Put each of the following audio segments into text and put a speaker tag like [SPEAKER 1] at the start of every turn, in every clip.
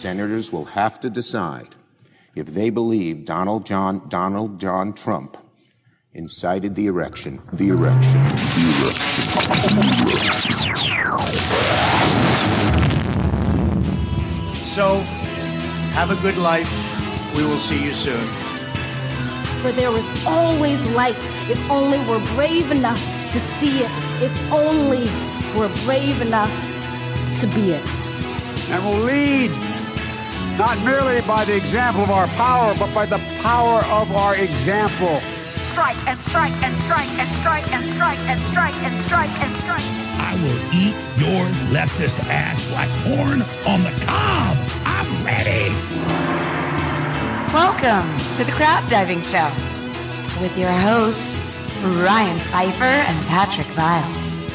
[SPEAKER 1] senators will have to decide if they believe Donald John Trump incited the erection.
[SPEAKER 2] So, have a good life. We will see you soon.
[SPEAKER 3] For there is always light if only we're brave enough to see it, if only we're brave enough to be it.
[SPEAKER 4] And will lead not merely by the example of our power, but by the power of our example.
[SPEAKER 5] Strike and strike and strike and strike and strike and strike and strike and strike.
[SPEAKER 6] I will eat your leftist ass like corn on the cob. I'm ready.
[SPEAKER 7] Welcome to the Crab Diving Show with your hosts, Ryan Pfeiffer and Patrick Vile.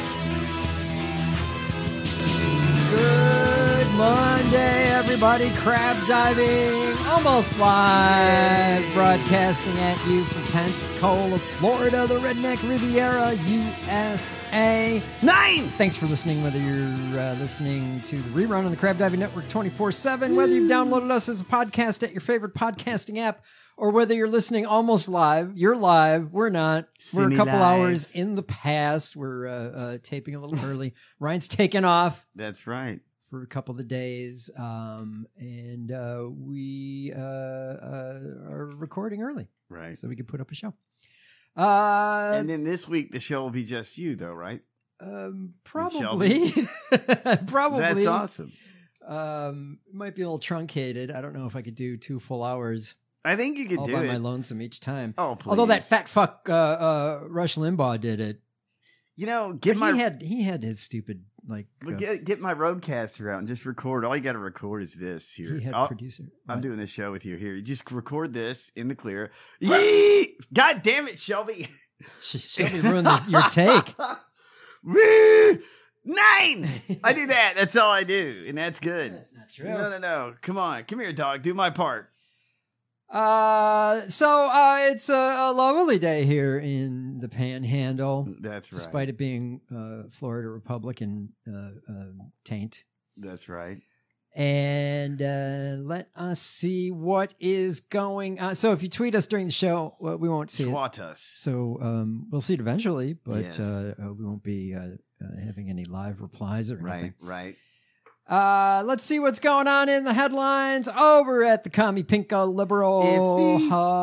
[SPEAKER 8] Good Monday, everybody. Crab diving, almost live, broadcasting at you from Pensacola, Florida, the Redneck Riviera, USA. 9! Thanks for listening, whether you're listening to the rerun on the Crab Diving Network 24/7, whether you've downloaded us as a podcast at your favorite podcasting app, or whether you're listening almost live. You're live. We're not. We're a couple hours in the past. We're taping a little early. Ryan's taking off.
[SPEAKER 9] That's right.
[SPEAKER 8] For a couple of days. And we are recording early.
[SPEAKER 9] Right.
[SPEAKER 8] So we can put up a show.
[SPEAKER 9] And then this week, the show will be just you, though, right?
[SPEAKER 8] Probably. Probably.
[SPEAKER 9] That's awesome.
[SPEAKER 8] It might be a little truncated. I don't know if I could do 2 full hours.
[SPEAKER 9] I think you could
[SPEAKER 8] all
[SPEAKER 9] do
[SPEAKER 8] by
[SPEAKER 9] it.
[SPEAKER 8] my lonesome each time.
[SPEAKER 9] Oh, please.
[SPEAKER 8] Although that fat fuck Rush Limbaugh did it.
[SPEAKER 9] You know,
[SPEAKER 8] he had his stupid
[SPEAKER 9] get my Rodecaster out and just record. All you got to record is this here.
[SPEAKER 8] He had producer.
[SPEAKER 9] I'm doing this show with you here. You just record this in the clear. Yee! God damn it, Shelby!
[SPEAKER 8] Shelby ruined your take.
[SPEAKER 9] 9. I do that. That's all I do, and that's good.
[SPEAKER 8] That's not true.
[SPEAKER 9] No. Come on, come here, dog. Do my part.
[SPEAKER 8] So it's a lovely day here in the Panhandle.
[SPEAKER 9] That's right.
[SPEAKER 8] Despite it being Florida Republican taint.
[SPEAKER 9] That's right.
[SPEAKER 8] And let us see what is going on. So if you tweet us during the show, we won't see
[SPEAKER 9] Twat us.
[SPEAKER 8] So we'll see it eventually, but
[SPEAKER 9] Yes.
[SPEAKER 8] we won't be having any live replies or anything.
[SPEAKER 9] Right.
[SPEAKER 8] Let's see what's going on in the headlines over at the Commie Pinko Liberal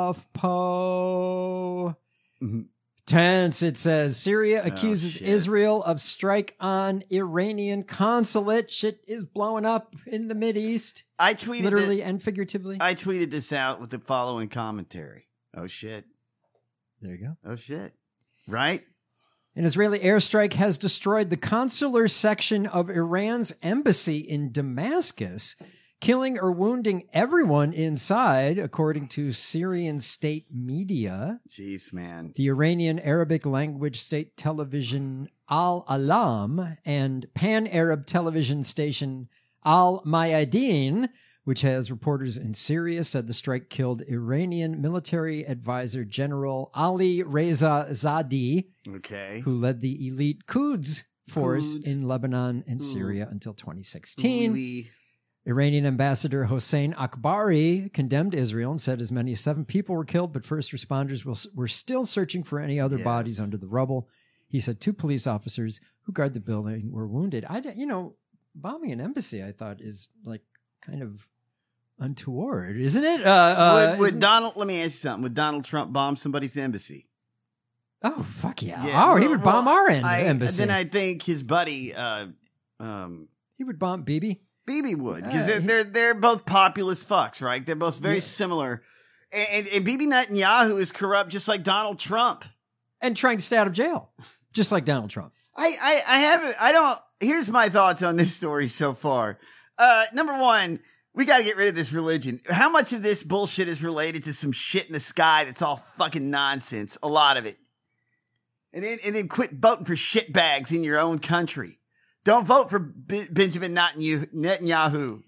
[SPEAKER 8] HuffPo.
[SPEAKER 9] Mm-hmm.
[SPEAKER 8] Tense, it says. Syria accuses Israel of strike on Iranian consulate. Shit is blowing up in the Mideast.
[SPEAKER 9] I tweeted
[SPEAKER 8] literally and figuratively.
[SPEAKER 9] I tweeted this out with the following commentary. Oh, shit.
[SPEAKER 8] There you go.
[SPEAKER 9] Oh, shit. Right?
[SPEAKER 8] An Israeli airstrike has destroyed the consular section of Iran's embassy in Damascus, killing or wounding everyone inside, according to Syrian state media.
[SPEAKER 9] Jeez, man.
[SPEAKER 8] The Iranian Arabic language state television Al-Alam and pan-Arab television station Al-Mayadeen, which has reporters in Syria, said the strike killed Iranian military advisor General Ali Reza Zadeh, who led the elite Quds force in Lebanon and Syria until 2016. Iranian ambassador Hossein Akbari condemned Israel and said as many as 7 people were killed, but first responders were still searching for any other bodies under the rubble. He said 2 police officers who guard the building were wounded. Bombing an embassy, I thought, is like kind of untoward, isn't it?
[SPEAKER 9] Would Donald? Let me ask you something. Would Donald Trump bomb somebody's embassy?
[SPEAKER 8] Oh, fuck yeah! He would bomb our embassy.
[SPEAKER 9] Then I think his buddy,
[SPEAKER 8] he would bomb Bibi.
[SPEAKER 9] Bibi would, because they're both populist fucks, right? They're both very similar. And Bibi Netanyahu is corrupt, just like Donald Trump,
[SPEAKER 8] and trying to stay out of jail, just like Donald Trump.
[SPEAKER 9] Here's my thoughts on this story so far. Number one. We got to get rid of this religion. How much of this bullshit is related to some shit in the sky that's all fucking nonsense? A lot of it. And then quit voting for shitbags in your own country. Don't vote for Benjamin Netanyahu.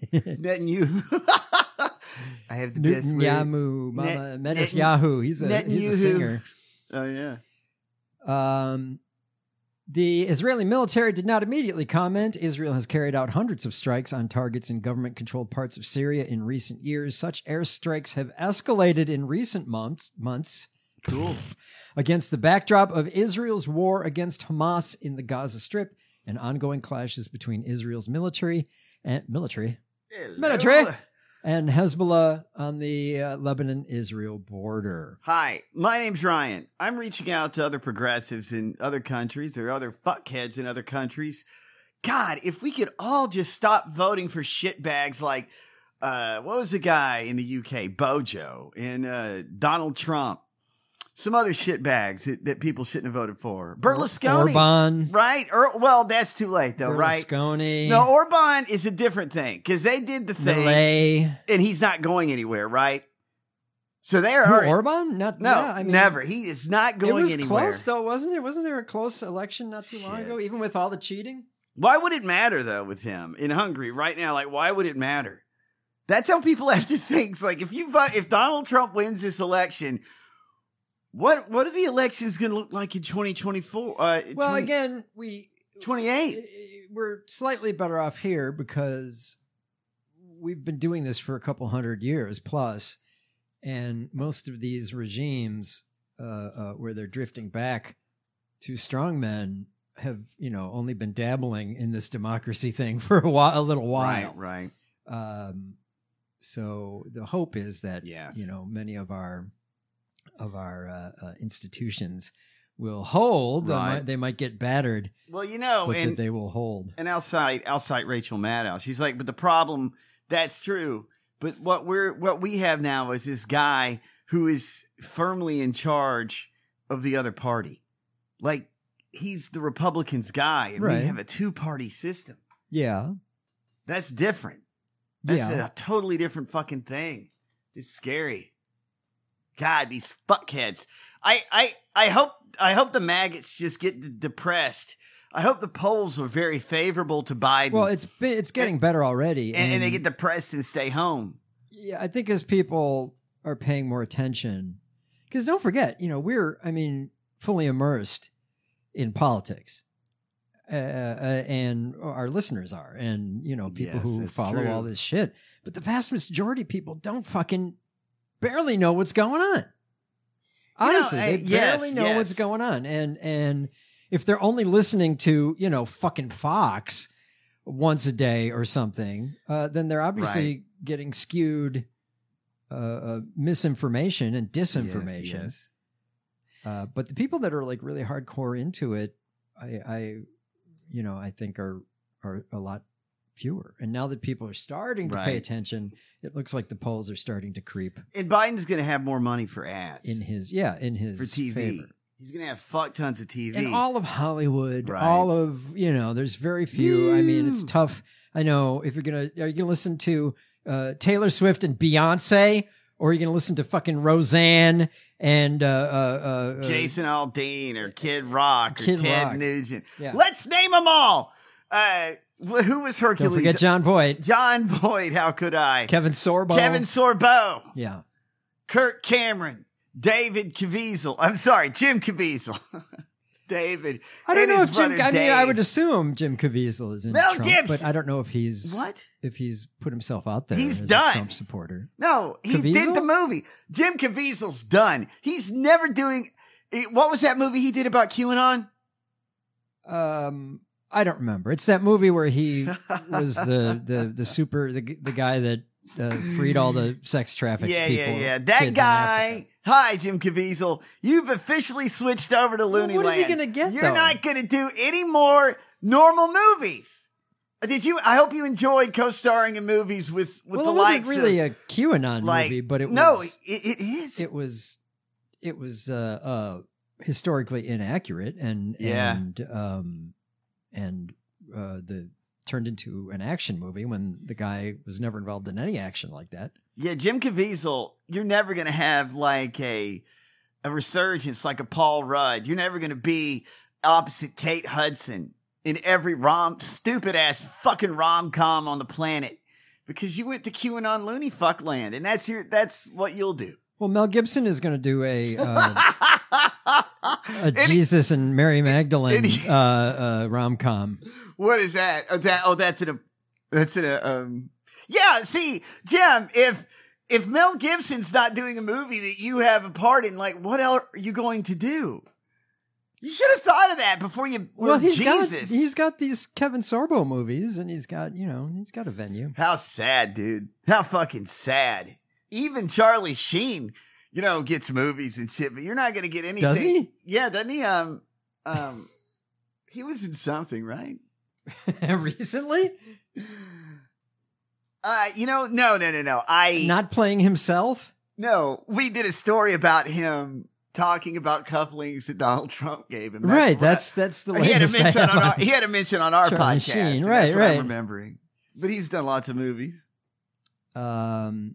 [SPEAKER 9] I have the best word.
[SPEAKER 8] Netanyahu. He's a singer.
[SPEAKER 9] Oh, yeah.
[SPEAKER 8] The Israeli military did not immediately comment. Israel has carried out hundreds of strikes on targets in government-controlled parts of Syria in recent years. Such airstrikes have escalated in recent months.
[SPEAKER 9] Cool.
[SPEAKER 8] Against the backdrop of Israel's war against Hamas in the Gaza Strip and ongoing clashes between Israel's military and Hezbollah on the Lebanon-Israel border.
[SPEAKER 9] Hi, my name's Ryan. I'm reaching out to other progressives in other countries or other fuckheads in other countries. God, if we could all just stop voting for shitbags like, what was the guy in the UK? Bojo and Donald Trump. Some other shitbags that people shouldn't have voted for. Berlusconi.
[SPEAKER 8] Orban.
[SPEAKER 9] Right? Well, that's too late, though, right?
[SPEAKER 8] Berlusconi.
[SPEAKER 9] No, Orban is a different thing because they did the thing.
[SPEAKER 8] Milei.
[SPEAKER 9] And he's not going anywhere, right? So they're
[SPEAKER 8] Who,
[SPEAKER 9] already...
[SPEAKER 8] Orban? No,
[SPEAKER 9] never. He is not going anywhere.
[SPEAKER 8] It was close, though, wasn't it? Wasn't there a close election not too long ago, even with all the cheating?
[SPEAKER 9] Why would it matter, though, with him in Hungary right now? Like, why would it matter? That's how people have to think. It's like, if Donald Trump wins this election... What are the elections going to look like in 2024?
[SPEAKER 8] Well, again,
[SPEAKER 9] 28.
[SPEAKER 8] We're slightly better off here because we've been doing this for a couple hundred years plus, and most of these regimes where they're drifting back to strongmen have, only been dabbling in this democracy thing for a little while.
[SPEAKER 9] Right.
[SPEAKER 8] So the hope is that, many of our institutions will hold.
[SPEAKER 9] Right.
[SPEAKER 8] They might get battered.
[SPEAKER 9] Well,
[SPEAKER 8] but
[SPEAKER 9] and
[SPEAKER 8] that they will hold.
[SPEAKER 9] And I'll cite Rachel Maddow. She's like, but the problem, that's true. But what we have now is this guy who is firmly in charge of the other party. Like, he's the Republicans' guy, and we have a two-party system.
[SPEAKER 8] Yeah.
[SPEAKER 9] That's different. That's a totally different fucking thing. It's scary. God, these fuckheads. I hope the maggots just get depressed. I hope the polls are very favorable to Biden.
[SPEAKER 8] Well, it's getting better already.
[SPEAKER 9] And they get depressed and stay home.
[SPEAKER 8] Yeah, I think as people are paying more attention, because don't forget, we're fully immersed in politics. And our listeners are, and people who follow all this shit. But the vast majority of people don't fucking barely know what's going on. Honestly, they barely know what's going on. And if they're only listening to, fucking Fox once a day or something, then they're obviously getting skewed misinformation and disinformation. Yes. But the people that are like really hardcore into it, I think are a lot fewer. And now that people are starting to pay attention, it looks like the polls are starting to creep.
[SPEAKER 9] And Biden's going to have more money for ads.
[SPEAKER 8] In his for TV.
[SPEAKER 9] Favor. He's going to have fuck tons of TV.
[SPEAKER 8] And all of Hollywood, all of, there's very few. I mean, it's tough. I know if are you going to listen to Taylor Swift and Beyonce, or are you going to listen to fucking Roseanne and
[SPEAKER 9] Jason Aldean or Kid Rock or Ted Nugent?
[SPEAKER 8] Yeah.
[SPEAKER 9] Let's name them all. Who was Hercules?
[SPEAKER 8] Don't forget John Voight.
[SPEAKER 9] John Voight, how could I?
[SPEAKER 8] Kevin Sorbo.
[SPEAKER 9] Yeah. Kirk Cameron. David Caviezel. I'm sorry, Jim Caviezel. David.
[SPEAKER 8] I don't know if Jim... I would assume Jim Caviezel is in Trump, but I don't know if he's...
[SPEAKER 9] What?
[SPEAKER 8] If he's put himself out there
[SPEAKER 9] as
[SPEAKER 8] a Trump supporter.
[SPEAKER 9] No, he did the movie. Jim Caviezel's done. He's never doing... What was that movie he did about QAnon?
[SPEAKER 8] I don't remember. It's that movie where he was the guy that freed all the sex trafficked people.
[SPEAKER 9] Yeah. That guy. Hi, Jim Caviezel. You've officially switched over to Looney Land.
[SPEAKER 8] What is he going to get,
[SPEAKER 9] You're not going to do any more normal movies. I hope you enjoyed co-starring in movies with the likes of... Well, it wasn't
[SPEAKER 8] really a QAnon movie, but it was...
[SPEAKER 9] No, it is.
[SPEAKER 8] It was historically inaccurate and turned into an action movie when the guy was never involved in any action like that.
[SPEAKER 9] Yeah, Jim Caviezel, you're never going to have like a resurgence like a Paul Rudd. You're never going to be opposite Kate Hudson in every stupid ass fucking rom-com on the planet because you went to QAnon loony fuck land, and that's what you'll do.
[SPEAKER 8] Well, Mel Gibson is going to do a Jesus and Mary Magdalene rom-com.
[SPEAKER 9] What is that? Yeah, see, Jim, if Mel Gibson's not doing a movie that you have a part in, like, what else are you going to do? You should have thought of that before you were Jesus.
[SPEAKER 8] He's got these Kevin Sorbo movies, and he's got a venue.
[SPEAKER 9] How sad, dude. How fucking sad. Even Charlie Sheen, gets movies and shit, but you're not going to get anything.
[SPEAKER 8] Does he?
[SPEAKER 9] Yeah, doesn't he? He was in something, right?
[SPEAKER 8] Recently?
[SPEAKER 9] No.
[SPEAKER 8] Not playing himself?
[SPEAKER 9] No, we did a story about him talking about cufflinks that Donald Trump gave him.
[SPEAKER 8] Right, that's the latest.
[SPEAKER 9] He had a mention on our
[SPEAKER 8] Charlie
[SPEAKER 9] podcast.
[SPEAKER 8] Sheen,
[SPEAKER 9] That's what
[SPEAKER 8] right.
[SPEAKER 9] I'm remembering. But he's done lots of movies.
[SPEAKER 8] The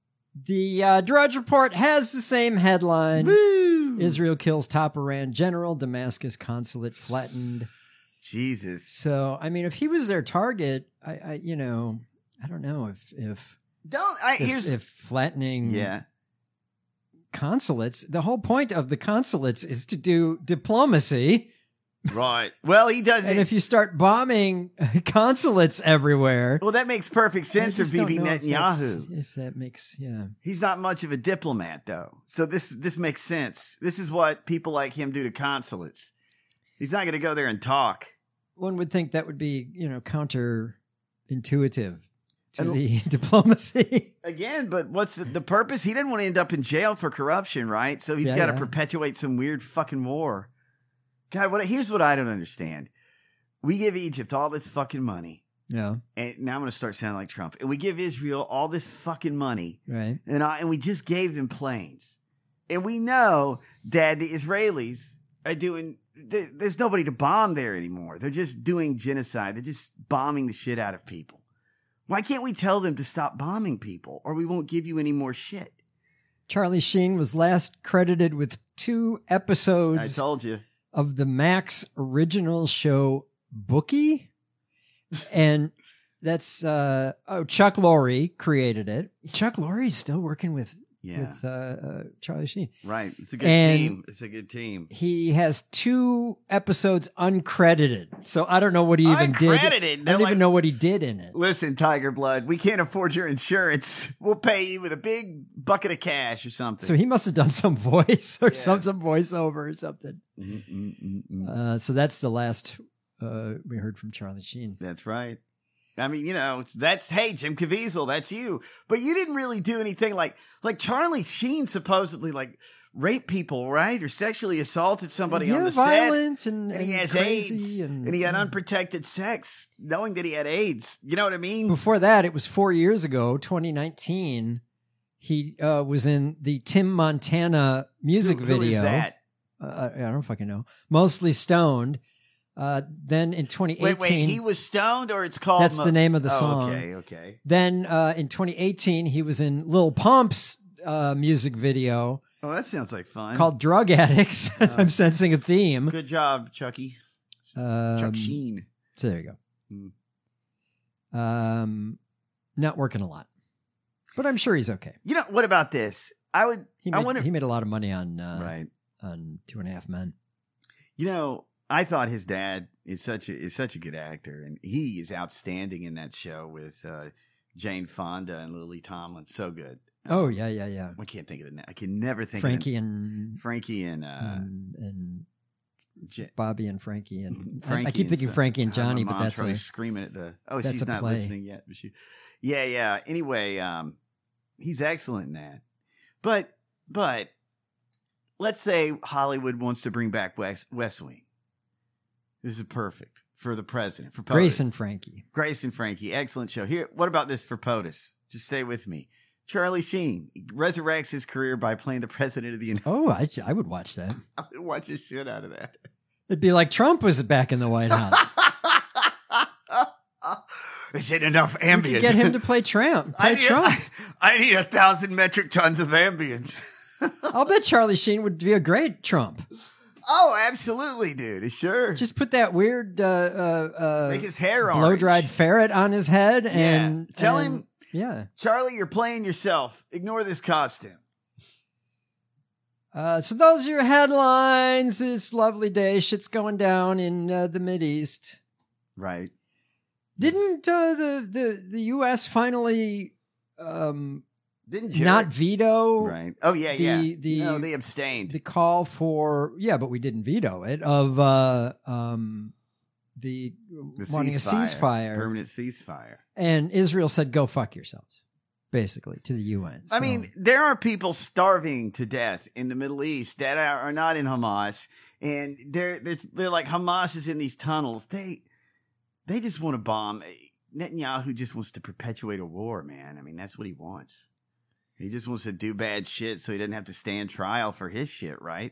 [SPEAKER 8] Drudge Report has the same headline.
[SPEAKER 9] Woo!
[SPEAKER 8] Israel kills top Iran general, Damascus consulate flattened.
[SPEAKER 9] Jesus.
[SPEAKER 8] So, I mean, if he was their target, I don't know if flattening consulates, the whole point of the consulates is to do diplomacy.
[SPEAKER 9] Right. Well, he does
[SPEAKER 8] And
[SPEAKER 9] it.
[SPEAKER 8] if you start bombing consulates everywhere.
[SPEAKER 9] Well, that makes perfect sense for Bibi Netanyahu.
[SPEAKER 8] If that makes,
[SPEAKER 9] He's not much of a diplomat, though. So this makes sense. This is what people like him do to consulates. He's not going to go there and talk.
[SPEAKER 8] One would think that would be, counterintuitive to the diplomacy.
[SPEAKER 9] Again, but what's the purpose? He didn't want to end up in jail for corruption, right? So he's got to perpetuate some weird fucking war. God, here's what I don't understand. We give Egypt all this fucking money.
[SPEAKER 8] Yeah.
[SPEAKER 9] And now I'm going to start sounding like Trump. And we give Israel all this fucking money.
[SPEAKER 8] Right.
[SPEAKER 9] And we just gave them planes. And we know that the Israelis are there's nobody to bomb there anymore. They're just doing genocide. They're just bombing the shit out of people. Why can't we tell them to stop bombing people or we won't give you any more shit?
[SPEAKER 8] Charlie Sheen was last credited with 2 episodes.
[SPEAKER 9] I told you.
[SPEAKER 8] Of the Max original show Bookie. And that's Chuck Lorre created it. Chuck Lorre's still working with Charlie Sheen.
[SPEAKER 9] Right. It's a good team. It's a good team.
[SPEAKER 8] He has 2 episodes uncredited. So I don't know what he even did. I don't even know what he did in it.
[SPEAKER 9] Listen, Tiger Blood, we can't afford your insurance. We'll pay you with a big bucket of cash or something.
[SPEAKER 8] So he must have done some voice or some voiceover or something. So that's the last we heard from Charlie Sheen.
[SPEAKER 9] That's right. I mean, hey, Jim Caviezel, that's you. But you didn't really do anything like Charlie Sheen supposedly raped people, right? Or sexually assaulted somebody on the
[SPEAKER 8] violent
[SPEAKER 9] set.
[SPEAKER 8] And
[SPEAKER 9] he has
[SPEAKER 8] crazy
[SPEAKER 9] AIDS. And he had unprotected sex, knowing that he had AIDS. You know what I mean?
[SPEAKER 8] Before that, it was 4 years ago, 2019. He was in the Tim Montana music video.
[SPEAKER 9] Who is that?
[SPEAKER 8] I don't fucking know. Mostly Stoned. Then in 2018...
[SPEAKER 9] Wait, he was stoned or it's called...
[SPEAKER 8] That's the name of the song.
[SPEAKER 9] Okay.
[SPEAKER 8] Then in 2018, he was in Lil Pump's music video.
[SPEAKER 9] Oh, that sounds like fun.
[SPEAKER 8] Called Drug Addicts. I'm sensing a theme.
[SPEAKER 9] Good job, Chucky. Chuck Sheen.
[SPEAKER 8] So there you go. Not working a lot. But I'm sure he's okay.
[SPEAKER 9] What about this?
[SPEAKER 8] He made a lot of money on on 2.5 Men.
[SPEAKER 9] I thought his dad is such a good actor, and he is outstanding in that show with Jane Fonda and Lily Tomlin. So good.
[SPEAKER 8] Oh yeah.
[SPEAKER 9] I can't think of the name. I can never think
[SPEAKER 8] Frankie
[SPEAKER 9] of
[SPEAKER 8] Frankie and Bobby and Frankie and
[SPEAKER 9] Frankie
[SPEAKER 8] I keep thinking Frankie and Johnny,
[SPEAKER 9] my
[SPEAKER 8] but
[SPEAKER 9] mom's
[SPEAKER 8] that's
[SPEAKER 9] probably screaming at the. Oh,
[SPEAKER 8] that's
[SPEAKER 9] she's not
[SPEAKER 8] play.
[SPEAKER 9] listening yet. But yeah. Anyway, he's excellent in that. But let's say Hollywood wants to bring back West Wing. This is perfect for the president. For POTUS.
[SPEAKER 8] Grace and Frankie.
[SPEAKER 9] Excellent show. Here, what about this for POTUS? Just stay with me. Charlie Sheen resurrects his career by playing the president of the United
[SPEAKER 8] States. I would watch that.
[SPEAKER 9] I would watch the shit out of that.
[SPEAKER 8] It'd be like Trump was back in the White House.
[SPEAKER 9] Is it enough Ambien?
[SPEAKER 8] You get him to play Trump.
[SPEAKER 9] I need 1,000 metric tons of Ambien.
[SPEAKER 8] I'll bet Charlie Sheen would be a great Trump.
[SPEAKER 9] Oh, absolutely, dude. Sure.
[SPEAKER 8] Just put that weird
[SPEAKER 9] make his hair
[SPEAKER 8] blow-dried ferret on his head and
[SPEAKER 9] tell him,
[SPEAKER 8] yeah,
[SPEAKER 9] Charlie, you're playing yourself. Ignore this costume.
[SPEAKER 8] So those are your headlines. This lovely day. Shit's going down in the Mideast.
[SPEAKER 9] Right.
[SPEAKER 8] Didn't the U.S. finally
[SPEAKER 9] Didn't
[SPEAKER 8] not veto?
[SPEAKER 9] Right. Oh, yeah, no, they abstained.
[SPEAKER 8] The call for, but we didn't veto it, of the wanting a ceasefire.
[SPEAKER 9] Permanent ceasefire.
[SPEAKER 8] And Israel said, go fuck yourselves, basically, to the UN.
[SPEAKER 9] I mean, there are people starving to death in the Middle East that are not in Hamas. And they're like, Hamas is in these tunnels. They just want to bomb. Netanyahu just wants to perpetuate a war, man. I mean, that's what he wants. He just wants to do bad shit so he doesn't have to stand trial for his shit, right?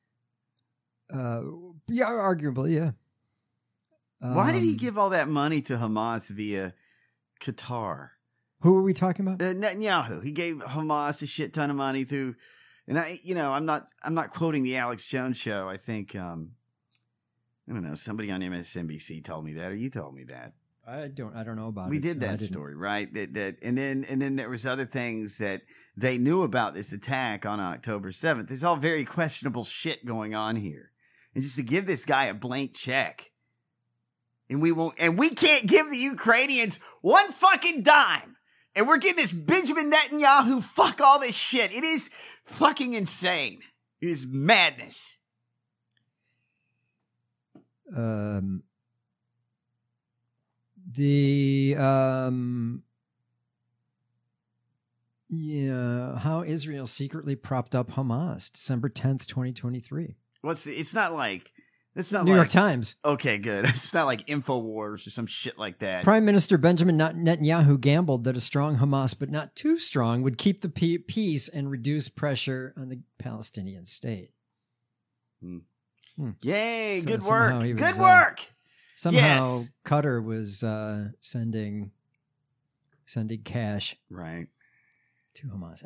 [SPEAKER 8] Arguably, yeah.
[SPEAKER 9] Why did he give all that money to Hamas via Qatar?
[SPEAKER 8] Who are we talking about?
[SPEAKER 9] Netanyahu. He gave Hamas a shit ton of money through, and I'm not quoting the Alex Jones show. I think, I don't know, somebody on MSNBC told me that, or you told me that.
[SPEAKER 8] I don't know about it.
[SPEAKER 9] We did that story, right? And then there was other things that they knew about this attack on October 7th. There's all very questionable shit going on here. And just to give this guy a blank check, and we can't give the Ukrainians one fucking dime. And we're getting this Benjamin Netanyahu, fuck all this shit. It is fucking insane. It is madness.
[SPEAKER 8] How Israel secretly propped up Hamas, December 10th, 2023.
[SPEAKER 9] It's not like
[SPEAKER 8] New York Times.
[SPEAKER 9] Okay, good. It's not like InfoWars or some shit like that.
[SPEAKER 8] Prime Minister Benjamin Netanyahu gambled that a strong Hamas, but not too strong, would keep the peace and reduce pressure on the Palestinian state.
[SPEAKER 9] Yay,
[SPEAKER 8] So
[SPEAKER 9] good
[SPEAKER 8] somehow
[SPEAKER 9] work.
[SPEAKER 8] he was,
[SPEAKER 9] Good work.
[SPEAKER 8] Somehow
[SPEAKER 9] Yes.
[SPEAKER 8] Qatar was sending cash
[SPEAKER 9] Right.
[SPEAKER 8] to Hamas.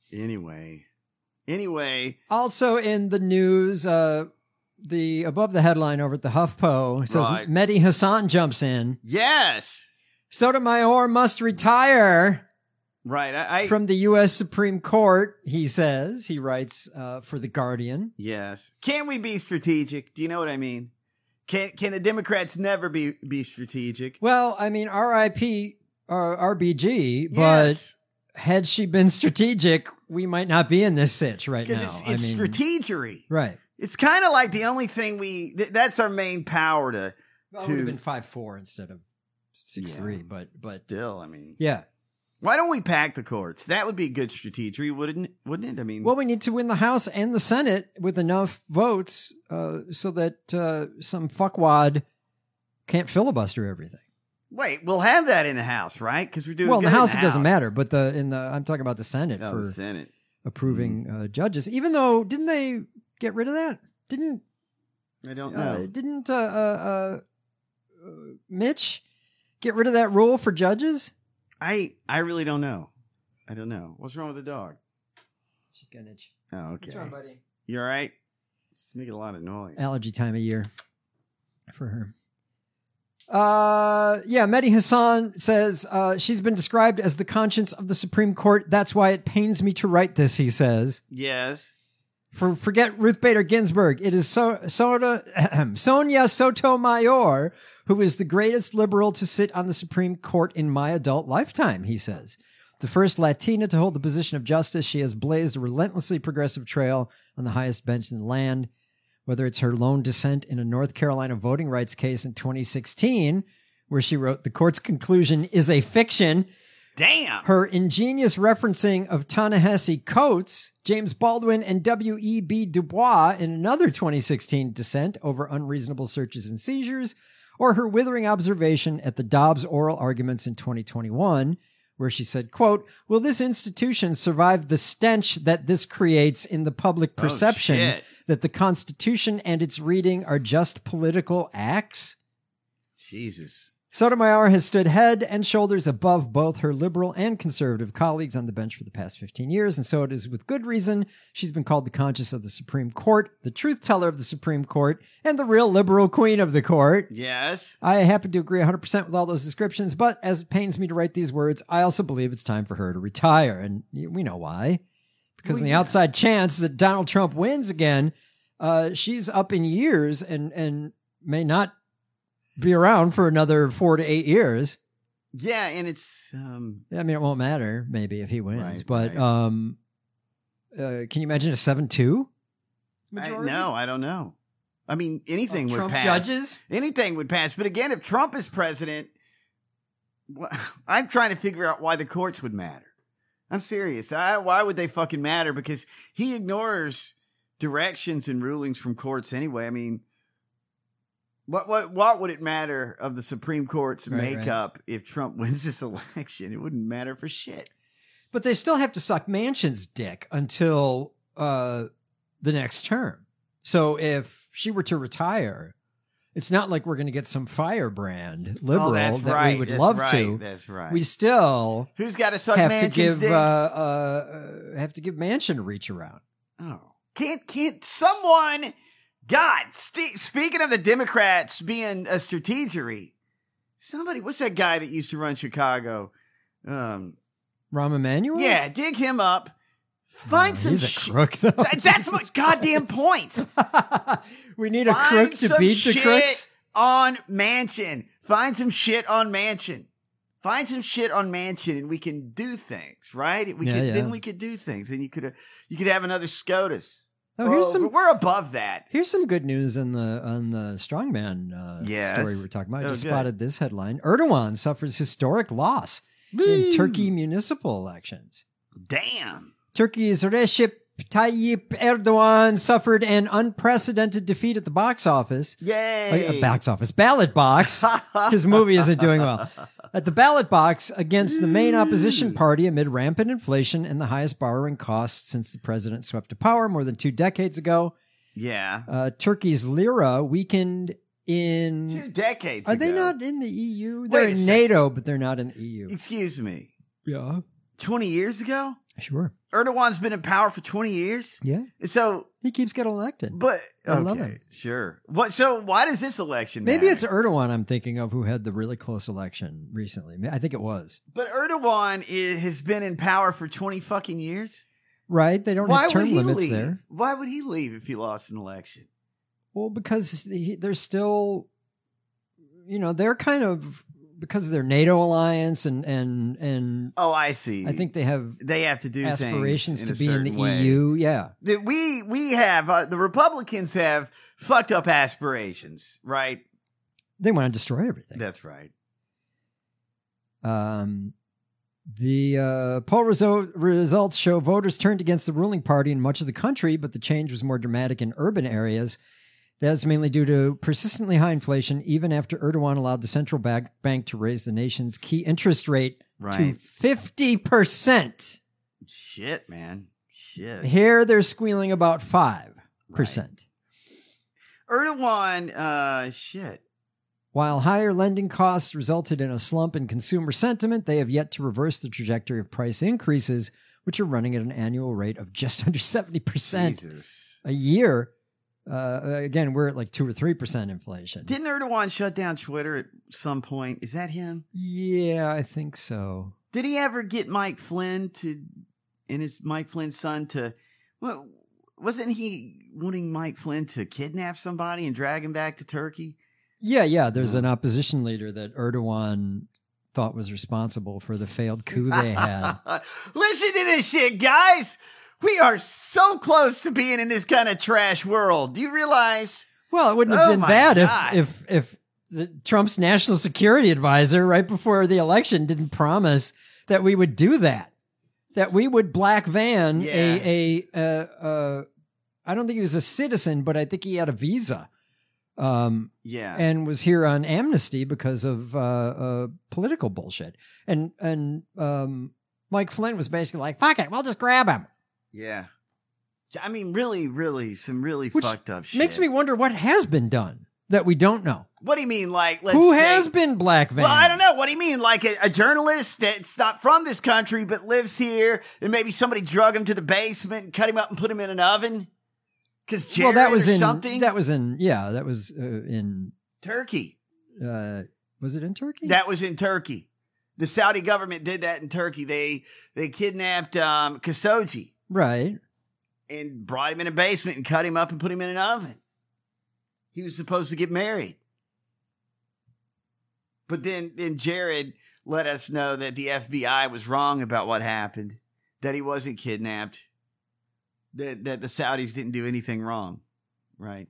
[SPEAKER 9] Anyway.
[SPEAKER 8] Also in the news, the above the headline over at the HuffPo says
[SPEAKER 9] Right.
[SPEAKER 8] Mehdi Hassan jumps in.
[SPEAKER 9] Yes.
[SPEAKER 8] Sotomayor must retire
[SPEAKER 9] Right. I
[SPEAKER 8] from the U.S. Supreme Court, he says. He writes for The Guardian.
[SPEAKER 9] Yes. Can we be strategic? Do you know what I mean? Can the Democrats never be strategic?
[SPEAKER 8] Well, I mean, RIP RBG, but
[SPEAKER 9] Yes.
[SPEAKER 8] had she been strategic, we might not be in this sitch right now.
[SPEAKER 9] Because it's strategery.
[SPEAKER 8] Right.
[SPEAKER 9] It's kind of like the only thing that's our main power to.
[SPEAKER 8] Well, it would have been 5-4 instead of 6-3,
[SPEAKER 9] Yeah.
[SPEAKER 8] but
[SPEAKER 9] Still, I mean.
[SPEAKER 8] yeah.
[SPEAKER 9] Why don't we pack the courts? That would be good strategery, wouldn't it? I mean,
[SPEAKER 8] Well, we need to win the House and the Senate with enough votes so that some fuckwad can't filibuster everything.
[SPEAKER 9] wait, we'll have that in the House, right? Because we're doing
[SPEAKER 8] Well, in
[SPEAKER 9] good
[SPEAKER 8] the House
[SPEAKER 9] in
[SPEAKER 8] it doesn't matter, but I'm talking about the Senate
[SPEAKER 9] Oh,
[SPEAKER 8] for
[SPEAKER 9] the Senate.
[SPEAKER 8] approving judges. Even though, didn't they get rid of that?
[SPEAKER 9] I don't know.
[SPEAKER 8] Didn't Mitch get rid of that rule for judges?
[SPEAKER 9] I really don't know. I don't know. What's wrong with the dog?
[SPEAKER 8] She's got an itch.
[SPEAKER 9] Oh, okay.
[SPEAKER 8] What's wrong, buddy?
[SPEAKER 9] You all right? It's making a lot of noise.
[SPEAKER 8] Allergy time of year for her. Mehdi Hassan says she's been described as the conscience of the Supreme Court. That's why it pains me to write this, he says.
[SPEAKER 9] Yes.
[SPEAKER 8] Forget Ruth Bader Ginsburg. It is Sonia Sotomayor, who is the greatest liberal to sit on the Supreme Court in my adult lifetime, he says. The first Latina to hold the position of justice, she has blazed a relentlessly progressive trail on the highest bench in the land. Whether it's her lone dissent in a North Carolina voting rights case in 2016, where she wrote, "The court's conclusion is a fiction."
[SPEAKER 9] Damn.
[SPEAKER 8] Her ingenious referencing of Ta-Nehisi Coates, James Baldwin, and W.E.B. Du Bois in another 2016 dissent over unreasonable searches and seizures, or her withering observation at the Dobbs oral arguments in 2021, where she said, quote, "Will this institution survive the stench that this creates in the public perception
[SPEAKER 9] shit.
[SPEAKER 8] that the Constitution and its reading are just political acts?"
[SPEAKER 9] Jesus.
[SPEAKER 8] Sotomayor has stood head and shoulders above both her liberal and conservative colleagues on the bench for the past 15 years, and so it is with good reason she's been called the conscience of the Supreme Court, the truth teller of the Supreme Court, and the real liberal queen of the court.
[SPEAKER 9] Yes.
[SPEAKER 8] I happen to agree 100% with all those descriptions, but as it pains me to write these words, I also believe it's time for her to retire, and we know why. because in the outside chance that Donald Trump wins again, she's up in years and may not be around for another 4 to 8 years.
[SPEAKER 9] Yeah, and it's
[SPEAKER 8] I mean, it won't matter maybe if he wins, but can you imagine a 7-2 majority?
[SPEAKER 9] No, I don't know. I mean, anything would
[SPEAKER 8] Trump
[SPEAKER 9] pass.
[SPEAKER 8] judges?
[SPEAKER 9] Anything would pass. But again, if Trump is president, I'm trying to figure out why the courts would matter. I'm serious. Why would they fucking matter? Because he ignores directions and rulings from courts anyway. I mean, what would it matter of the Supreme Court's makeup if Trump wins this election? It wouldn't matter for shit.
[SPEAKER 8] But they still have to suck Manchin's dick until the next term. So if she were to retire, it's not like we're going to get some firebrand liberal that we would love to.
[SPEAKER 9] That's right.
[SPEAKER 8] We still
[SPEAKER 9] who's got to suck
[SPEAKER 8] have
[SPEAKER 9] Manchin's
[SPEAKER 8] to give
[SPEAKER 9] dick?
[SPEAKER 8] have to give Manchin a reach around.
[SPEAKER 9] Oh, can't someone? God, speaking of the Democrats being a strategery, somebody, what's that guy that used to run Chicago?
[SPEAKER 8] Rahm Emanuel?
[SPEAKER 9] Yeah, dig him up. Find some
[SPEAKER 8] he's a crook, though.
[SPEAKER 9] That's my goddamn point.
[SPEAKER 8] We need a crook to beat the crooks.
[SPEAKER 9] On Manchin. Find some shit on Manchin. Find some shit on Manchin, and we can do things, right? Then we could do things, and you could have another SCOTUS.
[SPEAKER 8] Oh,
[SPEAKER 9] we're above that.
[SPEAKER 8] Here's some good news on the strongman story we're talking about. I just spotted this headline: Erdogan suffers historic loss in Turkey municipal elections.
[SPEAKER 9] Damn.
[SPEAKER 8] Turkey's Recep Tayyip Erdogan suffered an unprecedented defeat at the box office.
[SPEAKER 9] Yay!
[SPEAKER 8] Ballot box. His movie isn't doing well. At the ballot box against the main opposition party amid rampant inflation and the highest borrowing costs since the president swept to power more than 2 decades ago.
[SPEAKER 9] Yeah.
[SPEAKER 8] Turkey's lira weakened in
[SPEAKER 9] 2 decades
[SPEAKER 8] Are
[SPEAKER 9] ago.
[SPEAKER 8] they not in the EU? They're in NATO, but they're not in the EU.
[SPEAKER 9] Excuse me.
[SPEAKER 8] Yeah.
[SPEAKER 9] 20 years ago?
[SPEAKER 8] Sure.
[SPEAKER 9] Erdogan's been in power for 20 years?
[SPEAKER 8] Yeah.
[SPEAKER 9] So
[SPEAKER 8] he keeps getting elected.
[SPEAKER 9] But
[SPEAKER 8] I love him.
[SPEAKER 9] Sure. So why does this election
[SPEAKER 8] Maybe
[SPEAKER 9] matter?
[SPEAKER 8] it's Erdogan I'm thinking of who had the really close election recently. I think it was.
[SPEAKER 9] But Erdogan has been in power for 20 fucking years?
[SPEAKER 8] Right. They don't have term limits there.
[SPEAKER 9] Why would he leave if he lost an election?
[SPEAKER 8] Well, because they're still, they're kind of, because of their NATO alliance and
[SPEAKER 9] oh, I see.
[SPEAKER 8] I think they have
[SPEAKER 9] to do
[SPEAKER 8] aspirations
[SPEAKER 9] things
[SPEAKER 8] to be in the EU. Yeah.
[SPEAKER 9] That we have the Republicans have fucked up aspirations, right?
[SPEAKER 8] They want to destroy everything.
[SPEAKER 9] That's right.
[SPEAKER 8] The poll results show voters turned against the ruling party in much of the country, but the change was more dramatic in urban areas. That's mainly due to persistently high inflation, even after Erdogan allowed the central bank to raise the nation's key interest rate to 50%.
[SPEAKER 9] Shit, man. Shit.
[SPEAKER 8] Here they're squealing about 5%.
[SPEAKER 9] Right. Erdogan, shit.
[SPEAKER 8] While higher lending costs resulted in a slump in consumer sentiment, they have yet to reverse the trajectory of price increases, which are running at an annual rate of just under 70% a year. Again, we're at like 2 or 3% inflation.
[SPEAKER 9] Didn't Erdogan shut down Twitter at some point? Is that him?
[SPEAKER 8] Yeah, I think so.
[SPEAKER 9] Did he ever get Mike Flynn Mike Flynn's son to? Well, wasn't he wanting Mike Flynn to kidnap somebody and drag him back to Turkey?
[SPEAKER 8] Yeah. There's an opposition leader that Erdogan thought was responsible for the failed coup they had.
[SPEAKER 9] Listen to this shit, guys. We are so close to being in this kind of trash world. Do you realize?
[SPEAKER 8] Well, it wouldn't have been bad if Trump's national security advisor right before the election didn't promise that we would do that we would black van I don't think he was a citizen, but I think he had a visa. And was here on amnesty because of political bullshit. And Mike Flynn was basically like, fuck it, we'll just grab him.
[SPEAKER 9] Yeah. I mean, really, some really fucked up shit.
[SPEAKER 8] Makes me wonder what has been done that we don't know.
[SPEAKER 9] What do you mean? Like,
[SPEAKER 8] who has been black van?
[SPEAKER 9] Well, I don't know. What do you mean? Like a journalist that's not from this country but lives here, and maybe somebody drug him to the basement and cut him up and put him in an oven? Because
[SPEAKER 8] that was in
[SPEAKER 9] something?
[SPEAKER 8] That was in
[SPEAKER 9] Turkey.
[SPEAKER 8] Was it in Turkey?
[SPEAKER 9] That was in Turkey. The Saudi government did that in Turkey. They kidnapped Khashoggi.
[SPEAKER 8] Right.
[SPEAKER 9] and brought him in a basement and cut him up and put him in an oven. He was supposed to get married. But then Jared let us know that the FBI was wrong about what happened, that he wasn't kidnapped, that the Saudis didn't do anything wrong. Right.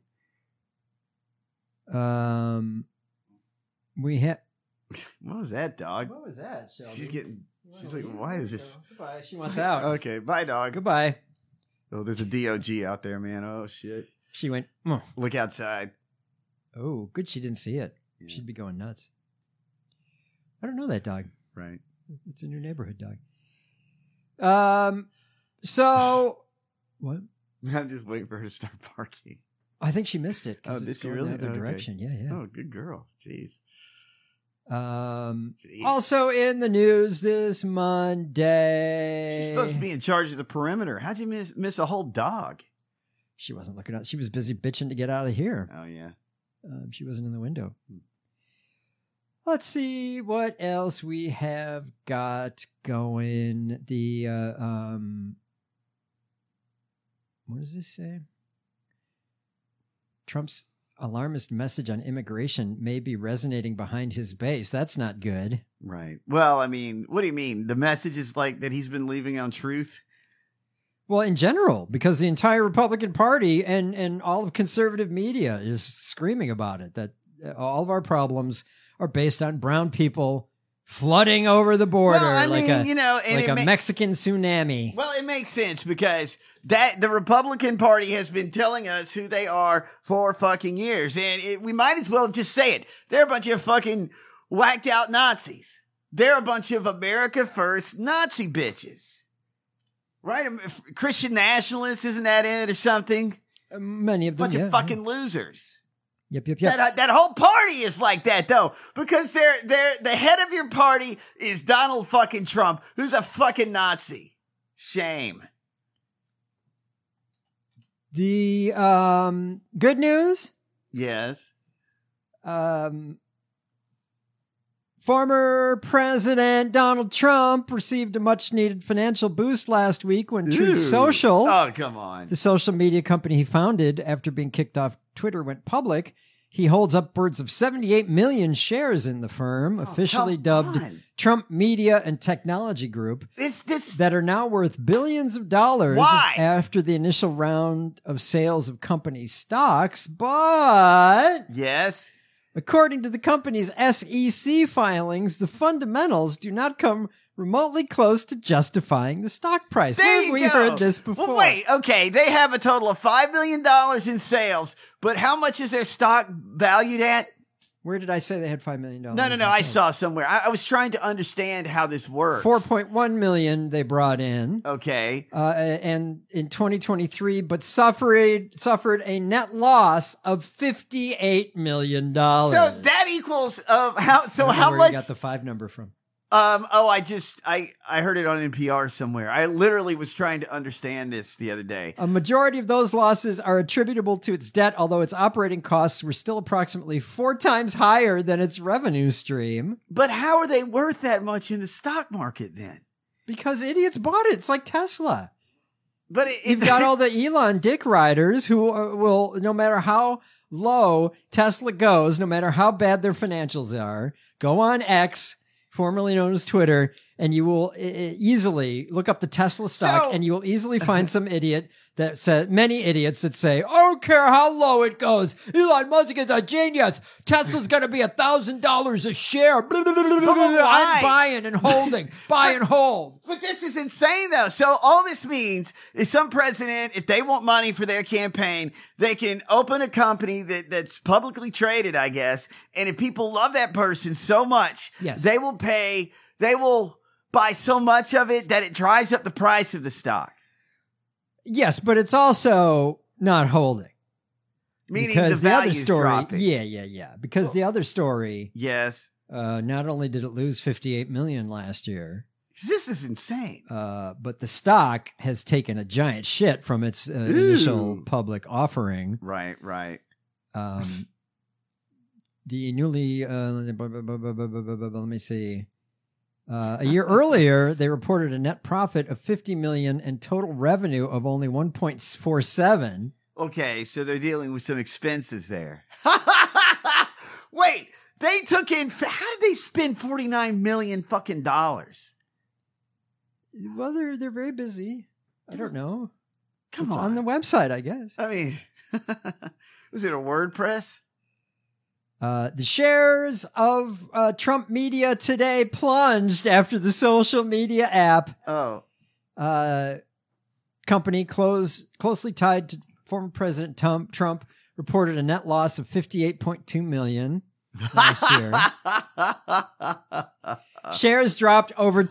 [SPEAKER 8] We had.
[SPEAKER 9] What was that, dog?
[SPEAKER 8] What was that, Shelby?
[SPEAKER 9] She's like, why is this?
[SPEAKER 8] Goodbye. She wants out.
[SPEAKER 9] Okay, bye, dog.
[SPEAKER 8] Goodbye.
[SPEAKER 9] Oh, there's a DOG out there, man. Oh, shit.
[SPEAKER 8] She went,
[SPEAKER 9] Look outside.
[SPEAKER 8] Oh, good she didn't see it.
[SPEAKER 9] Yeah.
[SPEAKER 8] She'd be going nuts. I don't know that dog.
[SPEAKER 9] Right.
[SPEAKER 8] It's in your neighborhood, dog. So, what?
[SPEAKER 9] I'm just waiting for her to start barking.
[SPEAKER 8] I think she missed it because
[SPEAKER 9] Oh,
[SPEAKER 8] it's
[SPEAKER 9] did she
[SPEAKER 8] going
[SPEAKER 9] really?
[SPEAKER 8] the other
[SPEAKER 9] Okay.
[SPEAKER 8] direction. Yeah.
[SPEAKER 9] Oh, good girl. Jeez.
[SPEAKER 8] Also in the news this Monday.
[SPEAKER 9] She's supposed to be in charge of the perimeter. How'd you miss a whole dog?
[SPEAKER 8] She wasn't looking out. She was busy bitching to get out of here.
[SPEAKER 9] Oh, yeah.
[SPEAKER 8] She wasn't in the window. Let's see what else we have got going. The what does this say? Trump's alarmist message on immigration may be resonating behind his base. That's not good.
[SPEAKER 9] Right. Well, I mean, what do you mean? The message is like that he's been leaving on truth?
[SPEAKER 8] Well, in general, because the entire Republican Party and all of conservative media is screaming about it, that all of our problems are based on brown people flooding over the border like a Mexican tsunami.
[SPEAKER 9] Well, it makes sense because that the Republican Party has been telling us who they are for fucking years. And we might as well just say it. They're a bunch of fucking whacked out Nazis. They're a bunch of America First Nazi bitches. Right? Christian nationalists, isn't that it or something?
[SPEAKER 8] Many of them,
[SPEAKER 9] bunch of fucking losers.
[SPEAKER 8] Yep.
[SPEAKER 9] That whole party is like that, though, because they're the head of your party is Donald fucking Trump, who's a fucking Nazi. Shame.
[SPEAKER 8] The good news?
[SPEAKER 9] Yes.
[SPEAKER 8] Former President Donald Trump received a much-needed financial boost last week when Truth Social,
[SPEAKER 9] oh come on,
[SPEAKER 8] the social media company he founded after being kicked off Twitter, went public. He holds upwards of 78 million shares in the firm, officially dubbed Trump Media and Technology Group, that are now worth billions of dollars after the initial round of sales of company stocks. But
[SPEAKER 9] yes,
[SPEAKER 8] according to the company's SEC filings, the fundamentals do not come remotely close to justifying the stock price.
[SPEAKER 9] There
[SPEAKER 8] Where have we
[SPEAKER 9] you go.
[SPEAKER 8] heard this before?
[SPEAKER 9] Well, wait, okay, they have a total of $5 million in sales, but how much is their stock valued at?
[SPEAKER 8] Where did I say they had $5 million?
[SPEAKER 9] No, I saw somewhere. I was trying to understand how this works.
[SPEAKER 8] 4.1 million they brought in.
[SPEAKER 9] Okay.
[SPEAKER 8] And in 2023, but suffered a net loss of $58 million.
[SPEAKER 9] So that equals how
[SPEAKER 8] where
[SPEAKER 9] much
[SPEAKER 8] you got the 5 number from?
[SPEAKER 9] I heard it on NPR somewhere. I literally was trying to understand this the other day.
[SPEAKER 8] A majority of those losses are attributable to its debt, although its operating costs were still approximately 4 times higher than its revenue stream.
[SPEAKER 9] But how are they worth that much in the stock market then?
[SPEAKER 8] Because idiots bought it. It's like Tesla.
[SPEAKER 9] But
[SPEAKER 8] you've got all the Elon dick riders who will, no matter how low Tesla goes, no matter how bad their financials are, go on X, formerly known as Twitter, and you will easily look up the Tesla stock, and you will easily find some idiot that says, many idiots that say, I don't care how low it goes. Elon Musk is a genius. Tesla's going to be $1,000 a share. Blah, blah, blah, blah, blah, blah. I'm buying and holding. Buy and hold.
[SPEAKER 9] But this is insane, though. So all this means is some president, if they want money for their campaign, they can open a company that's publicly traded, I guess. And if people love that person so much, they will buy so much of it that it drives up the price of the stock.
[SPEAKER 8] Yes, but it's also not holding.
[SPEAKER 9] Meaning
[SPEAKER 8] because
[SPEAKER 9] the
[SPEAKER 8] other
[SPEAKER 9] value's
[SPEAKER 8] story,
[SPEAKER 9] dropping.
[SPEAKER 8] Yeah. Because the other story,
[SPEAKER 9] yes,
[SPEAKER 8] not only did it lose 58 million last year,
[SPEAKER 9] this is insane.
[SPEAKER 8] But the stock has taken a giant shit from its initial public offering.
[SPEAKER 9] Right.
[SPEAKER 8] The newly, let me see. A year earlier, they reported a net profit of $50 million and total revenue of only 1.47.
[SPEAKER 9] Okay, so they're dealing with some expenses there. Wait, they took in. How did they spend $49 million fucking dollars?
[SPEAKER 8] Well, they're very busy. I don't know.
[SPEAKER 9] Come
[SPEAKER 8] It's
[SPEAKER 9] on.
[SPEAKER 8] on the website, I guess.
[SPEAKER 9] I mean, was it a WordPress?
[SPEAKER 8] The shares of Trump Media today plunged after the social media app company closely tied to former President Trump reported a net loss of $58.2 million last year. Shares dropped over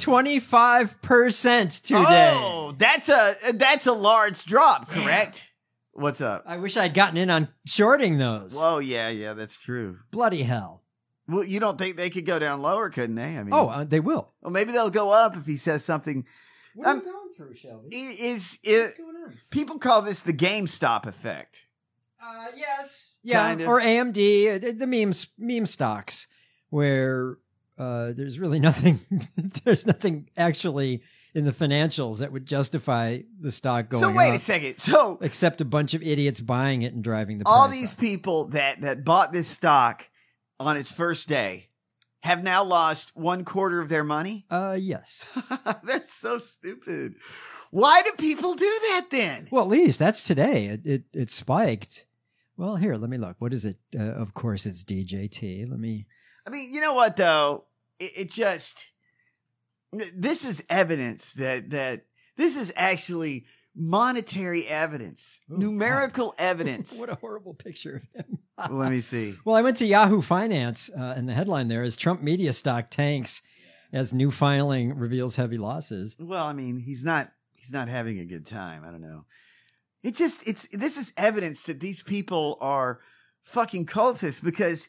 [SPEAKER 8] 25% today.
[SPEAKER 9] Oh, that's a large drop, correct? What's up?
[SPEAKER 8] I wish I'd gotten in on shorting those.
[SPEAKER 9] Whoa, yeah, that's true.
[SPEAKER 8] Bloody hell.
[SPEAKER 9] Well, you don't think they could go down lower, couldn't they? I mean,
[SPEAKER 8] they will.
[SPEAKER 9] Well, maybe they'll go up if he says something.
[SPEAKER 8] What are you going through, Shelby?
[SPEAKER 9] What's
[SPEAKER 8] going on?
[SPEAKER 9] People call this the GameStop effect.
[SPEAKER 8] Yes. Yeah,
[SPEAKER 9] Kind of.
[SPEAKER 8] or AMD, the meme stocks, where there's really nothing, there's nothing actually in the financials that would justify the stock going up.
[SPEAKER 9] So wait a second. So
[SPEAKER 8] except a bunch of idiots buying it and driving the
[SPEAKER 9] all
[SPEAKER 8] price
[SPEAKER 9] these
[SPEAKER 8] up.
[SPEAKER 9] people that bought this stock on its first day have now lost 1/4 of their money?
[SPEAKER 8] Yes.
[SPEAKER 9] That's so stupid. Why do people do that then?
[SPEAKER 8] Well, at least that's today. It spiked. Well, here, let me look. What is it? Of course, it's DJT. Let me.
[SPEAKER 9] I mean, you know what though? It just, this is evidence that this is actually monetary evidence, numerical evidence.
[SPEAKER 8] What a horrible picture of him.
[SPEAKER 9] Well, let me see.
[SPEAKER 8] Well, I went to Yahoo Finance, and the headline there is Trump media stock tanks as new filing reveals heavy losses.
[SPEAKER 9] Well, I mean, he's not having a good time. I don't know. This is evidence that these people are fucking cultists because.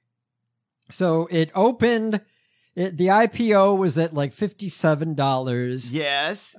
[SPEAKER 8] So it opened. The IPO was at like $57.
[SPEAKER 9] Yes.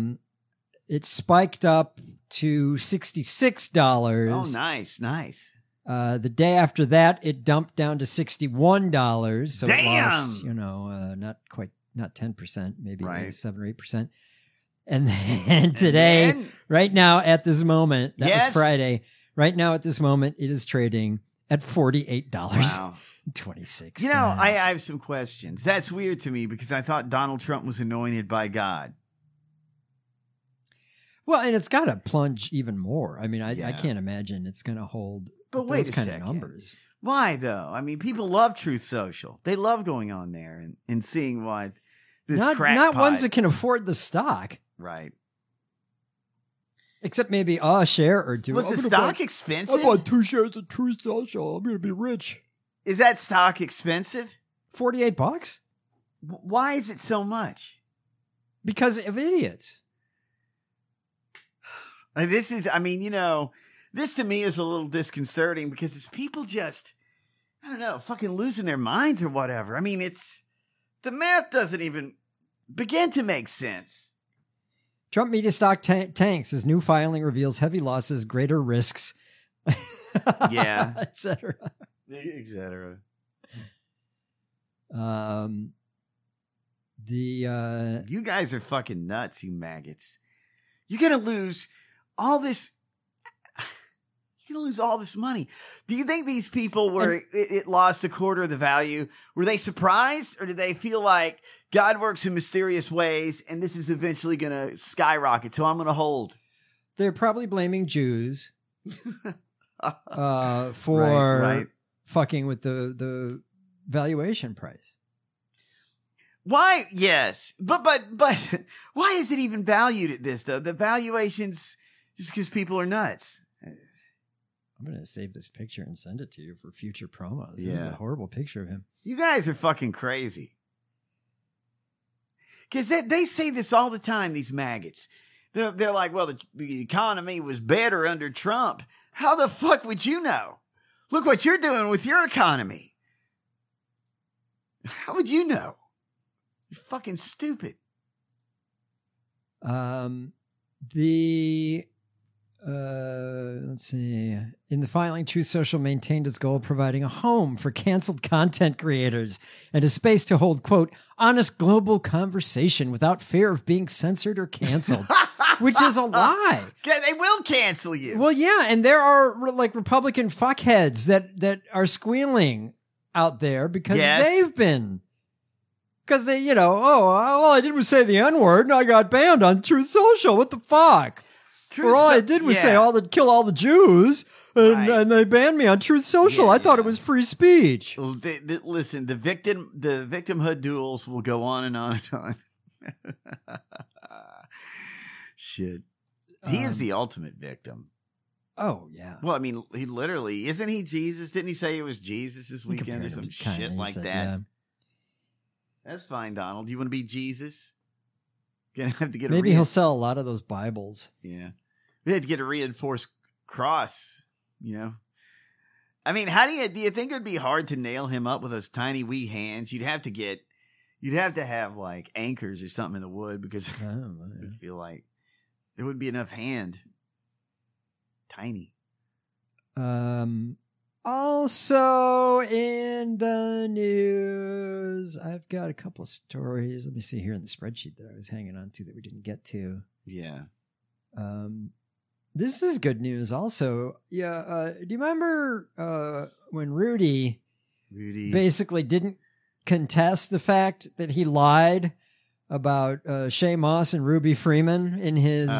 [SPEAKER 8] It spiked up to $66.
[SPEAKER 9] Oh, nice.
[SPEAKER 8] The day after that, it dumped down to $61. So it lost,
[SPEAKER 9] Damn!
[SPEAKER 8] not 10%, maybe
[SPEAKER 9] Right.
[SPEAKER 8] 7 or 8%. And then today, right now at this moment, that was Friday. Right now at this moment, it is trading at $48.
[SPEAKER 9] Wow.
[SPEAKER 8] 26.
[SPEAKER 9] You know, I have some questions. That's weird to me because I thought Donald Trump was anointed by God.
[SPEAKER 8] Well, and it's got to plunge even more. I mean, I can't imagine it's going to hold those kind of numbers.
[SPEAKER 9] Why, though? I mean, people love Truth Social. They love going on there and seeing why this
[SPEAKER 8] Not ones that can afford the stock.
[SPEAKER 9] Right.
[SPEAKER 8] Except maybe a share or two.
[SPEAKER 9] Was the stock expensive?
[SPEAKER 8] I bought 2 shares of Truth Social. I'm going to be rich.
[SPEAKER 9] Is that stock expensive?
[SPEAKER 8] $48?
[SPEAKER 9] Why is it so much?
[SPEAKER 8] Because of idiots.
[SPEAKER 9] This to me is a little disconcerting because it's people just, I don't know, fucking losing their minds or whatever. I mean, the math doesn't even begin to make sense.
[SPEAKER 8] Trump media stock tanks as new filing reveals heavy losses, greater risks,
[SPEAKER 9] Yeah.
[SPEAKER 8] etc.
[SPEAKER 9] Etc. You guys are fucking nuts, you maggots. You're gonna lose all this. You're gonna lose all this money. Do you think these people were it lost 1/4 of the value? Were they surprised, or did they feel like God works in mysterious ways, and this is eventually gonna skyrocket? So I'm gonna hold.
[SPEAKER 8] They're probably blaming Jews for
[SPEAKER 9] Right.
[SPEAKER 8] fucking with the valuation price.
[SPEAKER 9] Why? Yes, but why is it even valued at this though? The valuations just because people are nuts.
[SPEAKER 8] I'm going to save this picture and send it to you for future promos. This is
[SPEAKER 9] Yeah.
[SPEAKER 8] a horrible picture of him.
[SPEAKER 9] You guys are fucking crazy. Because they say this all the time, these maggots. They're like, well, the economy was better under Trump. How the fuck would you know? Look what you're doing with your economy. How would you know? You're fucking stupid.
[SPEAKER 8] Let's see. In the filing, Truth Social maintained its goal of providing a home for canceled content creators and a space to hold, quote, honest global conversation without fear of being censored or canceled, which is a lie.
[SPEAKER 9] Yeah, they will cancel you.
[SPEAKER 8] Well, yeah, and there are like Republican fuckheads that are squealing out there because they've been. Because they, all I did was say the N-word and I got banned on Truth Social. What the fuck? Or all I did was say kill all the Jews and they banned me on Truth Social. I thought it was free speech.
[SPEAKER 9] Well, listen, the victimhood duels will go on and on and on. Shit. He is the ultimate victim.
[SPEAKER 8] Oh, yeah.
[SPEAKER 9] Well, I mean, he literally, isn't he Jesus? Didn't he say it was Jesus this weekend or some shit like that? Yeah. That's fine, Donald. Do you want to be Jesus? Gonna have to get
[SPEAKER 8] maybe he'll sell a lot of those Bibles.
[SPEAKER 9] Yeah. We had to get a reinforced cross, I mean, do you think it would be hard to nail him up with those tiny wee hands? You'd have to have like anchors or something in the wood because I feel like there wouldn't be enough hand. Tiny.
[SPEAKER 8] Also in the news, I've got a couple of stories. Let me see here in the spreadsheet that I was hanging on to that we didn't get to.
[SPEAKER 9] Yeah.
[SPEAKER 8] This is good news also. Yeah. Do you remember when Rudy basically didn't contest the fact that he lied about Shay Moss and Ruby Freeman in his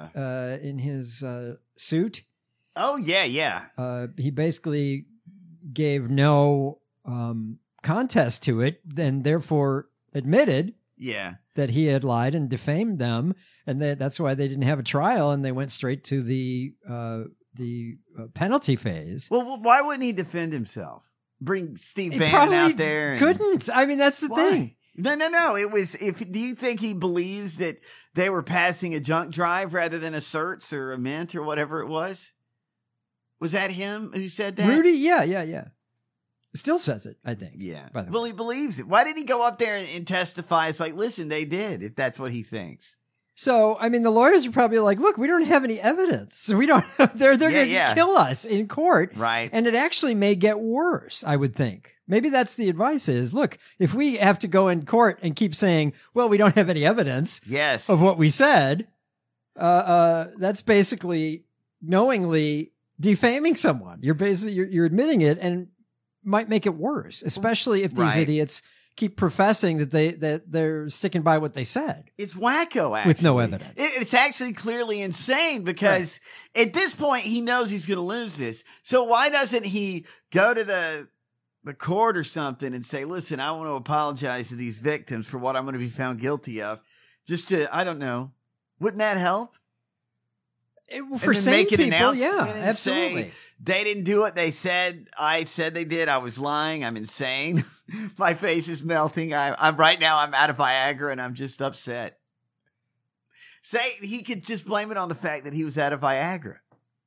[SPEAKER 8] suit?
[SPEAKER 9] Oh, yeah.
[SPEAKER 8] He basically gave no contest to it, and therefore admitted that he had lied and defamed them, and that's why they didn't have a trial, and they went straight to the penalty phase.
[SPEAKER 9] Well, why wouldn't he defend himself? Bring Steve Bannon out there?
[SPEAKER 8] Couldn't. I mean, that's the thing.
[SPEAKER 9] No. It was. Do you think he believes that they were passing a junk drive rather than a certs or a mint or whatever it was? Was that him who said that?
[SPEAKER 8] Rudy? Yeah. Still says it, I think.
[SPEAKER 9] Yeah.
[SPEAKER 8] By the way.
[SPEAKER 9] Well, he believes it. Why didn't he go up there and testify? It's like, listen, they did, if that's what he thinks.
[SPEAKER 8] So, I mean, the lawyers are probably like, look, we don't have any evidence. So we don't, they're going to kill us in court.
[SPEAKER 9] Right.
[SPEAKER 8] And it actually may get worse, I would think. Maybe that's the advice is, look, if we have to go in court and keep saying, well, we don't have any evidence of what we said, that's basically knowingly defaming someone. You're admitting it and might make it worse, especially if these idiots keep professing that they're sticking by what they said.
[SPEAKER 9] It's wacko, actually.
[SPEAKER 8] With no evidence.
[SPEAKER 9] It's actually clearly insane because at this point he knows he's going to lose this. So why doesn't he go to the court or something and say, listen, I want to apologize to these victims for what I'm going to be found guilty of. Just to, I don't know. Wouldn't that help?
[SPEAKER 8] For sane people, yeah, absolutely.
[SPEAKER 9] They didn't do what they said. I said they did. I was lying. I'm insane. My face is melting. I'm right now. I'm out of Viagra and I'm just upset. Say he could just blame it on the fact that he was out of Viagra.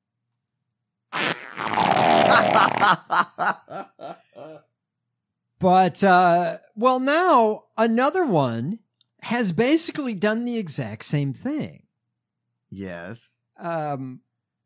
[SPEAKER 8] But well, now another one has basically done the exact same thing.
[SPEAKER 9] Yes.
[SPEAKER 8] You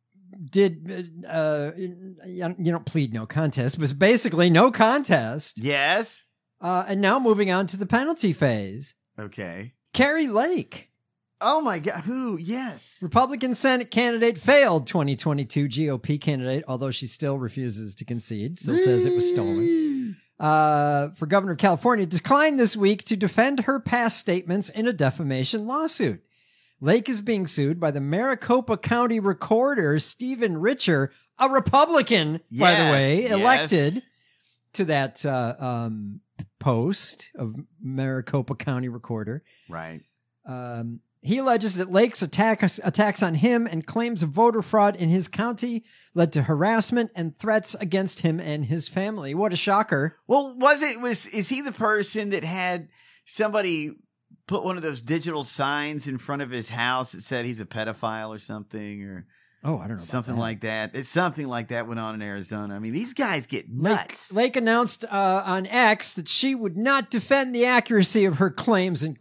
[SPEAKER 8] don't plead no contest, but basically no contest.
[SPEAKER 9] Yes.
[SPEAKER 8] And now moving on to the penalty phase.
[SPEAKER 9] Okay.
[SPEAKER 8] Carrie Lake.
[SPEAKER 9] Oh my God. Who? Yes.
[SPEAKER 8] Republican Senate candidate, failed 2022 GOP candidate, although she still refuses to concede, still says it was stolen. For governor of California, declined this week to defend her past statements in a defamation lawsuit. Lake is being sued by the Maricopa County recorder, Stephen Richer, a Republican, by the way, elected to that post of Maricopa County recorder.
[SPEAKER 9] Right.
[SPEAKER 8] He alleges that Lake's attacks on him and claims of voter fraud in his county led to harassment and threats against him and his family. What a shocker.
[SPEAKER 9] Well, is he the person that had somebody put one of those digital signs in front of his house that said he's a pedophile or something, or
[SPEAKER 8] I don't know,
[SPEAKER 9] something like that? It's something like that went on in Arizona. I mean, these guys get nuts.
[SPEAKER 8] Lake announced on X that she would not defend the accuracy of her claims in court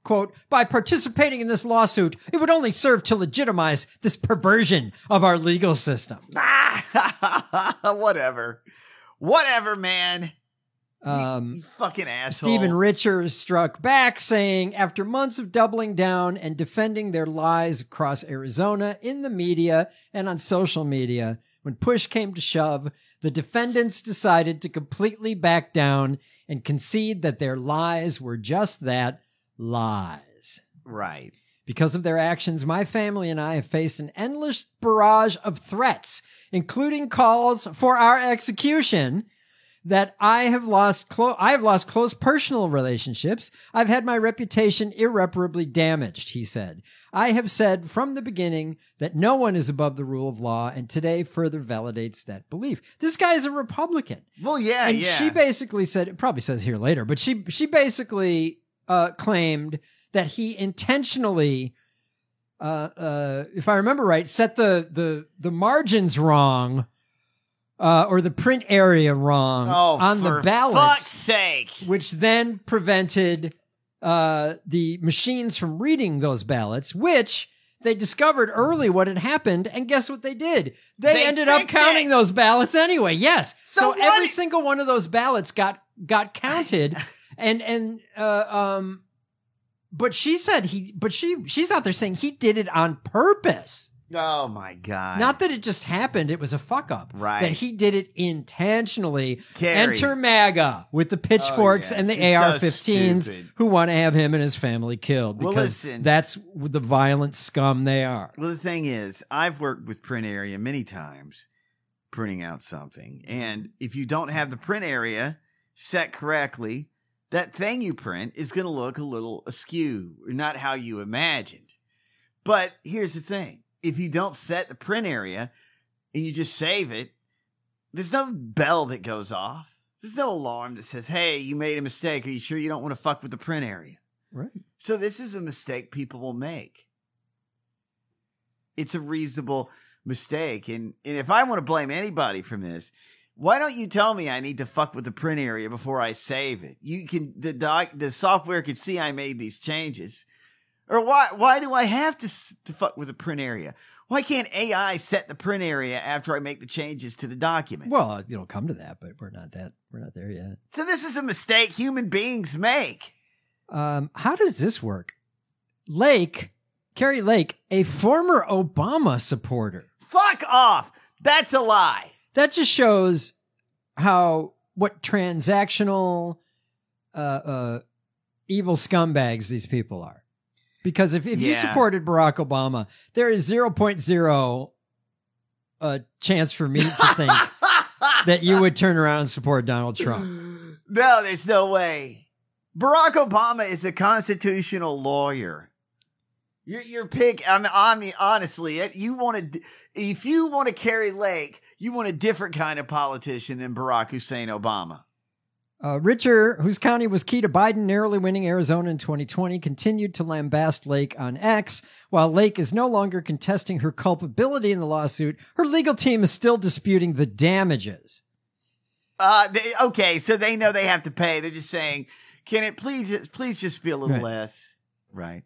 [SPEAKER 8] quote, by participating in this lawsuit, it would only serve to legitimize this perversion of our legal system.
[SPEAKER 9] Whatever, man. You fucking asshole.
[SPEAKER 8] Stephen Richer struck back, saying, after months of doubling down and defending their lies across Arizona in the media and on social media, when push came to shove, the defendants decided to completely back down and concede that their lies were just that, lies.
[SPEAKER 9] Right.
[SPEAKER 8] Because of their actions, my family and I have faced an endless barrage of threats, including calls for our execution, that I have lost close personal relationships. I've had my reputation irreparably damaged, he said. I have said from the beginning that no one is above the rule of law, and today further validates that belief. This guy is a Republican.
[SPEAKER 9] Well, yeah,
[SPEAKER 8] and she basically said, it probably says here later, but she basically claimed that he intentionally, if I remember right, set the margins wrong. Or the print area wrong on the ballots.
[SPEAKER 9] Fuck's sake.
[SPEAKER 8] Which then prevented the machines from reading those ballots, which they discovered early what had happened. And guess what they did? They ended up counting those ballots anyway. Yes. So every single one of those ballots got counted. But she said she's out there saying he did it on purpose.
[SPEAKER 9] Oh my God.
[SPEAKER 8] Not that it just happened, it was a fuck up.
[SPEAKER 9] Right.
[SPEAKER 8] That he did it intentionally.
[SPEAKER 9] Carrie.
[SPEAKER 8] Enter MAGA with the pitchforks and the AR-15s
[SPEAKER 9] so
[SPEAKER 8] who want to have him and his family killed
[SPEAKER 9] Well,
[SPEAKER 8] because
[SPEAKER 9] listen.
[SPEAKER 8] that's the violent scum they are.
[SPEAKER 9] Well, the thing is, I've worked with print area many times printing out something. And if you don't have the print area set correctly, that thing you print is going to look a little askew, not how you imagined. But here's the thing. If you don't set the print area and you just save it, there's no bell that goes off. There's no alarm that says, hey, you made a mistake. Are you sure you don't want to fuck with the print area?
[SPEAKER 8] Right.
[SPEAKER 9] So this is a mistake people will make. It's a reasonable mistake. And if I want to blame anybody from this, why don't you tell me I need to fuck with the print area before I save it? You can, the software can see I made these changes. Or why do I have to fuck with the print area? Why can't AI set the print area after I make the changes to the document?
[SPEAKER 8] Well, it'll come to that, but we're not there yet.
[SPEAKER 9] So this is a mistake human beings make.
[SPEAKER 8] How does this work? Carrie Lake, a former Obama supporter.
[SPEAKER 9] Fuck off. That's a lie.
[SPEAKER 8] That just shows what transactional, evil scumbags these people are. Because if you supported Barack Obama, there is 0.0 chance for me to think that you would turn around and support Donald Trump.
[SPEAKER 9] No, there's no way. Barack Obama is a constitutional lawyer. Your pick. I mean, honestly, if you want to Carrie Lake, you want a different kind of politician than Barack Hussein Obama.
[SPEAKER 8] Richer, whose county was key to Biden narrowly winning Arizona in 2020, continued to lambast Lake on X. While Lake is no longer contesting her culpability in the lawsuit, her legal team is still disputing the damages.
[SPEAKER 9] Okay, so they know they have to pay. They're just saying, can it please just be a little less? Right.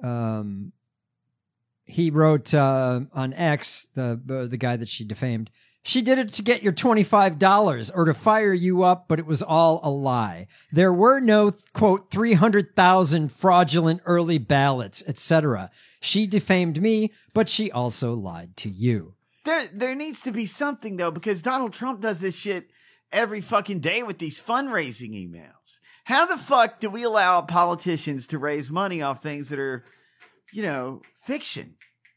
[SPEAKER 8] He wrote on X, the guy that she defamed, she did it to get your $25 or to fire you up, but it was all a lie. There were no, quote, 300,000 fraudulent early ballots, etc. She defamed me, but she also lied to you.
[SPEAKER 9] There needs to be something, though, because Donald Trump does this shit every fucking day with these fundraising emails. How the fuck do we allow politicians to raise money off things that are, fiction?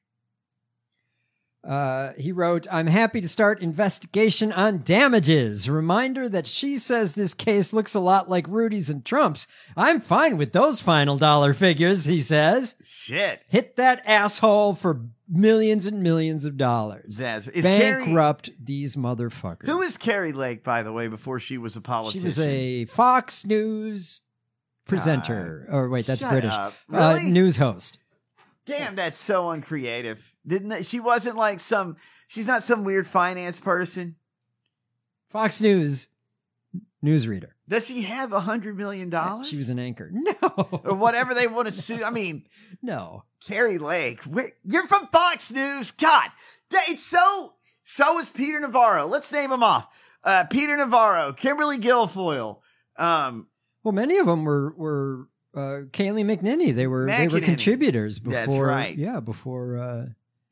[SPEAKER 8] He wrote, I'm happy to start investigation on damages. Reminder that she says this case looks a lot like Rudy's and Trump's. I'm fine with those final dollar figures, he says.
[SPEAKER 9] Shit.
[SPEAKER 8] Hit that asshole for millions and millions of dollars. Bankrupt these motherfuckers.
[SPEAKER 9] Who is Carrie Lake, by the way, before she was a politician?
[SPEAKER 8] She was a Fox News presenter. That's British.
[SPEAKER 9] Really?
[SPEAKER 8] News host.
[SPEAKER 9] Damn, that's so uncreative. She wasn't like she's not some weird finance person.
[SPEAKER 8] Fox News newsreader.
[SPEAKER 9] Does she have $100 million?
[SPEAKER 8] She was an anchor. No.
[SPEAKER 9] Or whatever they want to sue. I mean,
[SPEAKER 8] no.
[SPEAKER 9] Carrie Lake. You're from Fox News. God, it's so is Peter Navarro. Let's name them off. Peter Navarro, Kimberly Guilfoyle.
[SPEAKER 8] Well, many of them were Kaylee McNinney. They were contributors before.
[SPEAKER 9] That's right.
[SPEAKER 8] Yeah, before.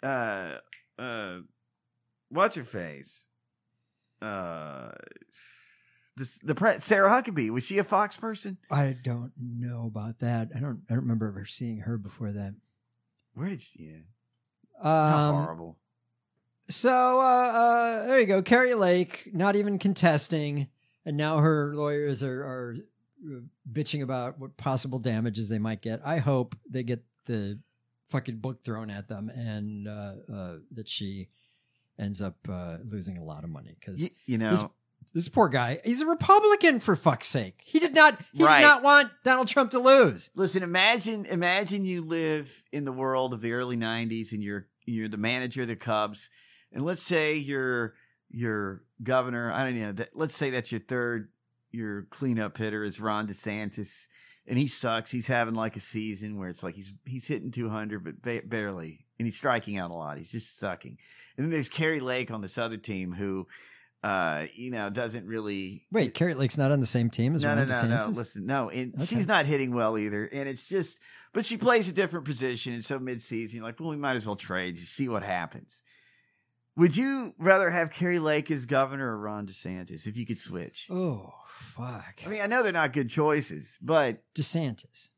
[SPEAKER 9] What's her face? Sarah Huckabee, was she a Fox person?
[SPEAKER 8] I don't know about that. I don't remember ever seeing her before that.
[SPEAKER 9] Where did she? Yeah.
[SPEAKER 8] How
[SPEAKER 9] horrible.
[SPEAKER 8] So there you go. Carrie Lake, not even contesting, and now her lawyers are bitching about what possible damages they might get. I hope they get the fucking book thrown at them, and that she ends up losing a lot of money because this poor guy, he's a Republican, for fuck's sake. He did not want Donald Trump to lose.
[SPEAKER 9] Listen, imagine you live in the world of the early 90s and you're the manager of the Cubs, and let's say your governor, I don't know, let's say that's your cleanup hitter is Ron DeSantis, and he sucks. He's having like a season where it's like he's hitting 200 but barely, and he's striking out a lot. He's just sucking. And then there's Carrie Lake on this other team who doesn't really.
[SPEAKER 8] Wait, Carrie Lake's not on the same team as Ron DeSantis?
[SPEAKER 9] No. Listen, she's not hitting well either, and it's just. But she plays a different position, and so mid-season, you're like, well, we might as well trade. You see what happens. Would you rather have Carrie Lake as governor or Ron DeSantis if you could switch?
[SPEAKER 8] Oh, fuck!
[SPEAKER 9] I mean, I know they're not good choices, but
[SPEAKER 8] DeSantis.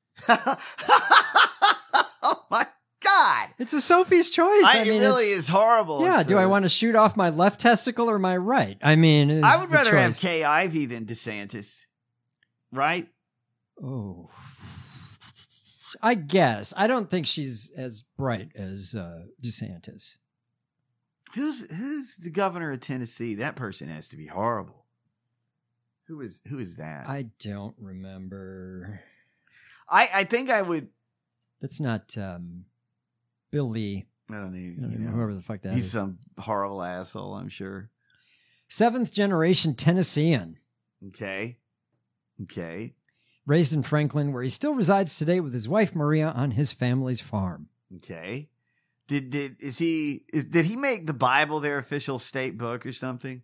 [SPEAKER 9] Oh my God!
[SPEAKER 8] It's a Sophie's choice.
[SPEAKER 9] It really is horrible.
[SPEAKER 8] Yeah. Do I want to shoot off my left testicle or my right? I mean,
[SPEAKER 9] I would rather have Kay Ivey than DeSantis, right?
[SPEAKER 8] Oh, I guess. I don't think she's as bright as DeSantis.
[SPEAKER 9] Who's the governor of Tennessee? That person has to be horrible. Who is that?
[SPEAKER 8] I don't remember.
[SPEAKER 9] I think I would.
[SPEAKER 8] That's not Bill Lee.
[SPEAKER 9] I don't know.
[SPEAKER 8] Whoever the fuck that is.
[SPEAKER 9] He's some horrible asshole, I'm sure.
[SPEAKER 8] 7th generation Tennessean.
[SPEAKER 9] Okay.
[SPEAKER 8] Raised in Franklin, where he still resides today with his wife Maria on his family's farm.
[SPEAKER 9] Okay. Did he make the Bible their official state book or something?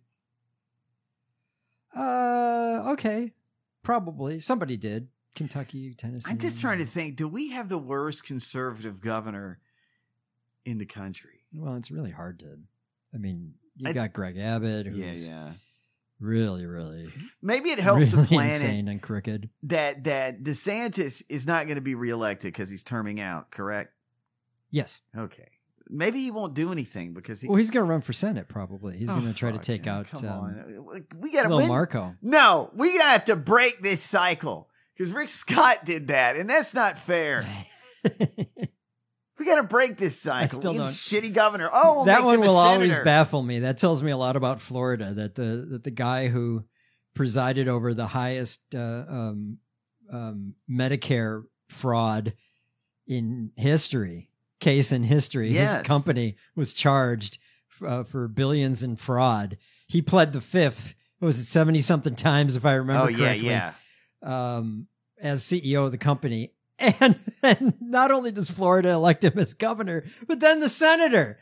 [SPEAKER 8] Okay. Probably. Somebody did. Kentucky, Tennessee.
[SPEAKER 9] I'm just trying to think, do we have the worst conservative governor in the country?
[SPEAKER 8] Well, it's really hard to. I mean, you got Greg Abbott, who's really, really.
[SPEAKER 9] Maybe it helps
[SPEAKER 8] really
[SPEAKER 9] the planet
[SPEAKER 8] insane and crooked.
[SPEAKER 9] That DeSantis is not going to be reelected because he's terming out, correct?
[SPEAKER 8] Yes.
[SPEAKER 9] Okay. Maybe he won't do anything because
[SPEAKER 8] he's going to run for Senate. Probably he's going to try to take out.
[SPEAKER 9] Come on, we got to
[SPEAKER 8] win. Marco.
[SPEAKER 9] No, we have to break this cycle because Rick Scott did that, and that's not fair. We got to break this cycle.
[SPEAKER 8] I still don't.
[SPEAKER 9] Shitty governor. Oh, we'll
[SPEAKER 8] that one will always
[SPEAKER 9] senator.
[SPEAKER 8] Baffle me. That tells me a lot about Florida. That the guy who presided over the highest Medicare fraud in history. Case in history.
[SPEAKER 9] Yes.
[SPEAKER 8] His company was charged for billions in fraud. He pled the fifth. Was it 70 something times, if I remember correctly?
[SPEAKER 9] Yeah.
[SPEAKER 8] As CEO of the company. And not only does Florida elect him as governor, but then the senator.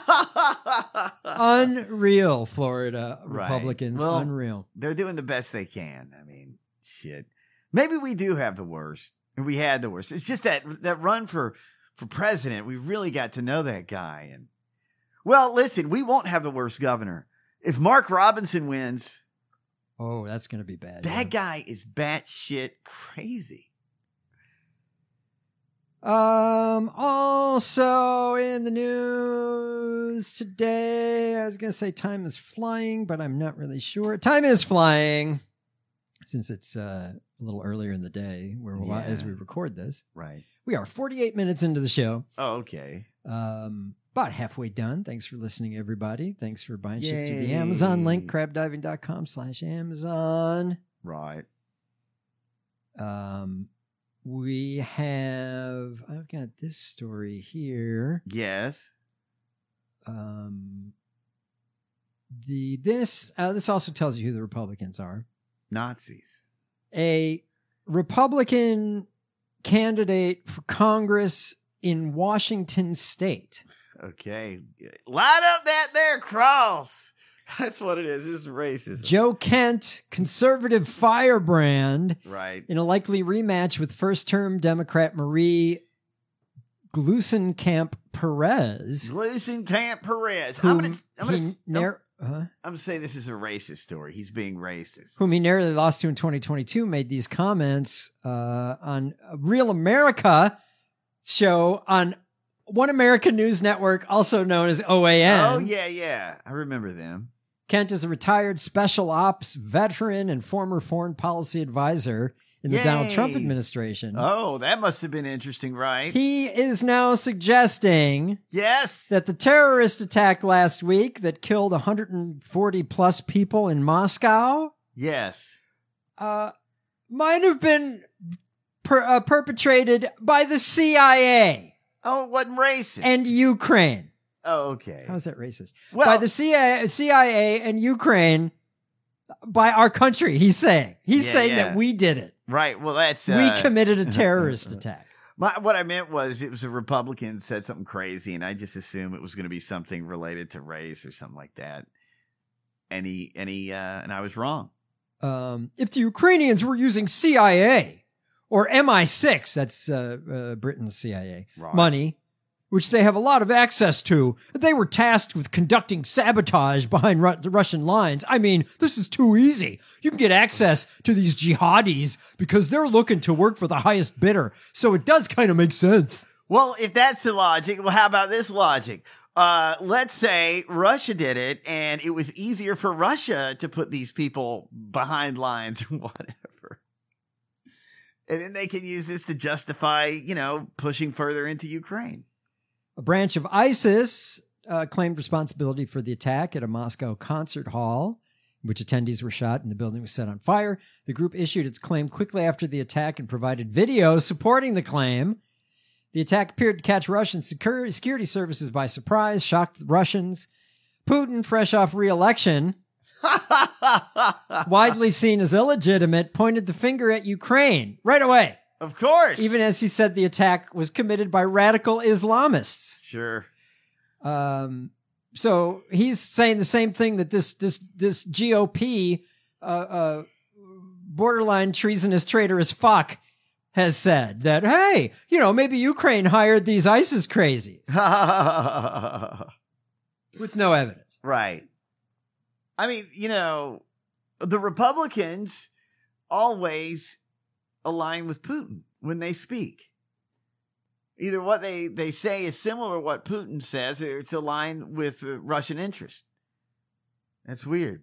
[SPEAKER 8] Unreal, Florida Republicans.
[SPEAKER 9] Well,
[SPEAKER 8] unreal.
[SPEAKER 9] They're doing the best they can. I mean, shit. Maybe we do have the worst. We had the worst. It's just that run for president, we really got to know that guy. And well, listen, we won't have the worst governor. If Mark Robinson wins,
[SPEAKER 8] oh, that's going to be bad.
[SPEAKER 9] That guy is batshit crazy.
[SPEAKER 8] Also in the news today, I was going to say time is flying, but I'm not really sure. Time is flying since it's a little earlier in the day as we record this.
[SPEAKER 9] Right.
[SPEAKER 8] We are 48 minutes into the show.
[SPEAKER 9] Oh, okay.
[SPEAKER 8] About halfway done. Thanks for listening, everybody. Thanks for buying shit through the Amazon link, crabdiving.com/Amazon.
[SPEAKER 9] Right.
[SPEAKER 8] I've got this story here.
[SPEAKER 9] Yes.
[SPEAKER 8] This also tells you who the Republicans are.
[SPEAKER 9] Nazis.
[SPEAKER 8] A Republican candidate for Congress in Washington State.
[SPEAKER 9] Okay. Light up that there cross. That's what it is. It's racism.
[SPEAKER 8] Joe Kent, conservative firebrand,
[SPEAKER 9] Right.
[SPEAKER 8] in a likely rematch with first-term Democrat Marie Gluesenkamp Perez.
[SPEAKER 9] Gluesenkamp Perez.
[SPEAKER 8] whom
[SPEAKER 9] I'm
[SPEAKER 8] he
[SPEAKER 9] gonna say this is a racist story. He's being racist.
[SPEAKER 8] whom he narrowly lost to in 2022, made these comments on a Real America show on One American News Network, also known as OAN.
[SPEAKER 9] Oh, yeah. I remember them.
[SPEAKER 8] Kent is a retired special ops veteran and former foreign policy advisor in the Donald Trump
[SPEAKER 9] Yay.
[SPEAKER 8] administration.
[SPEAKER 9] Oh, that must have been interesting, right?
[SPEAKER 8] He is now suggesting
[SPEAKER 9] Yes.
[SPEAKER 8] that the terrorist attack last week that killed 140 plus people in Moscow
[SPEAKER 9] Yes.
[SPEAKER 8] might have been perpetrated by the CIA
[SPEAKER 9] Oh, it wasn't racist.
[SPEAKER 8] and Ukraine.
[SPEAKER 9] Oh, okay.
[SPEAKER 8] How is that racist?
[SPEAKER 9] Well-
[SPEAKER 8] by the CIA and Ukraine, by our country, he's saying. He's
[SPEAKER 9] Yeah,
[SPEAKER 8] saying
[SPEAKER 9] yeah.
[SPEAKER 8] that we did it.
[SPEAKER 9] Right. Well, that's
[SPEAKER 8] We committed a terrorist attack.
[SPEAKER 9] What I meant was it was a Republican said something crazy, and I just assumed it was going to be something related to race or something like that. And I was wrong.
[SPEAKER 8] If the Ukrainians were using CIA or MI6, that's Britain's CIA,
[SPEAKER 9] Right.
[SPEAKER 8] money, which they have a lot of access to, they were tasked with conducting sabotage behind the Russian lines. I mean, this is too easy. You can get access to these jihadis because they're looking to work for the highest bidder. So it does kind of make sense.
[SPEAKER 9] Well, if that's the logic, well, how about this logic? Let's say Russia did it, and it was easier for Russia to put these people behind lines or whatever. And then they can use this to justify, pushing further into Ukraine.
[SPEAKER 8] A branch of ISIS claimed responsibility for the attack at a Moscow concert hall, in which attendees were shot and the building was set on fire. The group issued its claim quickly after the attack and provided video supporting the claim. The attack appeared to catch Russian security services by surprise, shocked the Russians. Putin, fresh off re-election, widely seen as illegitimate, pointed the finger at Ukraine right away.
[SPEAKER 9] Of course.
[SPEAKER 8] Even as he said the attack was committed by radical Islamists.
[SPEAKER 9] Sure.
[SPEAKER 8] So he's saying the same thing that this GOP borderline treasonous traitorous fuck has said, that, hey, maybe Ukraine hired these ISIS crazies with no evidence.
[SPEAKER 9] Right. I mean, the Republicans always align with Putin when they speak. Either what they say is similar to what Putin says, or it's aligned with Russian interest. That's weird.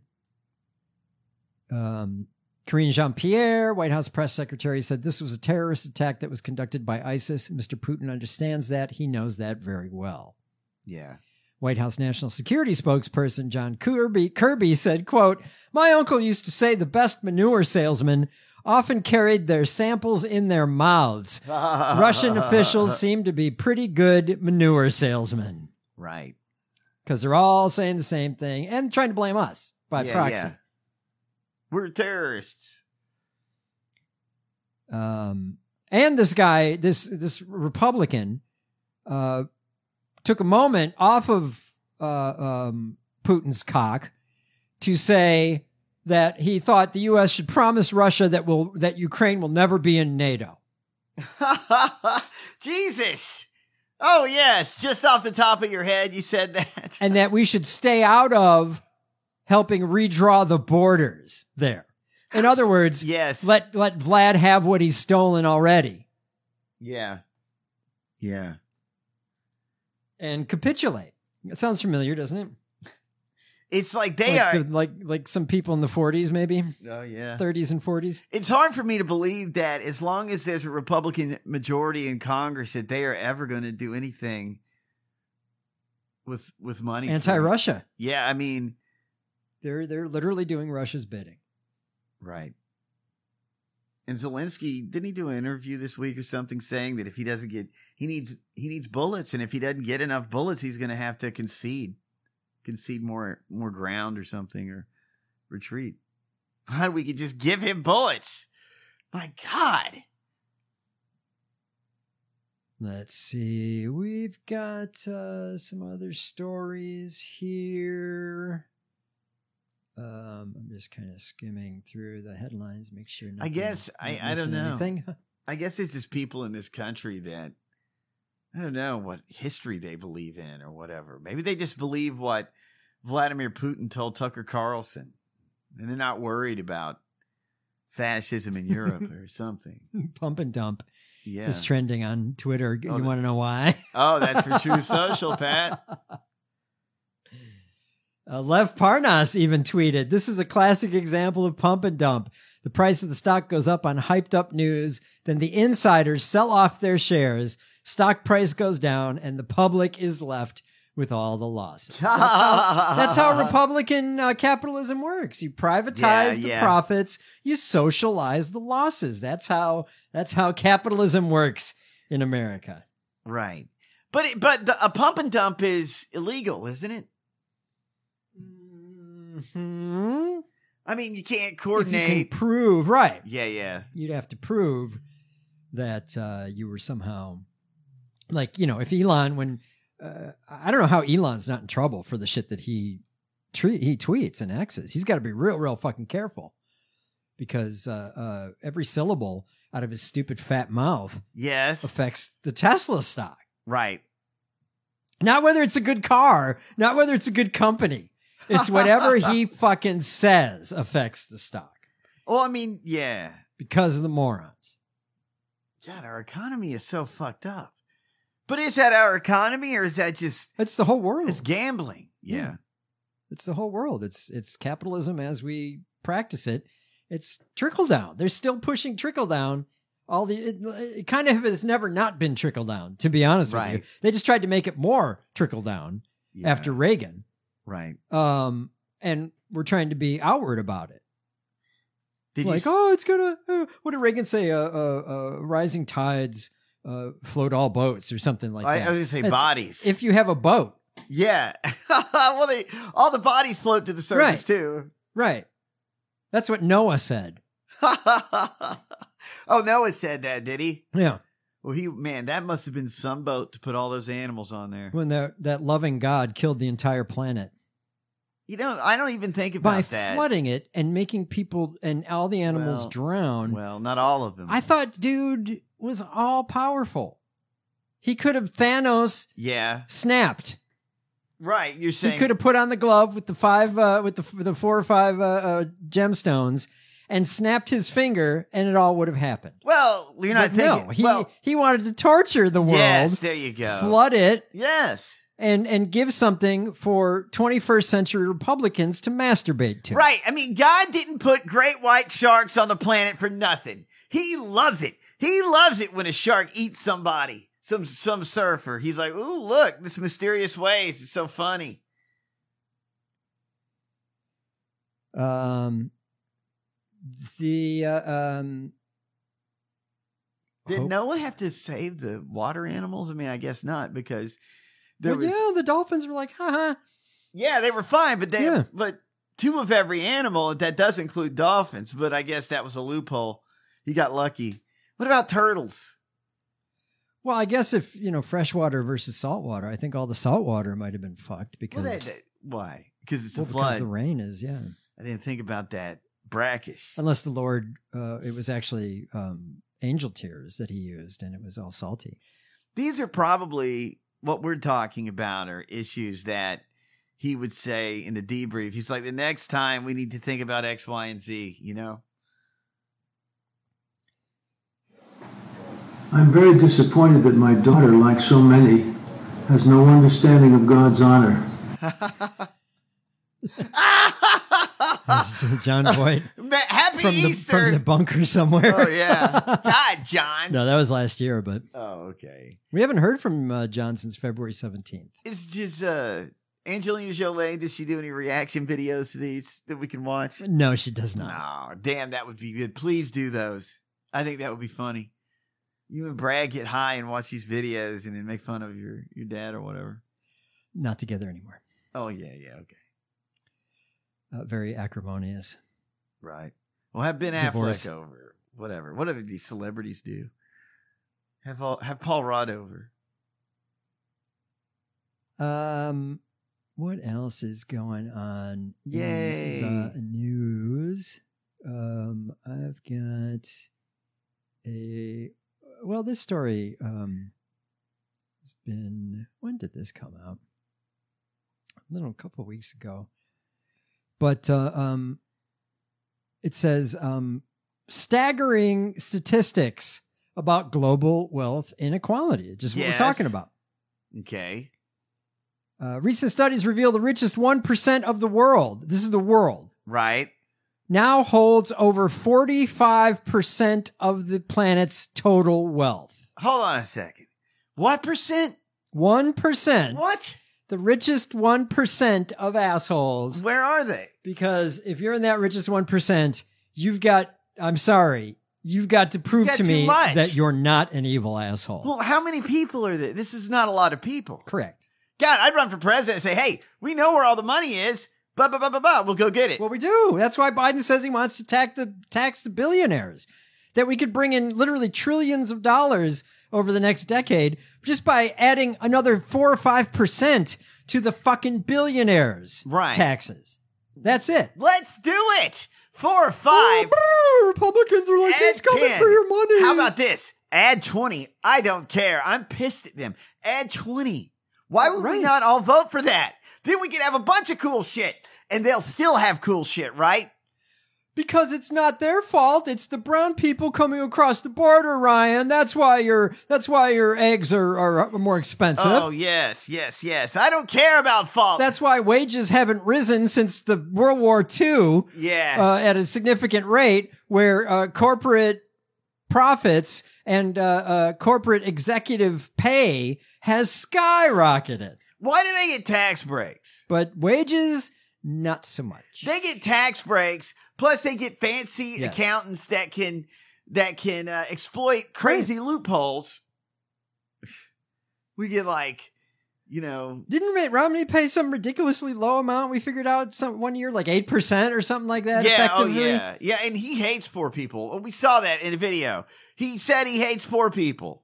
[SPEAKER 8] Karine Jean-Pierre, White House press secretary, said this was a terrorist attack that was conducted by ISIS. Mr. Putin understands that. He knows that very well.
[SPEAKER 9] Yeah.
[SPEAKER 8] White House National Security spokesperson John Kirby said, quote, "My uncle used to say the best manure salesmen often carried their samples in their mouths. Russian officials seem to be pretty good manure salesmen."
[SPEAKER 9] Right.
[SPEAKER 8] Because they're all saying the same thing and trying to blame us by proxy.
[SPEAKER 9] Yeah. We're terrorists.
[SPEAKER 8] And this guy, this Republican, took a moment off of Putin's cock to say that he thought the U.S. should promise Russia that Ukraine will never be in NATO.
[SPEAKER 9] Jesus. Oh, yes. Just off the top of your head, you said that.
[SPEAKER 8] And that we should stay out of helping redraw the borders there. In other words,
[SPEAKER 9] yes,
[SPEAKER 8] let Vlad have what he's stolen already.
[SPEAKER 9] Yeah. Yeah.
[SPEAKER 8] And capitulate. It sounds familiar, doesn't it?
[SPEAKER 9] It's like they are
[SPEAKER 8] like some people in the 40s, maybe.
[SPEAKER 9] Oh yeah,
[SPEAKER 8] 30s and 40s.
[SPEAKER 9] It's hard for me to believe that as long as there's a Republican majority in Congress, that they are ever going to do anything with money.
[SPEAKER 8] Anti-Russia.
[SPEAKER 9] Yeah, I mean,
[SPEAKER 8] they're literally doing Russia's bidding.
[SPEAKER 9] Right. And Zelensky, didn't he do an interview this week or something saying that if he doesn't get, he needs bullets, and if he doesn't get enough bullets, he's going to have to concede more ground or something, or retreat. Glad we could just give him bullets. My God.
[SPEAKER 8] Let's see. We've got some other stories here. I'm just kind of skimming through the headlines, make sure.
[SPEAKER 9] I guess I don't know.
[SPEAKER 8] Anything.
[SPEAKER 9] I guess it's just people in this country that I don't know what history they believe in or whatever. Maybe they just believe what Vladimir Putin told Tucker Carlson, and they're not worried about fascism in Europe or something.
[SPEAKER 8] Pump and Dump
[SPEAKER 9] Yeah.
[SPEAKER 8] is trending on Twitter.
[SPEAKER 9] Oh,
[SPEAKER 8] You want to know why?
[SPEAKER 9] Oh, that's for True Social, Pat.
[SPEAKER 8] Lev Parnas even tweeted, "This is a classic example of pump and dump. The price of the stock goes up on hyped up news. Then the insiders sell off their shares. Stock price goes down and the public is left with all the losses." That's how Republican capitalism works. You privatize the profits. You socialize the losses. That's how capitalism works in America.
[SPEAKER 9] Right. But a pump and dump is illegal, isn't it?
[SPEAKER 8] Hmm?
[SPEAKER 9] I mean, you can't coordinate.
[SPEAKER 8] If you can prove, right.
[SPEAKER 9] Yeah.
[SPEAKER 8] You'd have to prove that you were somehow, like, if Elon, when, I don't know how Elon's not in trouble for the shit that he tweets and X's. He's got to be real fucking careful because every syllable out of his stupid fat mouth affects the Tesla stock.
[SPEAKER 9] Right.
[SPEAKER 8] Not whether it's a good car, not whether it's a good company. It's whatever he fucking says affects the stock.
[SPEAKER 9] Well, I mean, yeah.
[SPEAKER 8] Because of the morons.
[SPEAKER 9] God, our economy is so fucked up. But is that our economy or is that just...
[SPEAKER 8] It's the whole world.
[SPEAKER 9] It's gambling. Yeah.
[SPEAKER 8] It's the whole world. It's capitalism as we practice it. It's trickle down. They're still pushing trickle down. It kind of has never not been trickle down, to be honest with you. They just tried to make it more trickle down after Reagan.
[SPEAKER 9] Right.
[SPEAKER 8] And we're trying to be outward about it. It's gonna. What did Reagan say? Rising tides float all boats, or something like that.
[SPEAKER 9] I was gonna say bodies.
[SPEAKER 8] If you have a boat,
[SPEAKER 9] yeah. Well, all the bodies float to the surface too.
[SPEAKER 8] Right. That's what Noah said.
[SPEAKER 9] Oh, Noah said that, did he?
[SPEAKER 8] Yeah.
[SPEAKER 9] Well, that must have been some boat to put all those animals on there.
[SPEAKER 8] When that loving God killed the entire planet.
[SPEAKER 9] I don't even think about that.
[SPEAKER 8] By flooding it and making people and all the animals drown.
[SPEAKER 9] Well, not all of them.
[SPEAKER 8] I thought dude was all powerful. He could have Thanos snapped.
[SPEAKER 9] Right, you're saying
[SPEAKER 8] he could have put on the glove with the 4 or 5 gemstones and snapped his finger, and it all would have happened.
[SPEAKER 9] Well, you're not thinking.
[SPEAKER 8] No, he wanted to torture the world.
[SPEAKER 9] Yes, there you go.
[SPEAKER 8] Flood it.
[SPEAKER 9] Yes.
[SPEAKER 8] And give something for 21st century Republicans to masturbate to.
[SPEAKER 9] Right. I mean, God didn't put great white sharks on the planet for nothing. He loves it. He loves it when a shark eats somebody, some surfer. He's like, ooh, look, this mysterious ways. It's so funny. Did Noah have to save the water animals? I mean, I guess not, because
[SPEAKER 8] the dolphins were like, haha.
[SPEAKER 9] Yeah, they were fine, but 2 of every animal, that does include dolphins, but I guess that was a loophole. He got lucky. What about turtles?
[SPEAKER 8] Well, I guess if, freshwater versus saltwater, I think all the saltwater might have been fucked because...
[SPEAKER 9] why? Because it's a flood.
[SPEAKER 8] Because the rain is, yeah.
[SPEAKER 9] I didn't think about that. Brackish.
[SPEAKER 8] Unless the Lord, it was actually angel tears that he used, and it was all salty.
[SPEAKER 9] These are probably, what we're talking about are issues that he would say in the debrief. He's like, the next time we need to think about X, Y, and Z,
[SPEAKER 10] I'm very disappointed that my daughter, like so many, has no understanding of God's honor.
[SPEAKER 8] That's John Voight.
[SPEAKER 9] Happy Easter!
[SPEAKER 8] From the bunker somewhere.
[SPEAKER 9] Oh, yeah. God, John.
[SPEAKER 8] No, that was last year, but...
[SPEAKER 9] Oh, okay.
[SPEAKER 8] We haven't heard from John since February 17th.
[SPEAKER 9] Is just Angelina Jolie, does she do any reaction videos to these that we can watch?
[SPEAKER 8] No, she does not.
[SPEAKER 9] Oh, damn, that would be good. Please do those. I think that would be funny. You and Brad get high and watch these videos and then make fun of your dad or whatever.
[SPEAKER 8] Not together anymore.
[SPEAKER 9] Oh, yeah, okay.
[SPEAKER 8] Very acrimonious.
[SPEAKER 9] Right. Well, have Ben
[SPEAKER 8] Divorce.
[SPEAKER 9] Affleck over. Whatever. Whatever these celebrities do. Have Paul Rudd over.
[SPEAKER 8] What else is going on
[SPEAKER 9] Yay.
[SPEAKER 8] in the news? I've got this story has been, when did this come out? A couple of weeks ago. But it says staggering statistics about global wealth inequality. Just what we're talking about.
[SPEAKER 9] Okay.
[SPEAKER 8] Recent studies reveal the richest 1% of the world, this is the world,
[SPEAKER 9] Right.
[SPEAKER 8] now holds over 45% of the planet's total wealth.
[SPEAKER 9] Hold on a second. What percent?
[SPEAKER 8] 1%.
[SPEAKER 9] What?
[SPEAKER 8] The richest 1% of assholes.
[SPEAKER 9] Where are they?
[SPEAKER 8] Because if you're in that richest 1%, you've got to prove to me that you're not an evil asshole.
[SPEAKER 9] Well, how many people are there? This is not a lot of people.
[SPEAKER 8] Correct.
[SPEAKER 9] God, I'd run for president and say, hey, we know where all the money is. Blah, blah, blah, blah, blah. We'll go get it.
[SPEAKER 8] Well, we do. That's why Biden says he wants to tax the billionaires. That we could bring in literally trillions of dollars over the next decade just by adding another 4 or 5% to the fucking billionaires' taxes. That's it.
[SPEAKER 9] Let's do it. 4 or 5.
[SPEAKER 8] Republicans are like,
[SPEAKER 9] Add
[SPEAKER 8] it's coming
[SPEAKER 9] 10.
[SPEAKER 8] for your money.
[SPEAKER 9] How about this? Add 20. I don't care. I'm pissed at them. Add 20. Why would we not all vote for that? Then we could have a bunch of cool shit. And they'll still have cool shit, right?
[SPEAKER 8] Because it's not their fault. It's the brown people coming across the border, Ryan. That's why your eggs are more expensive.
[SPEAKER 9] Oh, yes, yes, yes. I don't care about fault.
[SPEAKER 8] That's why wages haven't risen since the World War II.
[SPEAKER 9] Yeah.
[SPEAKER 8] At a significant rate, where corporate profits and corporate executive pay has skyrocketed.
[SPEAKER 9] Why do they get tax breaks?
[SPEAKER 8] But wages, not so much.
[SPEAKER 9] They get tax breaks. Plus, they get fancy accountants that can exploit crazy loopholes. We get
[SPEAKER 8] Didn't Mitt Romney pay some ridiculously low amount? We figured out one year, like 8% or something like that.
[SPEAKER 9] Yeah,
[SPEAKER 8] effectively.
[SPEAKER 9] yeah, and he hates poor people. We saw that in a video. He said he hates poor people.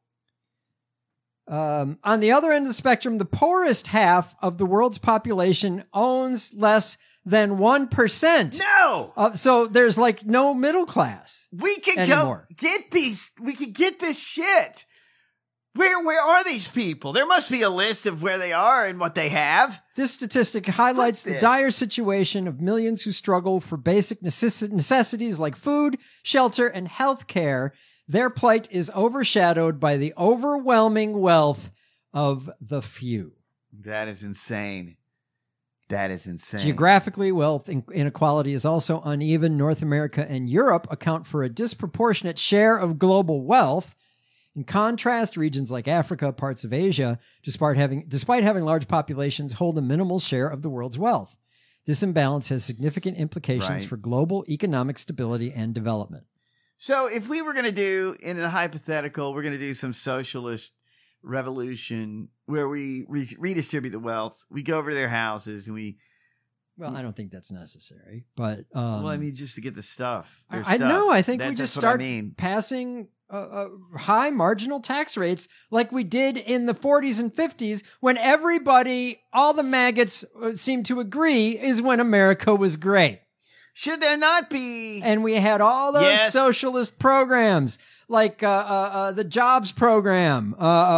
[SPEAKER 8] On the other end of the spectrum, the poorest half of the world's population owns less than 1%.
[SPEAKER 9] No!
[SPEAKER 8] So there's no middle class.
[SPEAKER 9] We can
[SPEAKER 8] anymore.
[SPEAKER 9] go get these. We can get this shit. Where are these people? There must be a list of where they are and what they have.
[SPEAKER 8] This statistic highlights the dire situation of millions who struggle for basic necessities like food, shelter, and health care. Their plight is overshadowed by the overwhelming wealth of the few.
[SPEAKER 9] That is insane. That is insane.
[SPEAKER 8] Geographically, wealth inequality is also uneven. North America and Europe account for a disproportionate share of global wealth. In contrast, regions like Africa, parts of Asia, despite having large populations, hold a minimal share of the world's wealth. This imbalance has significant implications for global economic stability and development.
[SPEAKER 9] So if we were going to do, in a hypothetical, we're going to do some socialist revolution where we redistribute the wealth, we go over to their houses and we...
[SPEAKER 8] Well, I don't think that's necessary, but...
[SPEAKER 9] well, I mean, just to get the stuff.
[SPEAKER 8] I know. I think we just start passing high marginal tax rates like we did in the 40s and 50s when everybody, all the maggots seemed to agree is when America was great.
[SPEAKER 9] Should there not be?
[SPEAKER 8] And we had all those socialist programs like the jobs program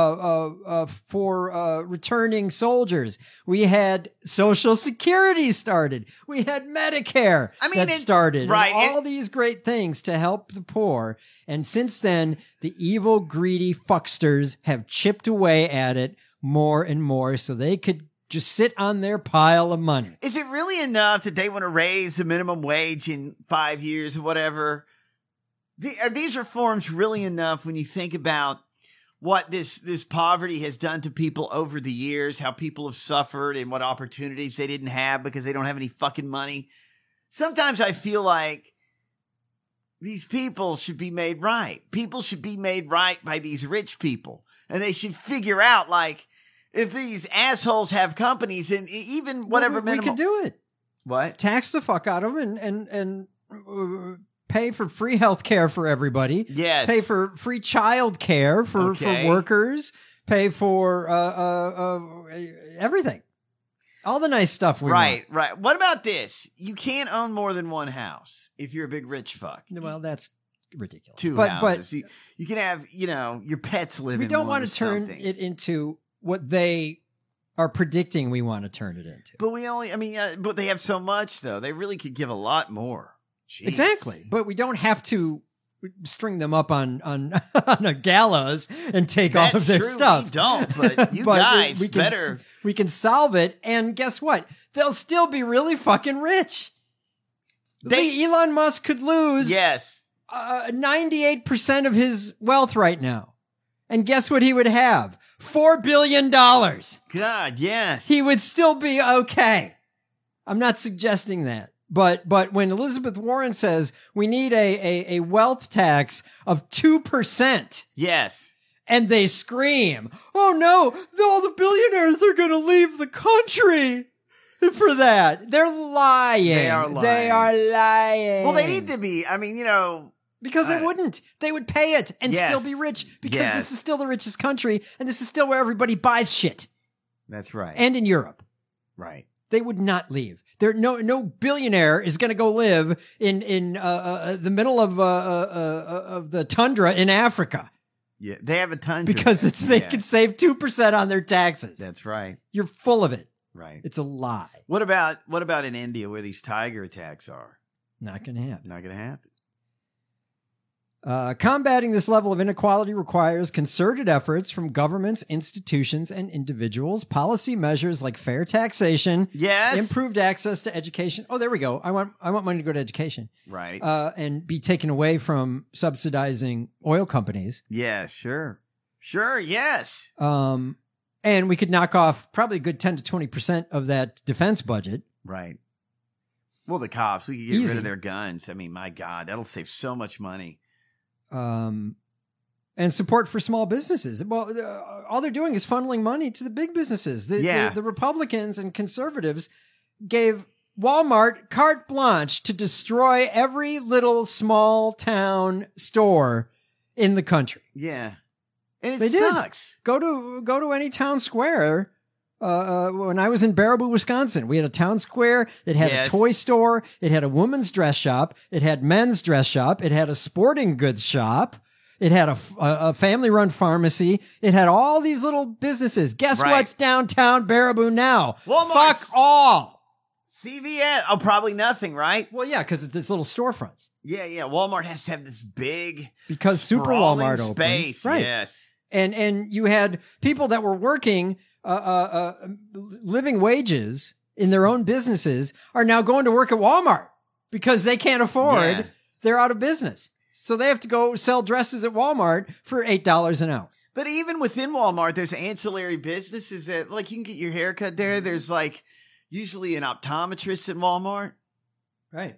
[SPEAKER 8] for returning soldiers. We had Social Security started. We had Medicare started.
[SPEAKER 9] Right.
[SPEAKER 8] And all these great things to help the poor. And since then, the evil, greedy fucksters have chipped away at it more and more so they could just sit on their pile of money.
[SPEAKER 9] Is it really enough that they want to raise the minimum wage in 5 years or whatever? Are these reforms really enough when you think about what this poverty has done to people over the years, how people have suffered and what opportunities they didn't have because they don't have any fucking money? Sometimes I feel like these people should be made right. People should be made right by these rich people. And they should figure out, if these assholes have companies and even whatever
[SPEAKER 8] we could do it.
[SPEAKER 9] What?
[SPEAKER 8] Tax the fuck out of them and pay for free health care for everybody.
[SPEAKER 9] Yes.
[SPEAKER 8] Pay for free child care for workers. Pay for everything. All the nice stuff we want.
[SPEAKER 9] Right. What about this? You can't own more than one house if you're a big rich fuck.
[SPEAKER 8] Well, that's ridiculous.
[SPEAKER 9] Two houses. But you can have, your pets live in one.
[SPEAKER 8] We don't want to turn it into what they are predicting we want to turn it into.
[SPEAKER 9] But but they have so much, though. They really could give a lot more. Jeez.
[SPEAKER 8] Exactly. But we don't have to string them up on a gallows and take all of their stuff.
[SPEAKER 9] We don't, but you guys better.
[SPEAKER 8] We can solve it, and guess what? They'll still be really fucking rich. Elon Musk could lose 98% of his wealth right now. And guess what he would have? $4 billion.
[SPEAKER 9] God, yes.
[SPEAKER 8] He would still be okay. I'm not suggesting that. But when Elizabeth Warren says we need a wealth tax of 2%.
[SPEAKER 9] Yes.
[SPEAKER 8] And they scream, oh no, all the billionaires are going to leave the country for that. They're lying.
[SPEAKER 9] They are
[SPEAKER 8] lying.
[SPEAKER 9] Well, they need to be.
[SPEAKER 8] Because they wouldn't. They would pay it and still be rich because this is still the richest country and this is still where everybody buys shit.
[SPEAKER 9] That's right.
[SPEAKER 8] And in Europe.
[SPEAKER 9] Right.
[SPEAKER 8] They would not leave. No billionaire is going to go live in the middle of the tundra in Africa.
[SPEAKER 9] Yeah, they have a tundra.
[SPEAKER 8] Because they can save 2% on their taxes.
[SPEAKER 9] That's right.
[SPEAKER 8] You're full of it.
[SPEAKER 9] Right.
[SPEAKER 8] It's a lie.
[SPEAKER 9] What about in India where these tiger attacks are?
[SPEAKER 8] Not going to happen.
[SPEAKER 9] Not going to happen.
[SPEAKER 8] Combating this level of inequality requires concerted efforts from governments, institutions, and individuals. Policy measures like fair taxation, improved access to education. Oh, there we go. I want money to go to education,
[SPEAKER 9] right?
[SPEAKER 8] And be taken away from subsidizing oil companies.
[SPEAKER 9] Yeah, sure, yes.
[SPEAKER 8] And we could knock off probably a good 10 to 20% of that defense budget,
[SPEAKER 9] right? Well, the cops, we could get rid of their guns. My God, that'll save so much money.
[SPEAKER 8] And support for small businesses. Well, all they're doing is funneling money to the big businesses. The Republicans and conservatives gave Walmart carte blanche to destroy every little small town store in the country.
[SPEAKER 9] Yeah. And it sucks.
[SPEAKER 8] Go to any town square. When I was in Baraboo, Wisconsin, we had a town square. It had a toy store. It had a women's dress shop. It had men's dress shop. It had a sporting goods shop. It had a family-run pharmacy. It had all these little businesses. Guess what's downtown Baraboo now?
[SPEAKER 9] Walmart.
[SPEAKER 8] Fuck all.
[SPEAKER 9] CVS. Oh, probably nothing, right?
[SPEAKER 8] Well, yeah, because it's little storefronts.
[SPEAKER 9] Yeah. Walmart has to have this big
[SPEAKER 8] because Super Walmart
[SPEAKER 9] space.
[SPEAKER 8] Opened. Right.
[SPEAKER 9] Yes.
[SPEAKER 8] And you had people that were working living wages in their own businesses are now going to work at Walmart because they can't afford. Yeah. They're out of business. So they have to go sell dresses at Walmart for $8 an hour.
[SPEAKER 9] But even within Walmart, there's ancillary businesses that, like, you can get your hair cut there. There's, like, usually an optometrist at Walmart.
[SPEAKER 8] Right.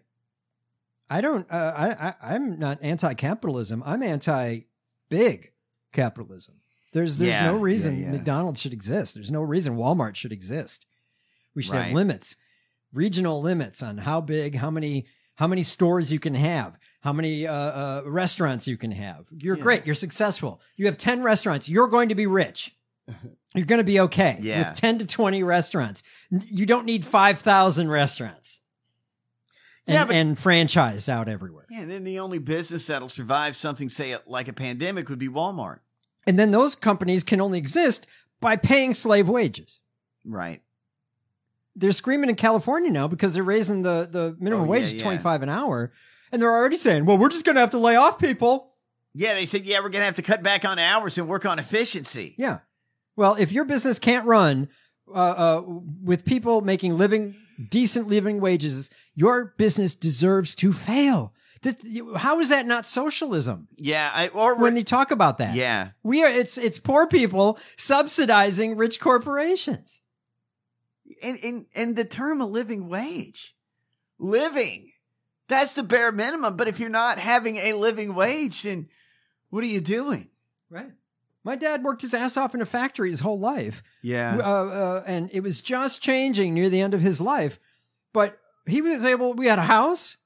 [SPEAKER 8] I'm not anti-capitalism. I'm anti-big capitalism. There's no reason McDonald's should exist. There's no reason Walmart should exist. We should have limits, regional limits on how big, how many stores you can have, how many restaurants you can have. You're great. You're successful. You have 10 restaurants. You're going to be rich. You're going to be okay with 10 to 20 restaurants. You don't need 5,000 restaurants. And franchised out everywhere.
[SPEAKER 9] Yeah, and then the only business that'll survive something, say, like a pandemic would be Walmart.
[SPEAKER 8] And then those companies can only exist by paying slave wages.
[SPEAKER 9] Right.
[SPEAKER 8] They're screaming in California now because they're raising the minimum wage to $25 an hour. And they're already saying, well, we're just going to have to lay off people.
[SPEAKER 9] Yeah, they said, we're going to have to cut back on hours and work on efficiency.
[SPEAKER 8] Yeah. Well, if your business can't run with people making decent living wages, your business deserves to fail. How is that not socialism?
[SPEAKER 9] Yeah,
[SPEAKER 8] when they talk about that, it's poor people subsidizing rich corporations.
[SPEAKER 9] And the term a living wage, that's the bare minimum. But if you're not having a living wage, then what are you doing?
[SPEAKER 8] Right. My dad worked his ass off in a factory his whole life.
[SPEAKER 9] Yeah,
[SPEAKER 8] and it was just changing near the end of his life, but he was able. We had a house.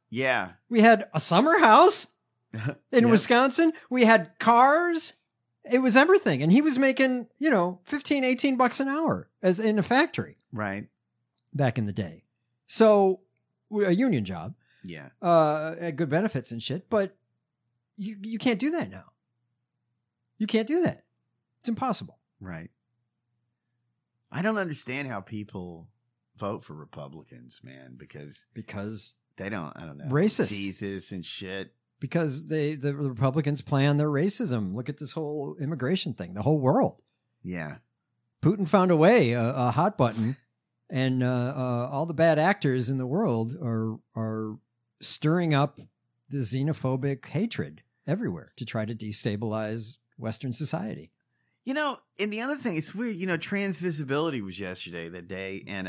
[SPEAKER 9] Yeah.
[SPEAKER 8] We had a summer house in
[SPEAKER 9] Yeah.
[SPEAKER 8] Wisconsin. We had cars. It was everything. And he was making, $15, $18 an hour as in a factory
[SPEAKER 9] Right.
[SPEAKER 8] back in the day. So a union job,
[SPEAKER 9] Yeah.
[SPEAKER 8] had good benefits and shit, but you can't do that now. You can't do that. It's impossible.
[SPEAKER 9] Right. I don't understand how people vote for Republicans, man, because they don't, I don't know.
[SPEAKER 8] Racist.
[SPEAKER 9] Jesus and shit.
[SPEAKER 8] Because the Republicans play on their racism. Look at this whole immigration thing, the whole world.
[SPEAKER 9] Yeah.
[SPEAKER 8] Putin found a way, a hot button, and all the bad actors in the world are stirring up the xenophobic hatred everywhere to try to destabilize Western society.
[SPEAKER 9] And the other thing, it's weird, trans visibility was yesterday, that day, and,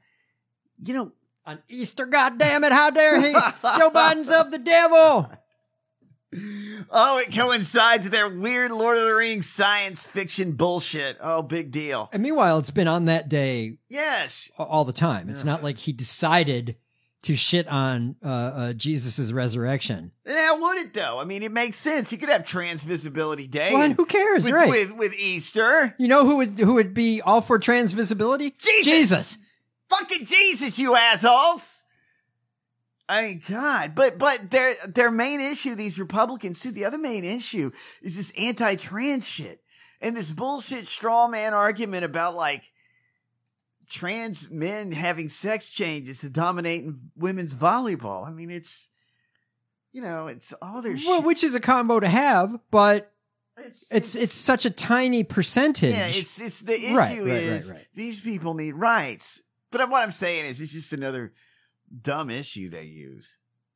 [SPEAKER 8] on Easter, goddammit, how dare he? Joe Biden's of the devil.
[SPEAKER 9] Oh, it coincides with their weird Lord of the Rings science fiction bullshit. Oh, big deal.
[SPEAKER 8] And meanwhile, it's been on that day
[SPEAKER 9] Yes.
[SPEAKER 8] all the time. It's not like he decided to shit on Jesus' resurrection.
[SPEAKER 9] And how would it, though? I mean, it makes sense. You could have Trans Visibility Day.
[SPEAKER 8] Well, and who cares,
[SPEAKER 9] with,
[SPEAKER 8] right?
[SPEAKER 9] With Easter.
[SPEAKER 8] You know who would be all for trans visibility? Jesus.
[SPEAKER 9] Fucking Jesus, you assholes. I mean, God. But their main issue, these Republicans, too, the other main issue is this anti-trans shit. And this bullshit straw man argument about, like, trans men having sex changes to dominate in women's volleyball. I mean, it's all their shit.
[SPEAKER 8] Well, which is a combo to have, but it's such a tiny percentage.
[SPEAKER 9] Yeah, it's the issue is these people need rights. But what I'm saying is it's just another dumb issue they use.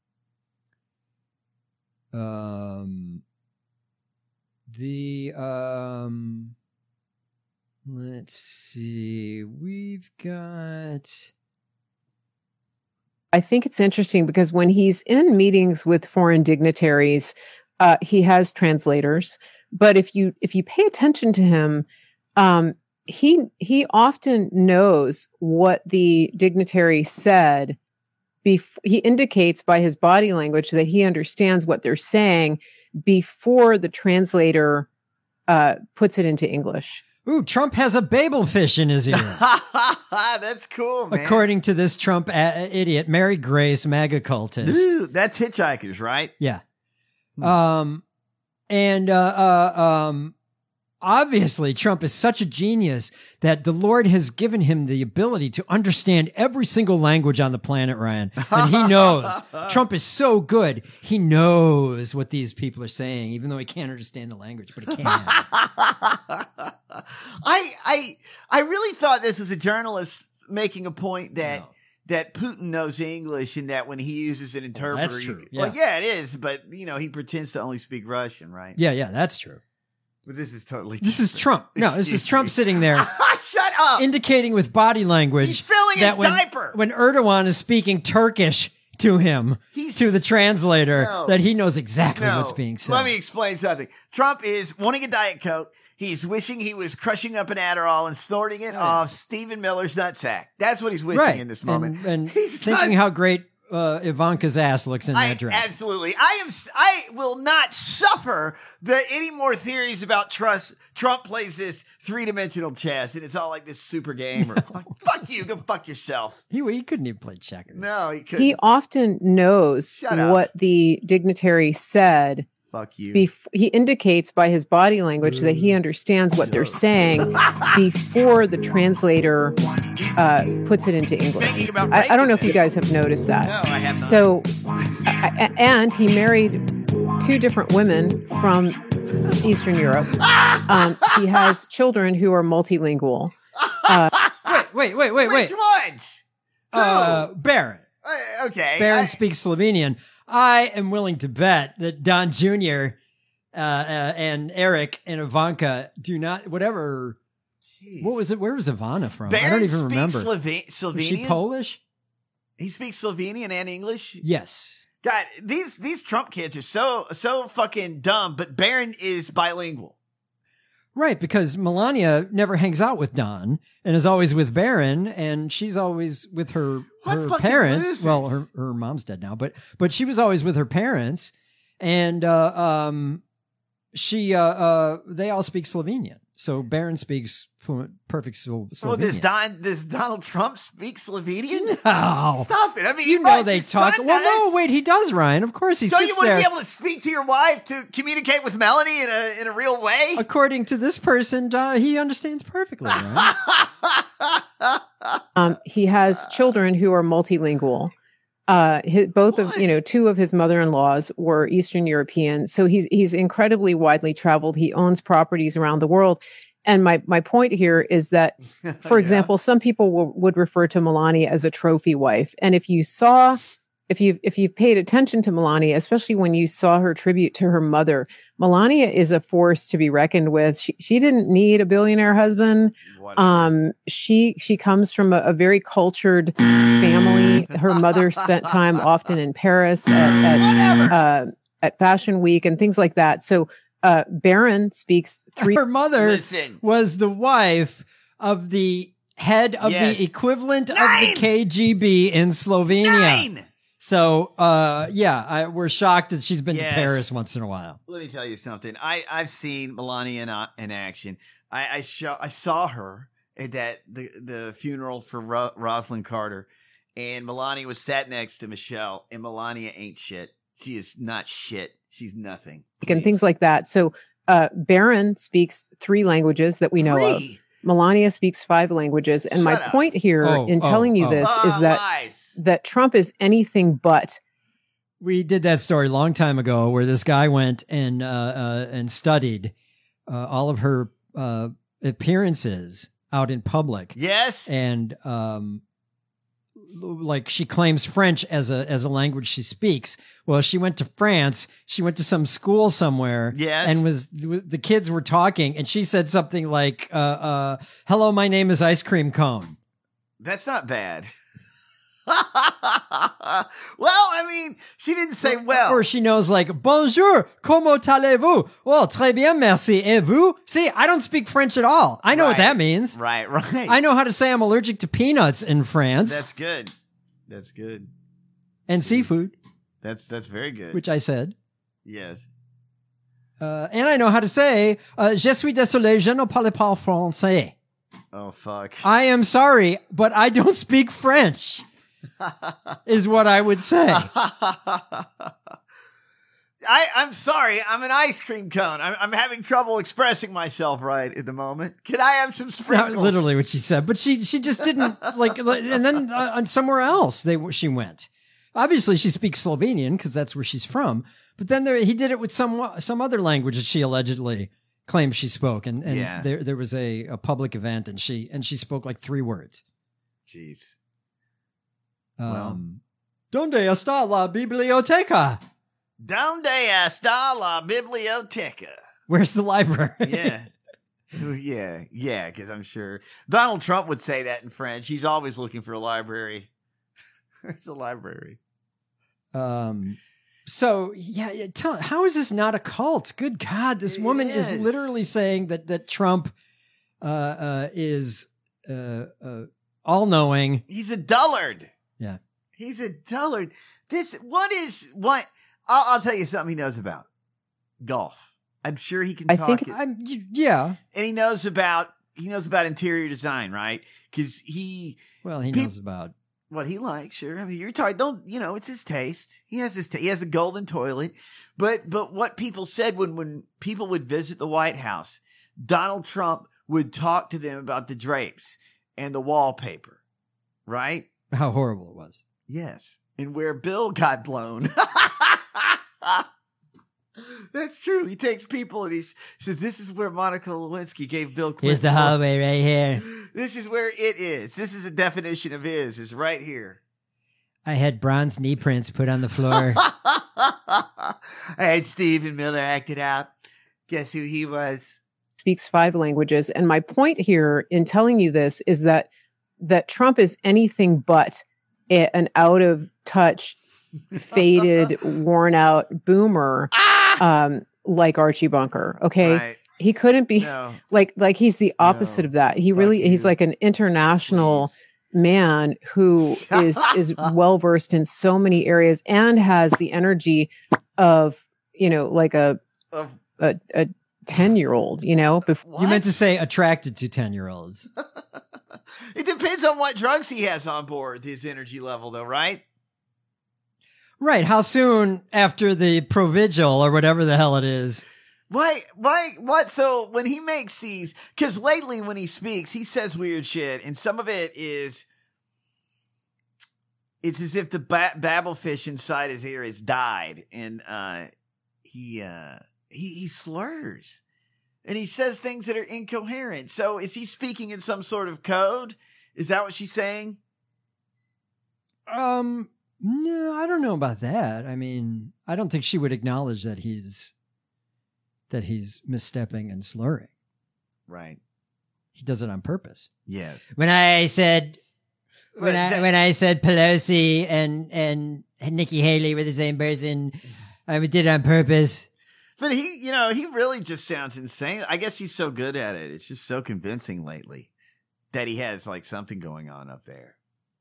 [SPEAKER 8] Let's see. We've got.
[SPEAKER 11] I think it's interesting because when he's in meetings with foreign dignitaries, he has translators. But if you pay attention to him, he often knows what the dignitary said. He indicates by his body language that he understands what they're saying before the translator puts it into English.
[SPEAKER 8] Ooh, Trump has a Babel fish in his ear.
[SPEAKER 9] That's cool, man.
[SPEAKER 8] According to this Trump idiot, Mary Grace, MAGA cultist.
[SPEAKER 9] Ooh, that's Hitchhikers, right?
[SPEAKER 8] Yeah. Obviously, Trump is such a genius that the Lord has given him the ability to understand every single language on the planet, Ryan. And he knows. Trump is so good. He knows what these people are saying, even though he can't understand the language, but he can.
[SPEAKER 9] I really thought this was a journalist making a point that Putin knows English and that when he uses an interpreter,
[SPEAKER 8] that's true.
[SPEAKER 9] Well, yeah, it is, but he pretends to only speak Russian, right?
[SPEAKER 8] Yeah, that's true.
[SPEAKER 9] But this is totally
[SPEAKER 8] This is Trump. No, this is Trump sitting there.
[SPEAKER 9] Shut up.
[SPEAKER 8] Indicating with body language.
[SPEAKER 9] He's filling his diaper.
[SPEAKER 8] When Erdogan is speaking Turkish to him, to the translator, that he knows exactly what's being said.
[SPEAKER 9] Let me explain something. Trump is wanting a Diet Coke. He's wishing he was crushing up an Adderall and snorting it off Stephen Miller's nutsack. That's what he's wishing in this moment.
[SPEAKER 8] And thinking how great Ivanka's ass looks in that dress.
[SPEAKER 9] Absolutely. I will not suffer any more theories about Trump plays this three-dimensional chess and it's all like this super game. Or, fuck you. Go fuck yourself.
[SPEAKER 8] He couldn't even play checkers.
[SPEAKER 9] No, he couldn't.
[SPEAKER 11] He often knows what the dignitary said.
[SPEAKER 9] Fuck you.
[SPEAKER 11] He indicates by his body language that he understands what they're saying before the translator puts it into English. I don't know if you guys have noticed that.
[SPEAKER 9] No, I have not.
[SPEAKER 11] So, and he married two different women from Eastern Europe. He has children who are multilingual.
[SPEAKER 8] Wait.
[SPEAKER 9] Which ones?
[SPEAKER 8] Barron.
[SPEAKER 9] Okay.
[SPEAKER 8] Barron speaks Slovenian. I am willing to bet that Don Jr. And Eric and Ivanka do not, whatever. Jeez. What was it? Where was Ivana from?
[SPEAKER 9] Barron
[SPEAKER 8] I don't even remember.
[SPEAKER 9] Slovenian?
[SPEAKER 8] Was she Polish?
[SPEAKER 9] He speaks Slovenian and English?
[SPEAKER 8] Yes.
[SPEAKER 9] God, these Trump kids are so fucking dumb, but Barron is bilingual.
[SPEAKER 8] Right, because Melania never hangs out with Don and is always with Barron, and she's always with her
[SPEAKER 9] fucking
[SPEAKER 8] parents.
[SPEAKER 9] losers.
[SPEAKER 8] Well, her mom's dead now, but she was always with her parents, and they all speak Slovenian. So Barron speaks fluent, perfect Slovenian.
[SPEAKER 9] Well, does Donald Trump speak Slovenian?
[SPEAKER 8] No.
[SPEAKER 9] Stop it. I mean,
[SPEAKER 8] You know they talk. Well, no, wait, he does, Ryan. Of course, he
[SPEAKER 9] So you
[SPEAKER 8] sits
[SPEAKER 9] wouldn't
[SPEAKER 8] there.
[SPEAKER 9] be able to speak to your wife to communicate with Melanie in a real way?
[SPEAKER 8] According to this person, he understands perfectly. Right?
[SPEAKER 11] He has children who are multilingual. Two of his mother-in-laws were Eastern European. So he's incredibly widely traveled. He owns properties around the world. And my point here is that, for example, some people would refer to Melania as a trophy wife. And if you've paid attention to Melania, especially when you saw her tribute to her mother, Melania is a force to be reckoned with. She didn't need a billionaire husband. She comes from a very cultured family. Her mother spent time often in Paris at Fashion Week and things like that. So Barron speaks three.
[SPEAKER 8] Her mother was the wife of the head of the equivalent of the KGB in Slovenia. So, we're shocked that she's been to Paris once in a while.
[SPEAKER 9] Let me tell you something. I've seen Melania in action. I saw her at the funeral for Rosalind Carter, and Melania was sat next to Michelle, and Melania ain't shit. She is not shit. She's nothing.
[SPEAKER 11] And things like that. So, Barron speaks 3 languages that we know of. Melania speaks 5 languages. And my point here in telling you this is that Trump is anything but.
[SPEAKER 8] We did that story a long time ago where this guy went and studied all of her appearances out in public.
[SPEAKER 9] Yes.
[SPEAKER 8] And like she claims French as a language she speaks. Well, she went to France. She went to some school somewhere.
[SPEAKER 9] Yes.
[SPEAKER 8] And the kids were talking, and she said something like, "Hello, my name is Ice Cream Cone."
[SPEAKER 9] That's not bad. Well, I mean, she didn't say well.
[SPEAKER 8] Or she knows like, "Bonjour, comment allez-vous?" "Oh, très bien, merci. Et vous?" See, I don't speak French at all. I know what that means.
[SPEAKER 9] Right.
[SPEAKER 8] I know how to say I'm allergic to peanuts in France.
[SPEAKER 9] That's good. That's good.
[SPEAKER 8] And seafood.
[SPEAKER 9] That's very good.
[SPEAKER 8] Which I said.
[SPEAKER 9] Yes.
[SPEAKER 8] And I know how to say, "Je suis désolé, je ne parle pas français."
[SPEAKER 9] Oh, fuck.
[SPEAKER 8] I am sorry, but I don't speak French. Is what I would say.
[SPEAKER 9] I'm sorry. I'm an ice cream cone. I'm having trouble expressing myself right at the moment. Can I have some sprinkles?
[SPEAKER 8] Not literally what she said, but she just didn't like. And then somewhere else she went. Obviously, she speaks Slovenian because that's where she's from. But then he did it with some other language that she allegedly claimed she spoke. And there was a public event, and she spoke like 3 words.
[SPEAKER 9] Jeez.
[SPEAKER 8] ¿Dónde está la biblioteca?
[SPEAKER 9] ¿Dónde está la biblioteca?
[SPEAKER 8] Where's the library?
[SPEAKER 9] Yeah, because I'm sure Donald Trump would say that in French. He's always looking for a library. Where's the library?
[SPEAKER 8] So how is this not a cult? Good God, this woman is literally saying that Trump is all-knowing.
[SPEAKER 9] He's a dullard.
[SPEAKER 8] Yeah.
[SPEAKER 9] He's a dullard. I'll tell you something he knows about. Golf. I'm sure he can talk.
[SPEAKER 8] Yeah.
[SPEAKER 9] And he knows about interior design, right? Because he
[SPEAKER 8] knows about
[SPEAKER 9] what he likes, sure. I mean, you're talking, it's his taste. He has he has a golden toilet. But what people said when people would visit the White House, Donald Trump would talk to them about the drapes and the wallpaper, right?
[SPEAKER 8] How horrible it was.
[SPEAKER 9] Yes. And where Bill got blown. That's true. He takes people and he says, "This is where Monica Lewinsky gave Bill Clinton."
[SPEAKER 8] Here's the hallway right here.
[SPEAKER 9] This is where it is. This is a definition of is right here.
[SPEAKER 8] I had bronze knee prints put on the floor.
[SPEAKER 9] I had Stephen Miller acted out. Guess who he was?
[SPEAKER 11] Speaks 5 languages. And my point here in telling you this is that Trump is anything but an out of touch, faded, worn out boomer like Archie Bunker. Okay. He couldn't be
[SPEAKER 9] No.
[SPEAKER 11] like he's the opposite of that. He really he's like an international man who is well versed in so many areas and has the energy of, like a 10-year-old,
[SPEAKER 8] You meant to say attracted to 10-year-olds.
[SPEAKER 9] It depends on what drugs he has on board, his energy level, though, right?
[SPEAKER 8] Right. How soon after the Provigil or whatever the hell it is?
[SPEAKER 9] What? So when he makes these, because lately when he speaks, he says weird shit, and some of it is, it's as if the babblefish inside his ear has died, and he slurs, and he says things that are incoherent. So is he speaking in some sort of code? Is that what she's saying?
[SPEAKER 8] No, I don't know about that. I mean, I don't think she would acknowledge that he's misstepping and slurring.
[SPEAKER 9] Right.
[SPEAKER 8] He does it on purpose.
[SPEAKER 9] Yes.
[SPEAKER 8] When I said Pelosi and Nikki Haley were the same person, I did it on purpose.
[SPEAKER 9] But he really just sounds insane. I guess he's so good at it. It's just so convincing lately that he has like something going on up there.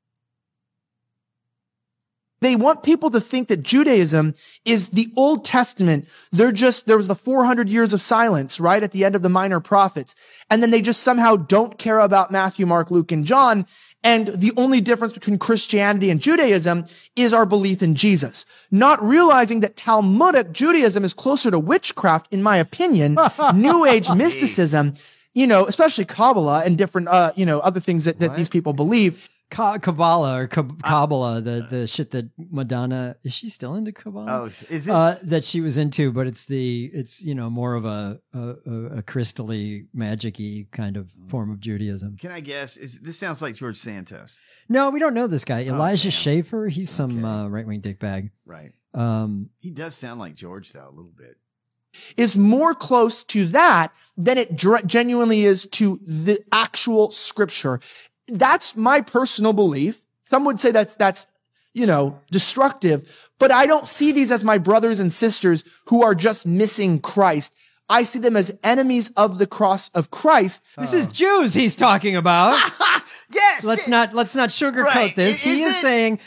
[SPEAKER 12] They want people to think that Judaism is the Old Testament. There was the 400 years of silence, right, at the end of the minor prophets. And then they just somehow don't care about Matthew, Mark, Luke, and John. And the only difference between Christianity and Judaism is our belief in Jesus. Not realizing that Talmudic Judaism is closer to witchcraft, in my opinion, New Age mysticism, especially Kabbalah and different, other things that these people believe.
[SPEAKER 8] Kabbalah, the shit that Madonna, is she still into Kabbalah?
[SPEAKER 9] Oh, is it?
[SPEAKER 8] That she was into, but it's more of a crystally, magic-y kind of form of Judaism.
[SPEAKER 9] Can I guess? This sounds like George Santos.
[SPEAKER 8] No, we don't know this guy. Elijah Schaefer, he's some right-wing dickbag.
[SPEAKER 9] Right. He does sound like George, though, a little bit.
[SPEAKER 12] Is more close to that than it genuinely is to the actual scripture. That's my personal belief. Some would say that's destructive, but I don't see these as my brothers and sisters who are just missing Christ. I see them as enemies of the cross of Christ.
[SPEAKER 8] This is Jews he's talking about.
[SPEAKER 9] Yes.
[SPEAKER 8] Let's not sugarcoat
[SPEAKER 9] Right.
[SPEAKER 8] this. He's saying,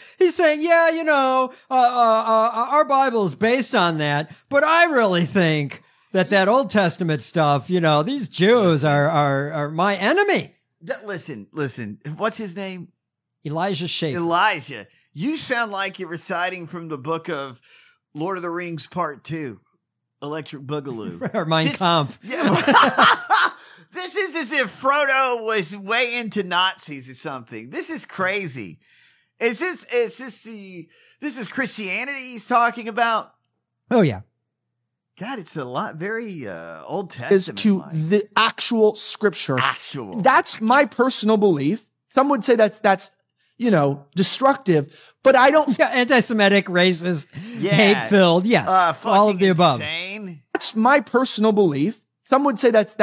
[SPEAKER 8] our Bible's based on that, but I really think that Old Testament stuff, these Jews are my enemy.
[SPEAKER 9] Listen. What's his name?
[SPEAKER 8] Elijah Schaefer.
[SPEAKER 9] Elijah. You sound like you're reciting from the book of Lord of the Rings Part 2, Electric Boogaloo.
[SPEAKER 8] Or Mein Kampf.
[SPEAKER 9] Yeah. This is as if Frodo was way into Nazis or something. This is crazy. Is this Christianity he's talking about?
[SPEAKER 8] Oh, yeah.
[SPEAKER 12] God,
[SPEAKER 9] it's a lot very Old Testament.
[SPEAKER 12] Is to the actual scripture. That's my personal belief. Some would say that's destructive, but I don't.
[SPEAKER 8] Yeah, anti-Semitic, racist, hate-filled. Yes, all of the above.
[SPEAKER 9] Insane.
[SPEAKER 12] That's my personal belief. Some would say that's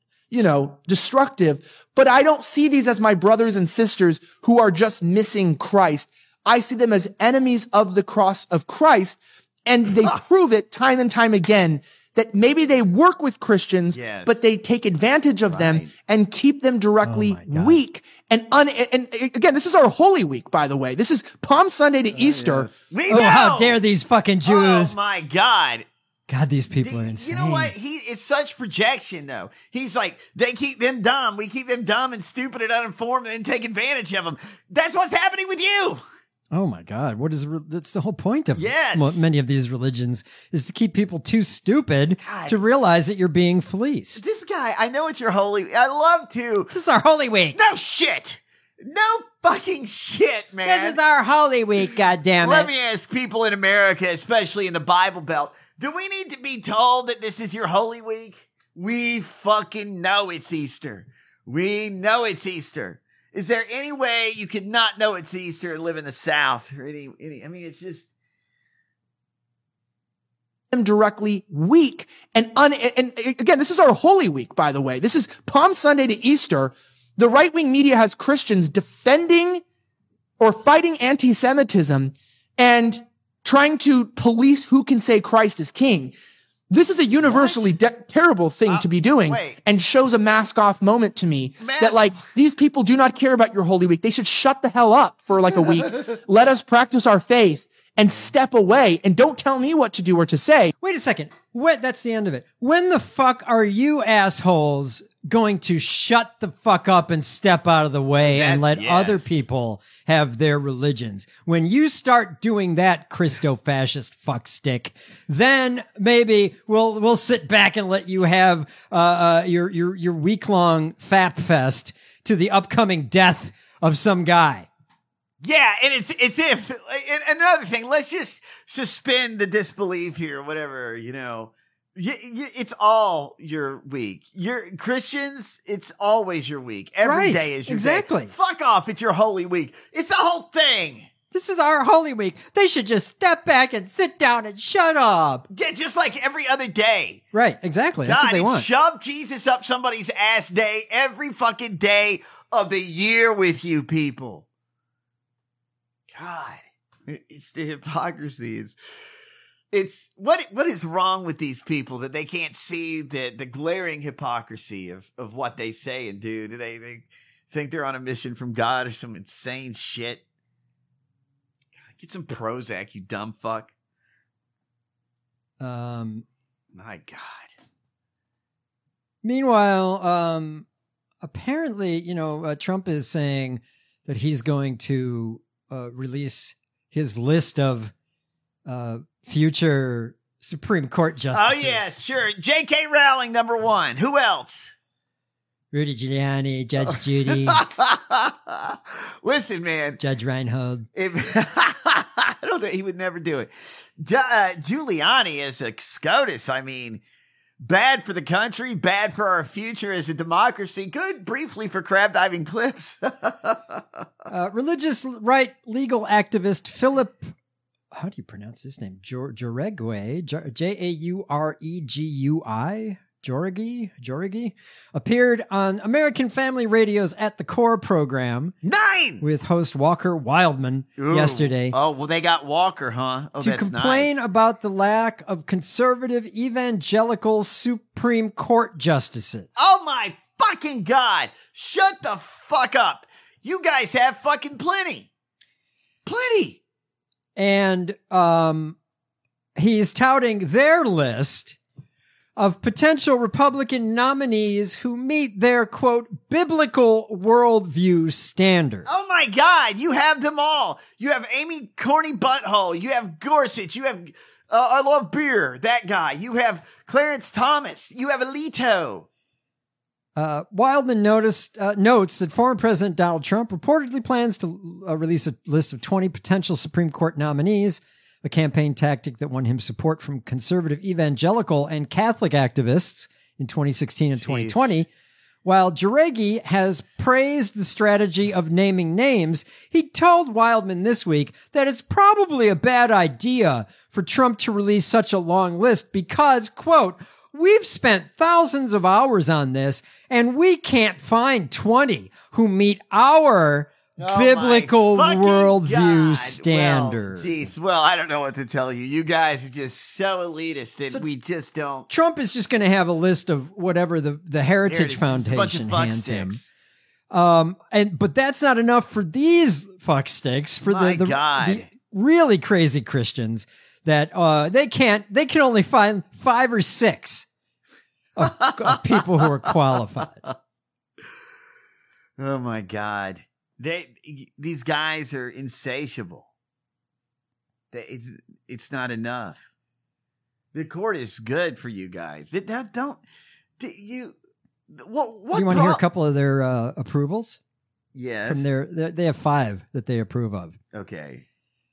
[SPEAKER 12] destructive, but I don't see these as my brothers and sisters who are just missing Christ. I see them as enemies of the cross of Christ. And they prove it time and time again that maybe they work with Christians, but they take advantage of them and keep them directly weak. And again, this is our Holy Week, by the way. This is Palm Sunday to Easter.
[SPEAKER 9] We know.
[SPEAKER 8] How dare these fucking Jews.
[SPEAKER 9] Oh my God.
[SPEAKER 8] God, these people are insane.
[SPEAKER 9] You know what? It's such projection, though. He's like, they keep them dumb. We keep them dumb and stupid and uninformed and take advantage of them. That's what's happening with you.
[SPEAKER 8] Oh my God! That's the whole point of
[SPEAKER 9] Yes.
[SPEAKER 8] many of these religions is to keep people too stupid to realize that you're being fleeced.
[SPEAKER 9] This guy, I know it's your holy. I love to.
[SPEAKER 8] This is our Holy Week.
[SPEAKER 9] No shit. No fucking shit, man.
[SPEAKER 8] This is our Holy Week. Goddammit.
[SPEAKER 9] Let me ask people in America, especially in the Bible Belt, do we need to be told that this is your Holy Week? We fucking know it's Easter. We know it's Easter. Is there any way you could not know it's Easter and live in the South? Or any? I mean, it's just
[SPEAKER 12] them directly weak and again, this is our Holy Week, by the way. This is Palm Sunday to Easter. The right-wing media has Christians defending or fighting anti-Semitism and trying to police who can say Christ is king. This is a universally terrible thing to be doing and shows a mask off moment to me that like these people do not care about your Holy Week. They should shut the hell up for like a week. Let us practice our faith and step away and don't tell me what to do or to say.
[SPEAKER 8] Wait a second. That's the end of it. When the fuck are you assholes going to shut the fuck up and step out of the way and let other people have their religions? When you start doing that, Christo-fascist fuckstick, then maybe we'll sit back and let you have your week-long fap fest to the upcoming death of some guy.
[SPEAKER 9] Yeah, and it's if and another thing. Let's just suspend the disbelief here, whatever, you know. It's all your week. You're Christians. It's always your week. Every day is your
[SPEAKER 8] exactly.
[SPEAKER 9] day. Fuck off. It's your Holy Week. It's the whole thing.
[SPEAKER 8] This is our Holy Week. They should just step back and sit down and shut up.
[SPEAKER 9] Yeah, just like every other day.
[SPEAKER 8] Right, exactly. That's what they want.
[SPEAKER 9] Shove Jesus up somebody's ass day every fucking day of the year with you people. God, it's the hypocrisy. It's what is wrong with these people that they can't see the glaring hypocrisy of what they say and do? Do they think they're on a mission from God or some insane shit? Get some Prozac, you dumb fuck. My God.
[SPEAKER 8] Meanwhile, apparently, Trump is saying that he's going to release his list of future Supreme Court justices.
[SPEAKER 9] Oh, yes, sure. J.K. Rowling, number one. Who else?
[SPEAKER 8] Rudy Giuliani, Judge Judy.
[SPEAKER 9] Listen, man.
[SPEAKER 8] Judge Reinhold.
[SPEAKER 9] I don't think he would never do it. Giuliani as a SCOTUS, I mean, bad for the country, bad for our future as a democracy, good briefly for crab diving clips.
[SPEAKER 8] Religious right legal activist Philip, how do you pronounce his name? Jauregui, Jauregui, Jauregui, appeared on American Family Radio's At the Core program.
[SPEAKER 9] 9!
[SPEAKER 8] With host Walker Wildman yesterday.
[SPEAKER 9] Oh, well, they got Walker, huh? Oh,
[SPEAKER 8] to complain about the lack of conservative evangelical Supreme Court justices.
[SPEAKER 9] Oh, my fucking God. Shut the fuck up. You guys have fucking plenty. Plenty.
[SPEAKER 8] And he's touting their list of potential Republican nominees who meet their, quote, biblical worldview standard.
[SPEAKER 9] Oh, my God. You have them all. You have Amy Corny Butthole. You have Gorsuch. You have I Love Beer, that guy. You have Clarence Thomas. You have Alito.
[SPEAKER 8] Wildman notes that former President Donald Trump reportedly plans to release a list of 20 potential Supreme Court nominees, a campaign tactic that won him support from conservative evangelical and Catholic activists in 2016 and 2020. While Jauregui has praised the strategy of naming names, he told Wildman this week that it's probably a bad idea for Trump to release such a long list because, quote, we've spent thousands of hours on this and we can't find 20 who meet our biblical worldview standard.
[SPEAKER 9] Well, I don't know what to tell you. You guys are just so elitist that we just don't.
[SPEAKER 8] Trump is just going to have a list of whatever the Heritage Foundation hands him. But that's not enough for these fucksticks, for the really crazy Christians that they can only find 5 or 6 of people who are qualified.
[SPEAKER 9] Oh my God. These guys are insatiable. It's not enough. The court is good for you guys. Do you want to
[SPEAKER 8] hear a couple of their approvals?
[SPEAKER 9] Yes.
[SPEAKER 8] From they have 5 that they approve of.
[SPEAKER 9] Okay.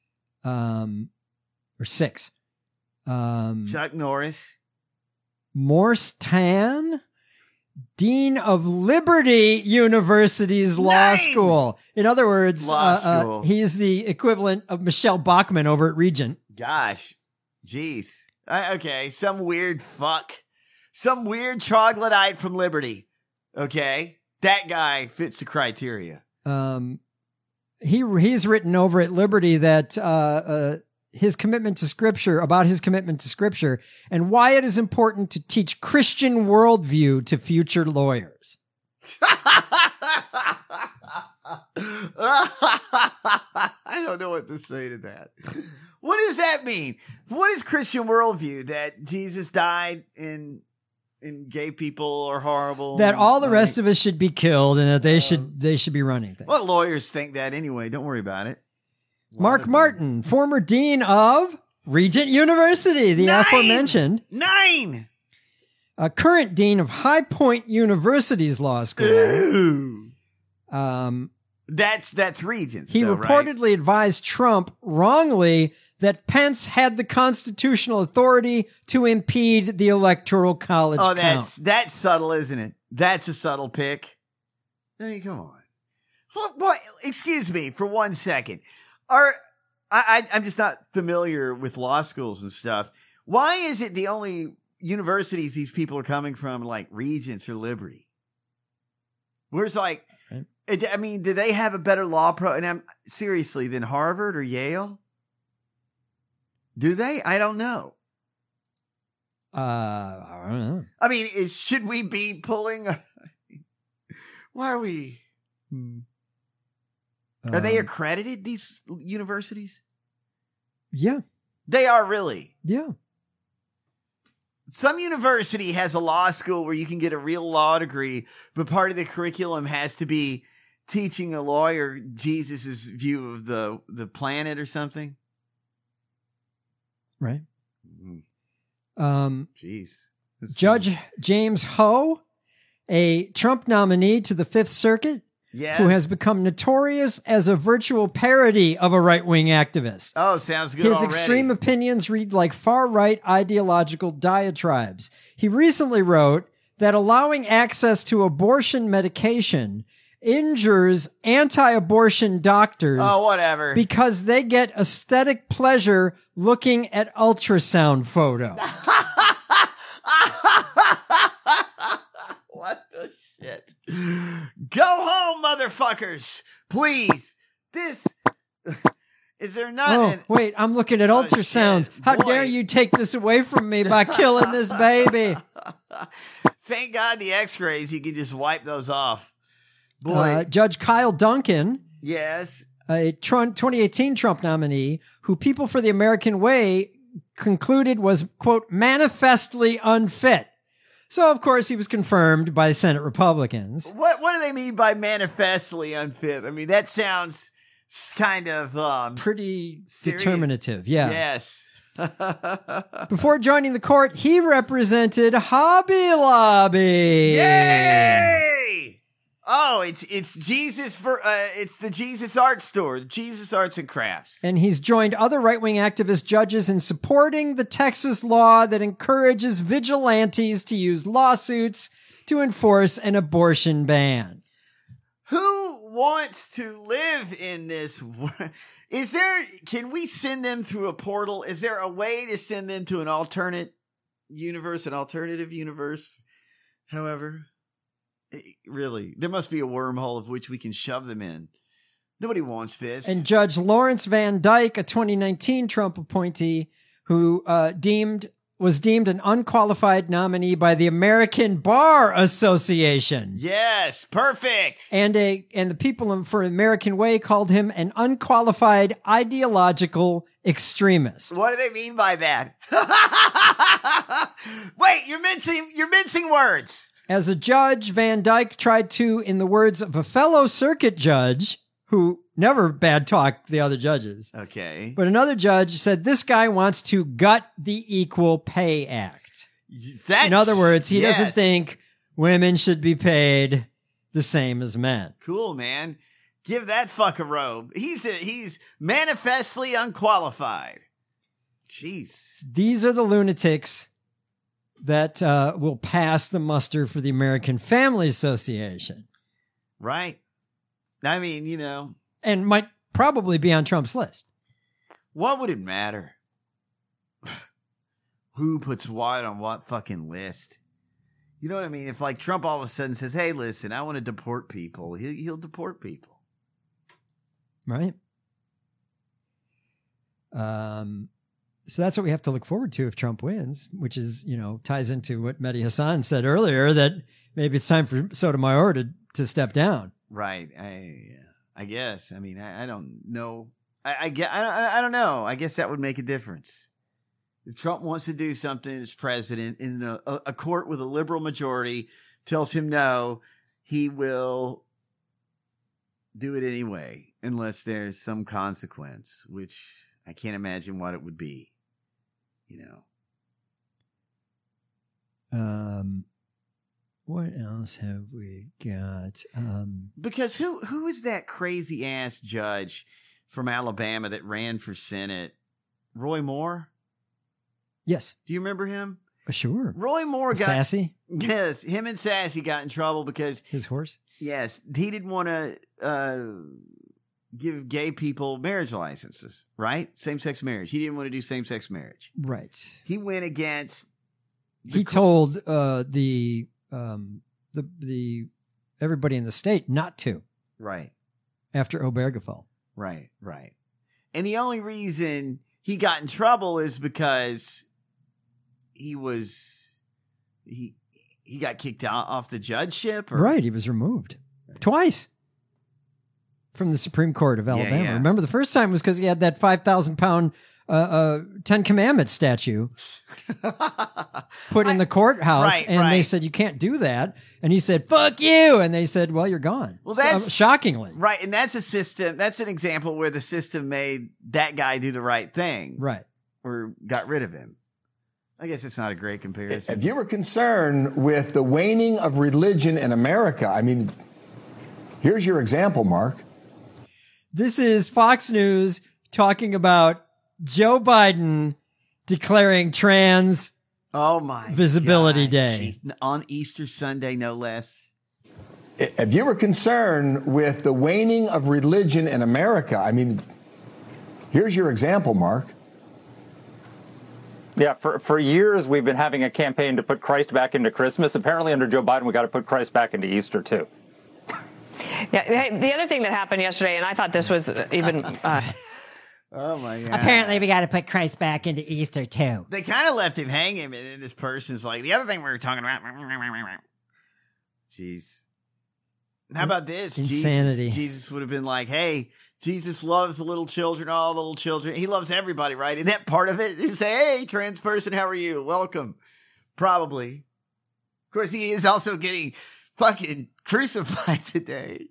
[SPEAKER 8] Or 6.
[SPEAKER 9] Chuck Norris.
[SPEAKER 8] Morse Tan, Dean of Liberty University's Law School. In other words, he's the equivalent of Michelle Bachmann over at Regent.
[SPEAKER 9] Gosh. Jeez. Okay. Some weird fuck. Some weird troglodyte from Liberty. Okay. That guy fits the criteria.
[SPEAKER 8] He's written over at Liberty that his commitment to Scripture, and why it is important to teach Christian worldview to future lawyers.
[SPEAKER 9] I don't know what to say to that. What does that mean? What is Christian worldview? That Jesus died and gay people are horrible?
[SPEAKER 8] That all the rest of us should be killed and that they should be running things.
[SPEAKER 9] Well, lawyers think that anyway. Don't worry about it.
[SPEAKER 8] Mark Martin, former dean of Regent University, the aforementioned.
[SPEAKER 9] 9!
[SPEAKER 8] Current dean of High Point University's law school.
[SPEAKER 9] That's Regents.
[SPEAKER 8] He
[SPEAKER 9] though,
[SPEAKER 8] reportedly
[SPEAKER 9] right?
[SPEAKER 8] advised Trump wrongly that Pence had the constitutional authority to impede the Electoral College count.
[SPEAKER 9] That's subtle, isn't it? That's a subtle pick. I mean, come on. What? Excuse me for 1 second. I'm just not familiar with law schools and stuff. Why is it the only universities these people are coming from, like Regents or Liberty? Where's like, I mean, do they have a better law seriously than Harvard or Yale? Do they? I don't know.
[SPEAKER 8] I don't know.
[SPEAKER 9] I mean, should we be pulling? Why are we? Are they accredited, these universities?
[SPEAKER 8] Yeah.
[SPEAKER 9] They are really?
[SPEAKER 8] Yeah.
[SPEAKER 9] Some university has a law school where you can get a real law degree, but part of the curriculum has to be teaching a lawyer Jesus's view of the planet or something.
[SPEAKER 8] Right.
[SPEAKER 9] Jeez.
[SPEAKER 8] Judge James Ho, a Trump nominee to the Fifth Circuit,
[SPEAKER 9] yes,
[SPEAKER 8] who has become notorious as a virtual parody of a right-wing activist.
[SPEAKER 9] Oh, sounds good.
[SPEAKER 8] His
[SPEAKER 9] already.
[SPEAKER 8] extreme opinions read like far-right ideological diatribes. He recently wrote that allowing access to abortion medication injures anti-abortion doctors.
[SPEAKER 9] Oh, whatever.
[SPEAKER 8] Because they get aesthetic pleasure looking at ultrasound photos.
[SPEAKER 9] What the shit? Go home, motherfuckers. Please. Is there not?
[SPEAKER 8] Oh, wait, I'm looking at ultrasounds.
[SPEAKER 9] Shit.
[SPEAKER 8] How
[SPEAKER 9] Boy.
[SPEAKER 8] dare you take this away from me by killing this baby?
[SPEAKER 9] Thank God the x-rays, you can just wipe those off. Boy.
[SPEAKER 8] Judge Kyle Duncan,
[SPEAKER 9] Yes.
[SPEAKER 8] a 2018 Trump nominee who People for the American Way concluded was, quote, manifestly unfit. So, of course, he was confirmed by Senate Republicans.
[SPEAKER 9] What do they mean by manifestly unfit? I mean, that sounds kind of
[SPEAKER 8] pretty
[SPEAKER 9] serious.
[SPEAKER 8] Determinative, yeah.
[SPEAKER 9] Yes.
[SPEAKER 8] Before joining the court, he represented Hobby Lobby.
[SPEAKER 9] Yay! Oh, it's Jesus for it's the Jesus Art Store, Jesus Arts and Crafts.
[SPEAKER 8] And he's joined other right-wing activist judges in supporting the Texas law that encourages vigilantes to use lawsuits to enforce an abortion ban.
[SPEAKER 9] Who wants to live in this? Can we send them through a portal? Is there a way to send them to an alternative universe? However, really, there must be a wormhole of which we can shove them in. Nobody wants this.
[SPEAKER 8] And Judge Lawrence Van Dyke, a 2019 Trump appointee who was deemed an unqualified nominee by the American Bar Association.
[SPEAKER 9] Yes, perfect.
[SPEAKER 8] And the people for American Way called him an unqualified ideological extremist.
[SPEAKER 9] What do they mean by that? Wait, you're mincing words.
[SPEAKER 8] As a judge, Van Dyke tried to, in the words of a fellow circuit judge, who never bad talked the other judges.
[SPEAKER 9] Okay.
[SPEAKER 8] But another judge said this guy wants to gut the Equal Pay Act. In other words, he doesn't think women should be paid the same as men.
[SPEAKER 9] Cool, man. Give that fuck a robe. He's manifestly unqualified. Jeez.
[SPEAKER 8] These are the lunatics that will pass the muster for the American Family Association.
[SPEAKER 9] Right. I mean,
[SPEAKER 8] and might probably be on Trump's list.
[SPEAKER 9] What would it matter? Who puts what on what fucking list? You know what I mean? If like Trump all of a sudden says, hey, listen, I want to deport people, he'll deport people.
[SPEAKER 8] Right. So that's what we have to look forward to if Trump wins, which is, ties into what Mehdi Hassan said earlier, that maybe it's time for Sotomayor to step down.
[SPEAKER 9] Right. I guess. I mean, I don't know. I don't know. I guess that would make a difference. If Trump wants to do something as president in a court with a liberal majority tells him no, he will do it anyway, unless there's some consequence, which I can't imagine what it would be.
[SPEAKER 8] What else have we got?
[SPEAKER 9] Because who is that crazy ass judge from Alabama that ran for Senate? Roy Moore?
[SPEAKER 8] Yes.
[SPEAKER 9] Do you remember him?
[SPEAKER 8] Sure.
[SPEAKER 9] Roy Moore got
[SPEAKER 8] Sassy?
[SPEAKER 9] Yes, him and Sassy got in trouble because
[SPEAKER 8] his horse?
[SPEAKER 9] Yes, he didn't want to give gay people marriage licenses, right? Same-sex marriage. He didn't want to do same-sex marriage.
[SPEAKER 8] Right.
[SPEAKER 9] He went against
[SPEAKER 8] He told the everybody in the state not to.
[SPEAKER 9] Right.
[SPEAKER 8] After Obergefell.
[SPEAKER 9] Right. And the only reason he got in trouble is because he got kicked out off the judgeship.
[SPEAKER 8] Right. He was removed twice from the Supreme Court of Alabama.
[SPEAKER 9] Yeah.
[SPEAKER 8] Remember, the first time was because he had that 5,000-pound Ten Commandments statue put in the courthouse, and they said, you can't do that. And he said, fuck you. And they said, well, you're gone.
[SPEAKER 9] Well, that's
[SPEAKER 8] shockingly.
[SPEAKER 9] Right. And that's a system. That's an example where the system made that guy do the right thing.
[SPEAKER 8] Right.
[SPEAKER 9] Or got rid of him. I guess it's not a great comparison.
[SPEAKER 13] If you were concerned with the waning of religion in America, I mean, here's your example, Mark.
[SPEAKER 8] This is Fox News talking about Joe Biden declaring trans visibility day
[SPEAKER 9] on Easter Sunday, no less.
[SPEAKER 13] If you were concerned with the waning of religion in America, I mean, here's your example, Mark.
[SPEAKER 14] Yeah, for years we've been having a campaign to put Christ back into Christmas. Apparently under Joe Biden, we got to put Christ back into Easter, too.
[SPEAKER 15] Yeah, the other thing that happened yesterday, and I thought this was even...
[SPEAKER 9] Oh, my God.
[SPEAKER 16] Apparently, we got to put Christ back into Easter, too.
[SPEAKER 9] They kind of left him hanging, and then this person's like, the other thing we were talking about... Jeez. How about this?
[SPEAKER 8] Insanity.
[SPEAKER 9] Jesus would have been like, hey, Jesus loves the little children, all the little children. He loves everybody, right? And that part of it, he'd say, hey, trans person, how are you? Welcome. Probably. Of course, he is also getting fucking crucified today.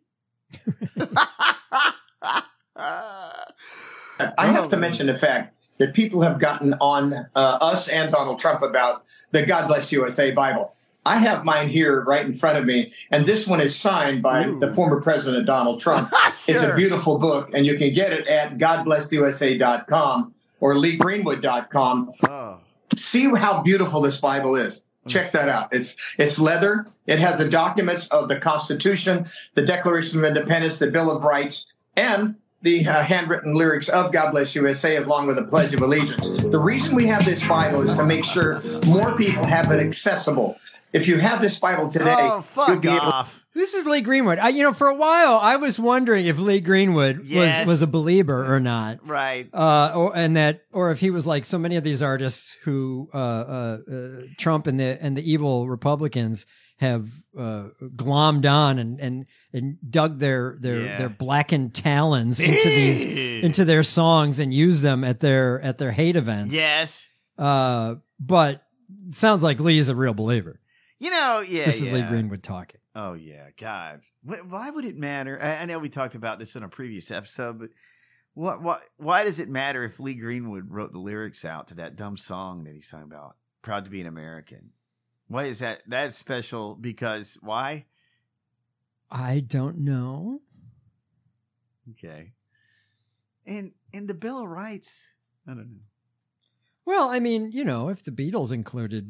[SPEAKER 17] I have to mention the fact that people have gotten on us and Donald Trump about the God Bless USA Bible. I have mine here right in front of me, and this one is signed by the former President Donald Trump. Sure. It's a beautiful book, and you can get it at GodBlessUSA.com or LeeGreenwood.com. Oh. See how beautiful this Bible is. Check that out. It's leather. It has the documents of the Constitution, the Declaration of Independence, the Bill of Rights, and the handwritten lyrics of God Bless USA along with the Pledge of Allegiance. The reason we have this Bible is to make sure more people have it accessible. If you have this Bible today, you'll be able to...
[SPEAKER 8] This is Lee Greenwood. For a while, I was wondering if Lee Greenwood was a believer or not.
[SPEAKER 9] Right.
[SPEAKER 8] Or if he was like so many of these artists who Trump and the evil Republicans have glommed on and dug their blackened talons into their songs and used them at their hate events.
[SPEAKER 9] Yes.
[SPEAKER 8] But it sounds like Lee's a real believer.
[SPEAKER 9] This
[SPEAKER 8] is Lee Greenwood talking.
[SPEAKER 9] Oh, yeah. God. Why would it matter? I know we talked about this in a previous episode, but why does it matter if Lee Greenwood wrote the lyrics out to that dumb song that he sang about, Proud to be an American? Why is that? That's special because why?
[SPEAKER 8] I don't know.
[SPEAKER 9] Okay. And the Bill of Rights, I don't know.
[SPEAKER 8] Well, I mean, if the Beatles included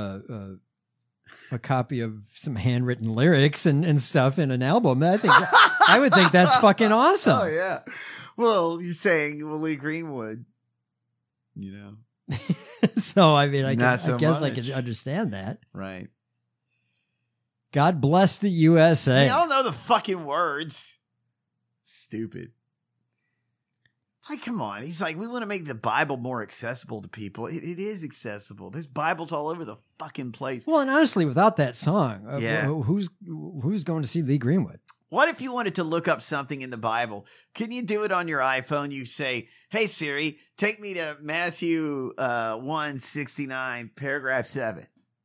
[SPEAKER 8] a copy of some handwritten lyrics and stuff in an album, I would think that's fucking awesome.
[SPEAKER 9] Oh, yeah. Well, you're saying, Lee Greenwood,
[SPEAKER 8] So, I mean, I guess I can understand that.
[SPEAKER 9] Right.
[SPEAKER 8] God bless the USA.
[SPEAKER 9] We all know the fucking words. Stupid. Like, come on. He's like, we want to make the Bible more accessible to people. It is accessible. There's Bibles all over the fucking place.
[SPEAKER 8] Well, and honestly, without that song,
[SPEAKER 9] Yeah.
[SPEAKER 8] who's going to see Lee Greenwood?
[SPEAKER 9] What if you wanted to look up something in the Bible? Can you do it on your iPhone? You say, hey, Siri, take me to Matthew 1:69, paragraph 7.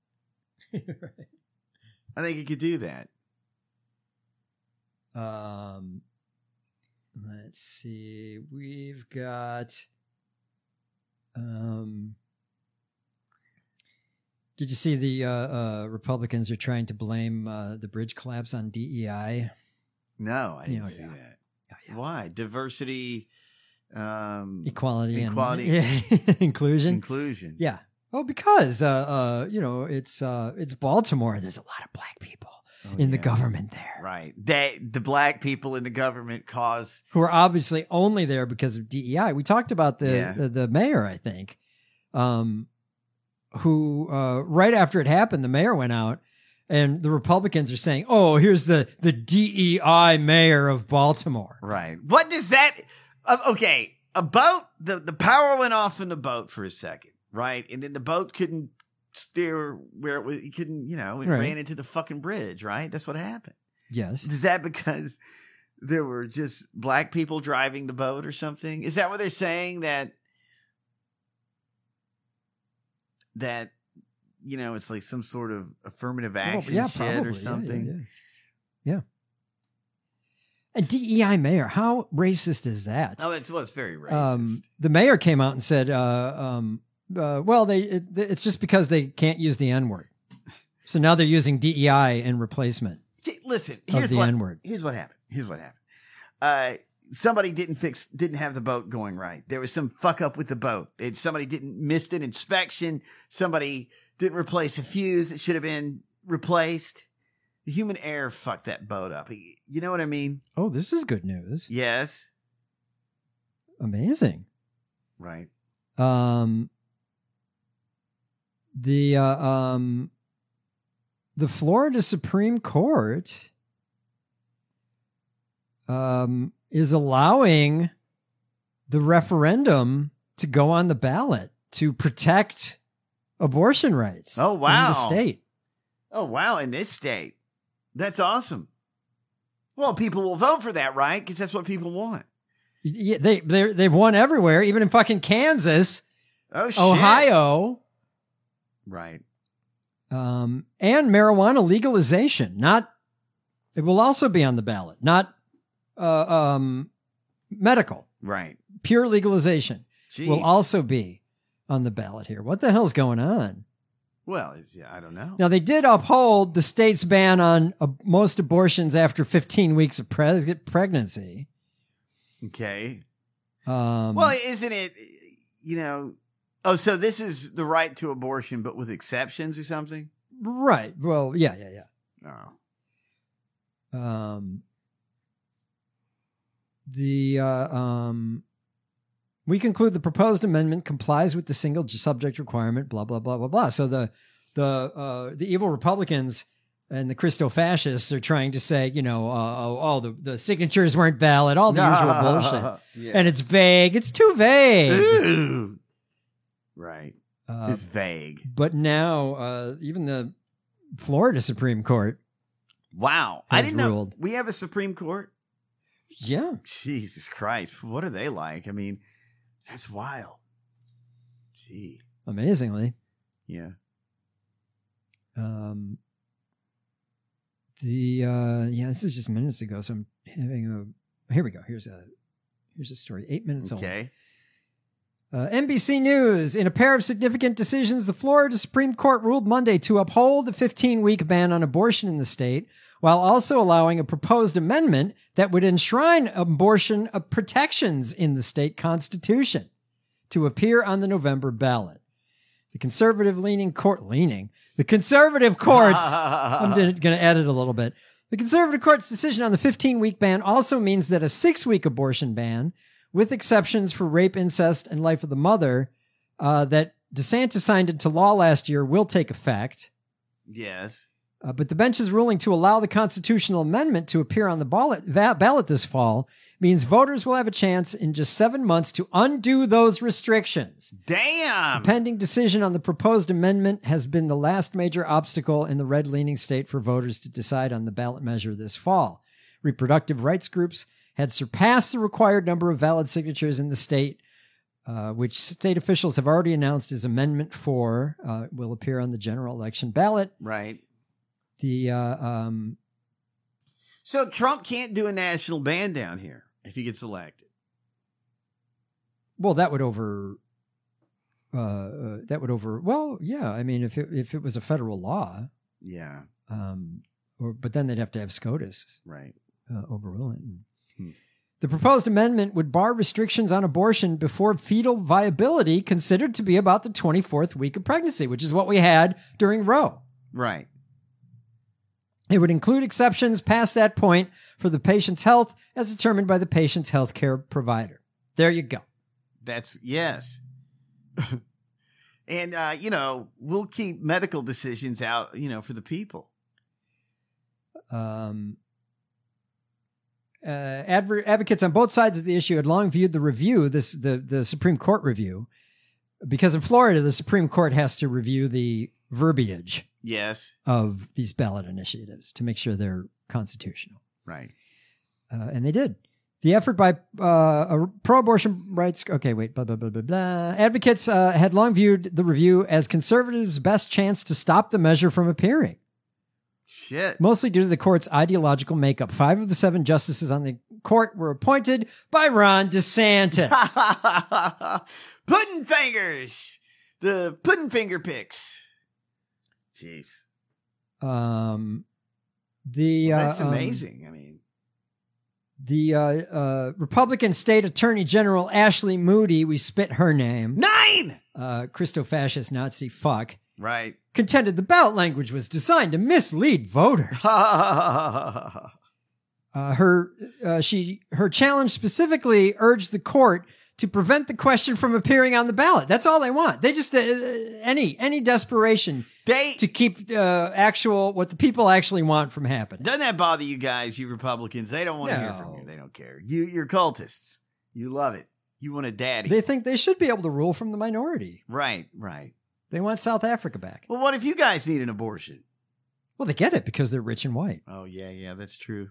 [SPEAKER 9] I think you could do that.
[SPEAKER 8] Let's see. We've got. Did you see the Republicans are trying to blame the bridge collapse on DEI?
[SPEAKER 9] No, I didn't see that. Why? Diversity,
[SPEAKER 8] Equality and
[SPEAKER 9] yeah.
[SPEAKER 8] inclusion.
[SPEAKER 9] Inclusion.
[SPEAKER 8] Yeah. Oh, because it's Baltimore. There's a lot of black people in the government there.
[SPEAKER 9] Right. The black people in the government cause
[SPEAKER 8] Who are obviously only there because of DEI. We talked about the mayor, I think, who right after it happened, the mayor went out and the Republicans are saying, oh, here's the DEI mayor of Baltimore.
[SPEAKER 9] Right. What does that... okay, a boat, the power went off in the boat for a second, right? And then the boat couldn't steer where it was. He couldn't, it ran into the fucking bridge, right? That's what happened.
[SPEAKER 8] Yes.
[SPEAKER 9] Is that because there were just black people driving the boat or something? Is that what they're saying? That it's like some sort of affirmative action shit
[SPEAKER 8] probably.
[SPEAKER 9] or something?
[SPEAKER 8] Yeah. A DEI mayor, how racist is that?
[SPEAKER 9] Oh, it's very racist.
[SPEAKER 8] The mayor came out and said, it's just because they can't use the N-word. So now they're using DEI in replacement.
[SPEAKER 9] Listen,
[SPEAKER 8] of the N-word.
[SPEAKER 9] Here's what happened. Somebody didn't have the boat going right. There was some fuck up with the boat. Somebody missed an inspection. Somebody didn't replace a fuse. It should have been replaced. The human error fucked that boat up. You know what I mean?
[SPEAKER 8] Oh, this is good news.
[SPEAKER 9] Yes.
[SPEAKER 8] Amazing.
[SPEAKER 9] Right.
[SPEAKER 8] The Florida Supreme Court is allowing the referendum to go on the ballot to protect abortion rights.
[SPEAKER 9] Oh, wow.
[SPEAKER 8] In the state.
[SPEAKER 9] Oh, wow. In this state. That's awesome. Well, people will vote for that, right? Because that's what people want.
[SPEAKER 8] Yeah, they've won everywhere, even in fucking Kansas, Ohio.
[SPEAKER 9] Right.
[SPEAKER 8] And marijuana legalization. It will also be on the ballot, not medical.
[SPEAKER 9] Right.
[SPEAKER 8] Pure legalization
[SPEAKER 9] Jeez.
[SPEAKER 8] will also be on the ballot here. What the hell's going on?
[SPEAKER 9] Well, I don't know.
[SPEAKER 8] Now, they did uphold the state's ban on most abortions after 15 weeks of pregnancy.
[SPEAKER 9] Okay.
[SPEAKER 8] Well,
[SPEAKER 9] isn't it, so this is the right to abortion, but with exceptions or something?
[SPEAKER 8] Right. Well, yeah.
[SPEAKER 9] Oh.
[SPEAKER 8] We conclude the proposed amendment complies with the single subject requirement, blah, blah, blah, blah, blah. So the evil Republicans and the Christo-fascists are trying to say, the signatures weren't valid, all the usual bullshit.
[SPEAKER 9] Yeah.
[SPEAKER 8] And it's vague. It's too vague.
[SPEAKER 9] Ooh. Right. It's vague.
[SPEAKER 8] But now, even the Florida Supreme Court.
[SPEAKER 9] Wow. I didn't
[SPEAKER 8] ruled.
[SPEAKER 9] know. We have a Supreme Court?
[SPEAKER 8] Yeah.
[SPEAKER 9] Jesus Christ. What are they like? I mean, that's wild. Gee.
[SPEAKER 8] Amazingly.
[SPEAKER 9] Yeah.
[SPEAKER 8] This is just minutes ago, so I'm having here we go. Here's a story. 8 minutes old.
[SPEAKER 9] Okay.
[SPEAKER 8] NBC News. In a pair of significant decisions, the Florida Supreme Court ruled Monday to uphold the 15-week ban on abortion in the state, while also allowing a proposed amendment that would enshrine abortion protections in the state constitution to appear on the November ballot. The conservative courts, I'm going to edit a little bit. The conservative court's decision on the 15-week ban also means that a 6-week abortion ban, with exceptions for rape, incest, and life of the mother, that DeSantis signed into law last year will take effect.
[SPEAKER 9] Yes.
[SPEAKER 8] But the bench's ruling to allow the constitutional amendment to appear on the ballot this fall means voters will have a chance in just 7 months to undo those restrictions.
[SPEAKER 9] Damn!
[SPEAKER 8] The pending decision on the proposed amendment has been the last major obstacle in the red-leaning state for voters to decide on the ballot measure this fall. Reproductive rights groups had surpassed the required number of valid signatures in the state, which state officials have already announced is Amendment 4 will appear on the general election ballot.
[SPEAKER 9] Right.
[SPEAKER 8] So
[SPEAKER 9] Trump can't do a national ban down here if he gets elected.
[SPEAKER 8] Well, that would well, yeah. I mean, if it was a federal law,
[SPEAKER 9] yeah.
[SPEAKER 8] But then they'd have to have SCOTUS
[SPEAKER 9] right
[SPEAKER 8] overrule it. The proposed amendment would bar restrictions on abortion before fetal viability, considered to be about the 24th week of pregnancy, which is what we had during Roe.
[SPEAKER 9] Right.
[SPEAKER 8] It would include exceptions past that point for the patient's health as determined by the patient's health care provider. There you go.
[SPEAKER 9] That's yes. And, we'll keep medical decisions out, for the people.
[SPEAKER 8] Advocates on both sides of the issue had long viewed the review, the Supreme Court review, because in Florida, the Supreme Court has to review the verbiage of these ballot initiatives to make sure they're constitutional.
[SPEAKER 9] Right.
[SPEAKER 8] And they did. The effort by pro-abortion rights... Okay, wait. Blah, blah, blah, blah, blah. Advocates had long viewed the review as conservatives' best chance to stop the measure from appearing.
[SPEAKER 9] Shit.
[SPEAKER 8] Mostly due to the court's ideological makeup. 5 of the 7 justices on the court were appointed by Ron DeSantis.
[SPEAKER 9] Pudding fingers. The pudding finger picks. Jeez.
[SPEAKER 8] That's
[SPEAKER 9] amazing. I mean,
[SPEAKER 8] the Republican State Attorney General Ashley Moody, we spit her name. 9! Christo-fascist Nazi fuck.
[SPEAKER 9] Right.
[SPEAKER 8] Contended the ballot language was designed to mislead voters. Her challenge specifically urged the court to prevent the question from appearing on the ballot. That's all they want. They just any desperation to keep what the people actually want from happening.
[SPEAKER 9] Doesn't that bother you guys, you Republicans? They don't want to hear from you. They don't care. You're cultists. You love it. You want a daddy.
[SPEAKER 8] They think they should be able to rule from the minority.
[SPEAKER 9] Right, right.
[SPEAKER 8] They want South Africa back.
[SPEAKER 9] Well, what if you guys need an abortion?
[SPEAKER 8] Well, they get it because they're rich and white.
[SPEAKER 9] Oh, yeah, that's true.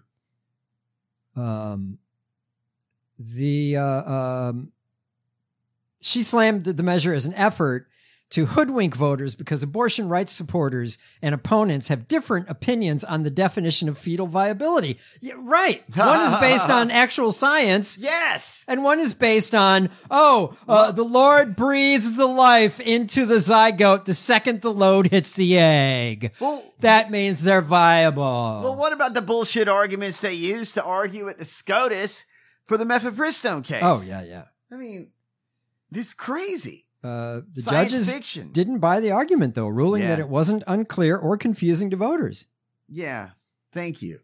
[SPEAKER 8] She slammed the measure as an effort to hoodwink voters because abortion rights supporters and opponents have different opinions on the definition of fetal viability. Yeah, right. One is based on actual science.
[SPEAKER 9] Yes.
[SPEAKER 8] And one is based on, the Lord breathes the life into the zygote the second the load hits the egg.
[SPEAKER 9] Well,
[SPEAKER 8] that means they're viable.
[SPEAKER 9] Well, what about the bullshit arguments they used to argue at the SCOTUS for the mifepristone case?
[SPEAKER 8] Oh, yeah.
[SPEAKER 9] I mean, this is crazy.
[SPEAKER 8] The
[SPEAKER 9] Science
[SPEAKER 8] judges
[SPEAKER 9] fiction.
[SPEAKER 8] didn't buy the argument, though, ruling that it wasn't unclear or confusing to voters.
[SPEAKER 9] Yeah, thank you.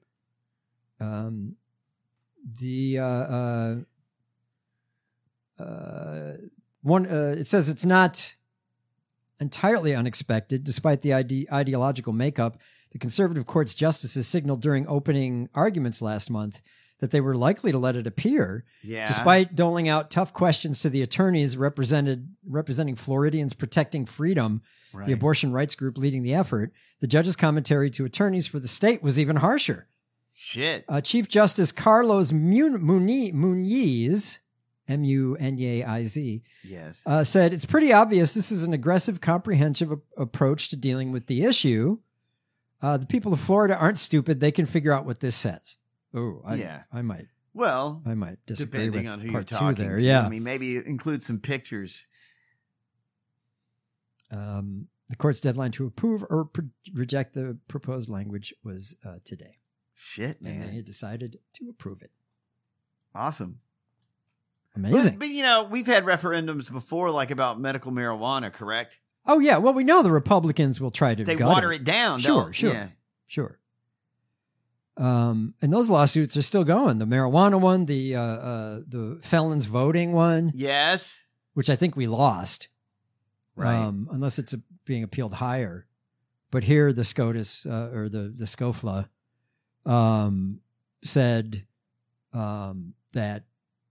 [SPEAKER 8] It says it's not entirely unexpected, despite the ideological makeup. The conservative court's justices signaled during opening arguments last month that they were likely to let it appear, despite doling out tough questions to the attorneys representing Floridians Protecting Freedom, the abortion rights group leading the effort. The judge's commentary to attorneys for the state was even harsher.
[SPEAKER 9] Shit.
[SPEAKER 8] Chief Justice Carlos Muniz, M-U-N-Y-Z, said, it's pretty obvious this is an aggressive, comprehensive approach to dealing with the issue. The people of Florida aren't stupid. They can figure out what this says. Oh, I might.
[SPEAKER 9] Well,
[SPEAKER 8] I might disagree
[SPEAKER 9] depending
[SPEAKER 8] with
[SPEAKER 9] on who
[SPEAKER 8] part
[SPEAKER 9] you're talking
[SPEAKER 8] 2 there.
[SPEAKER 9] to.
[SPEAKER 8] Yeah.
[SPEAKER 9] I mean, maybe include some pictures.
[SPEAKER 8] The court's deadline to approve or reject the proposed language was today.
[SPEAKER 9] Shit, man.
[SPEAKER 8] And they decided to approve it.
[SPEAKER 9] Awesome.
[SPEAKER 8] Amazing.
[SPEAKER 9] But we've had referendums before, like about medical marijuana, correct?
[SPEAKER 8] Oh, yeah. Well, we know the Republicans will try to
[SPEAKER 9] They
[SPEAKER 8] gut
[SPEAKER 9] water it down.
[SPEAKER 8] Sure. And those lawsuits are still going. The marijuana one, the felons voting one.
[SPEAKER 9] Yes.
[SPEAKER 8] Which I think we lost.
[SPEAKER 9] Right.
[SPEAKER 8] Unless it's being appealed higher. But here the SCOTUS or the SCOFLA said that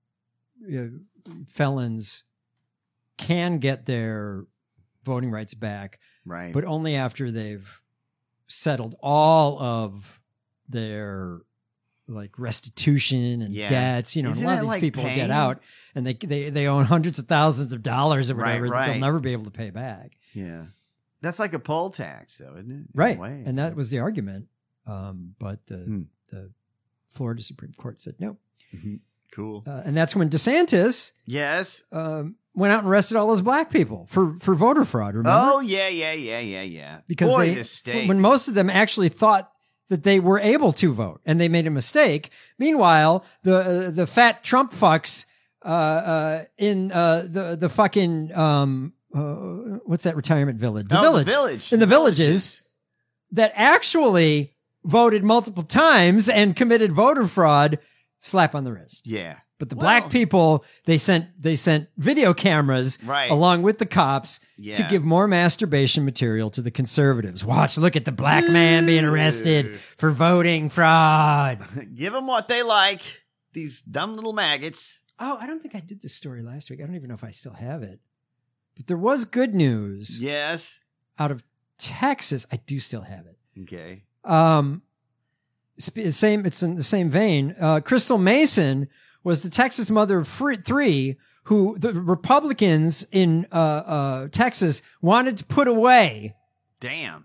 [SPEAKER 8] felons can get their voting rights back,
[SPEAKER 9] right?
[SPEAKER 8] But only after they've settled all of their like restitution and debts. You know,
[SPEAKER 9] Isn't
[SPEAKER 8] a lot
[SPEAKER 9] that
[SPEAKER 8] of these
[SPEAKER 9] like
[SPEAKER 8] people
[SPEAKER 9] paying?
[SPEAKER 8] get out and they own hundreds of thousands of dollars or whatever that
[SPEAKER 9] right.
[SPEAKER 8] they'll never be able to pay back.
[SPEAKER 9] Yeah. That's like a poll tax, though, isn't it? In a
[SPEAKER 8] Right.
[SPEAKER 9] way.
[SPEAKER 8] And that was the argument. But the Florida Supreme Court said no.
[SPEAKER 9] Cool.
[SPEAKER 8] And that's when DeSantis
[SPEAKER 9] yes
[SPEAKER 8] went out and arrested all those black people for voter fraud, remember?
[SPEAKER 9] Oh, yeah.
[SPEAKER 8] Because
[SPEAKER 9] Boy,
[SPEAKER 8] they,
[SPEAKER 9] the state.
[SPEAKER 8] when most of them actually thought that they were able to vote and they made a mistake. Meanwhile, the fat Trump fucks in the fucking what's that retirement village?
[SPEAKER 9] The village.
[SPEAKER 8] In the villages that actually voted multiple times and committed voter fraud, slap on the wrist.
[SPEAKER 9] Yeah.
[SPEAKER 8] But the black people, they sent video cameras along with the cops to give more masturbation material to the conservatives. Watch, look at the black man being arrested for voting fraud.
[SPEAKER 9] Give them what they like. These dumb little maggots.
[SPEAKER 8] Oh, I don't think I did this story last week. I don't even know if I still have it. But there was good news.
[SPEAKER 9] Yes.
[SPEAKER 8] Out of Texas. I do still have it.
[SPEAKER 9] Okay.
[SPEAKER 8] It's in the same vein. Crystal Mason was the Texas mother of three who the Republicans in Texas wanted to put away.
[SPEAKER 9] Damn.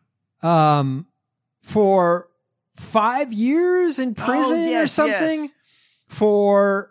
[SPEAKER 8] For 5 years in prison or something for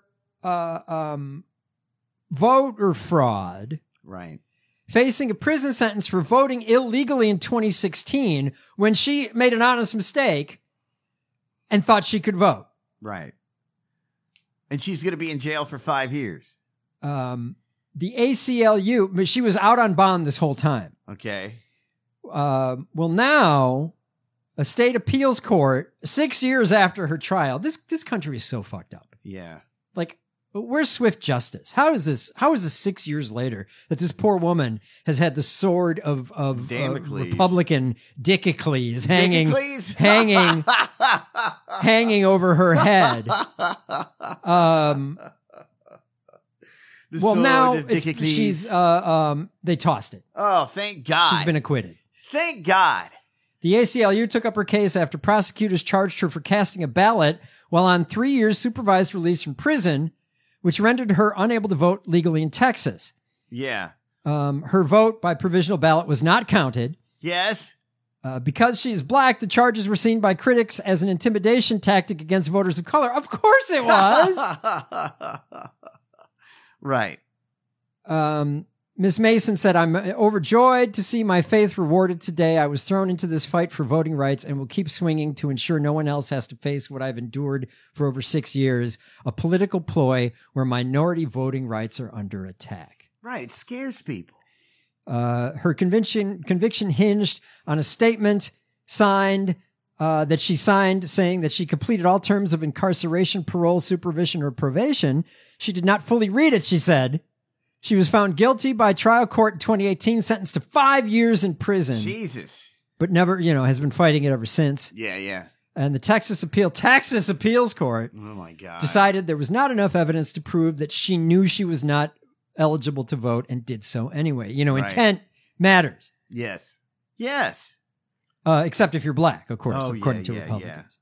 [SPEAKER 8] voter fraud.
[SPEAKER 9] Right.
[SPEAKER 8] Facing a prison sentence for voting illegally in 2016 when she made an honest mistake and thought she could vote.
[SPEAKER 9] Right. And she's going to be in jail for 5 years.
[SPEAKER 8] The ACLU, but she was out on bond this whole time.
[SPEAKER 9] Okay.
[SPEAKER 8] Well, now a state appeals court, 6 years after her trial, this country is so fucked up.
[SPEAKER 9] Yeah.
[SPEAKER 8] Like, where's swift justice? How is this 6 years later that this poor woman has had the sword of Republican Dickicles hanging over her head? Well, now she's they tossed it.
[SPEAKER 9] Oh, thank God.
[SPEAKER 8] She's been acquitted.
[SPEAKER 9] Thank God.
[SPEAKER 8] The ACLU took up her case after prosecutors charged her for casting a ballot while on 3 years supervised release from prison, which rendered her unable to vote legally in Texas.
[SPEAKER 9] Yeah.
[SPEAKER 8] Her vote by provisional ballot was not counted.
[SPEAKER 9] Yes.
[SPEAKER 8] Because she's black, the charges were seen by critics as an intimidation tactic against voters of color. Of course it was.
[SPEAKER 9] Right.
[SPEAKER 8] Ms. Mason said, I'm overjoyed to see my faith rewarded today. I was thrown into this fight for voting rights and will keep swinging to ensure no one else has to face what I've endured for over 6 years, a political ploy where minority voting rights are under attack.
[SPEAKER 9] Right. It scares people.
[SPEAKER 8] Her conviction hinged on a statement that she signed saying that she completed all terms of incarceration, parole, supervision, or probation. She did not fully read it, she said. She was found guilty by trial court in 2018, sentenced to 5 years in prison.
[SPEAKER 9] Jesus.
[SPEAKER 8] But never, has been fighting it ever since.
[SPEAKER 9] Yeah.
[SPEAKER 8] And the Texas Appeals Court
[SPEAKER 9] Oh, my God.
[SPEAKER 8] decided there was not enough evidence to prove that she knew she was not eligible to vote and did so anyway. Intent matters.
[SPEAKER 9] Yes.
[SPEAKER 8] Except if you're black, of course, according to Republicans.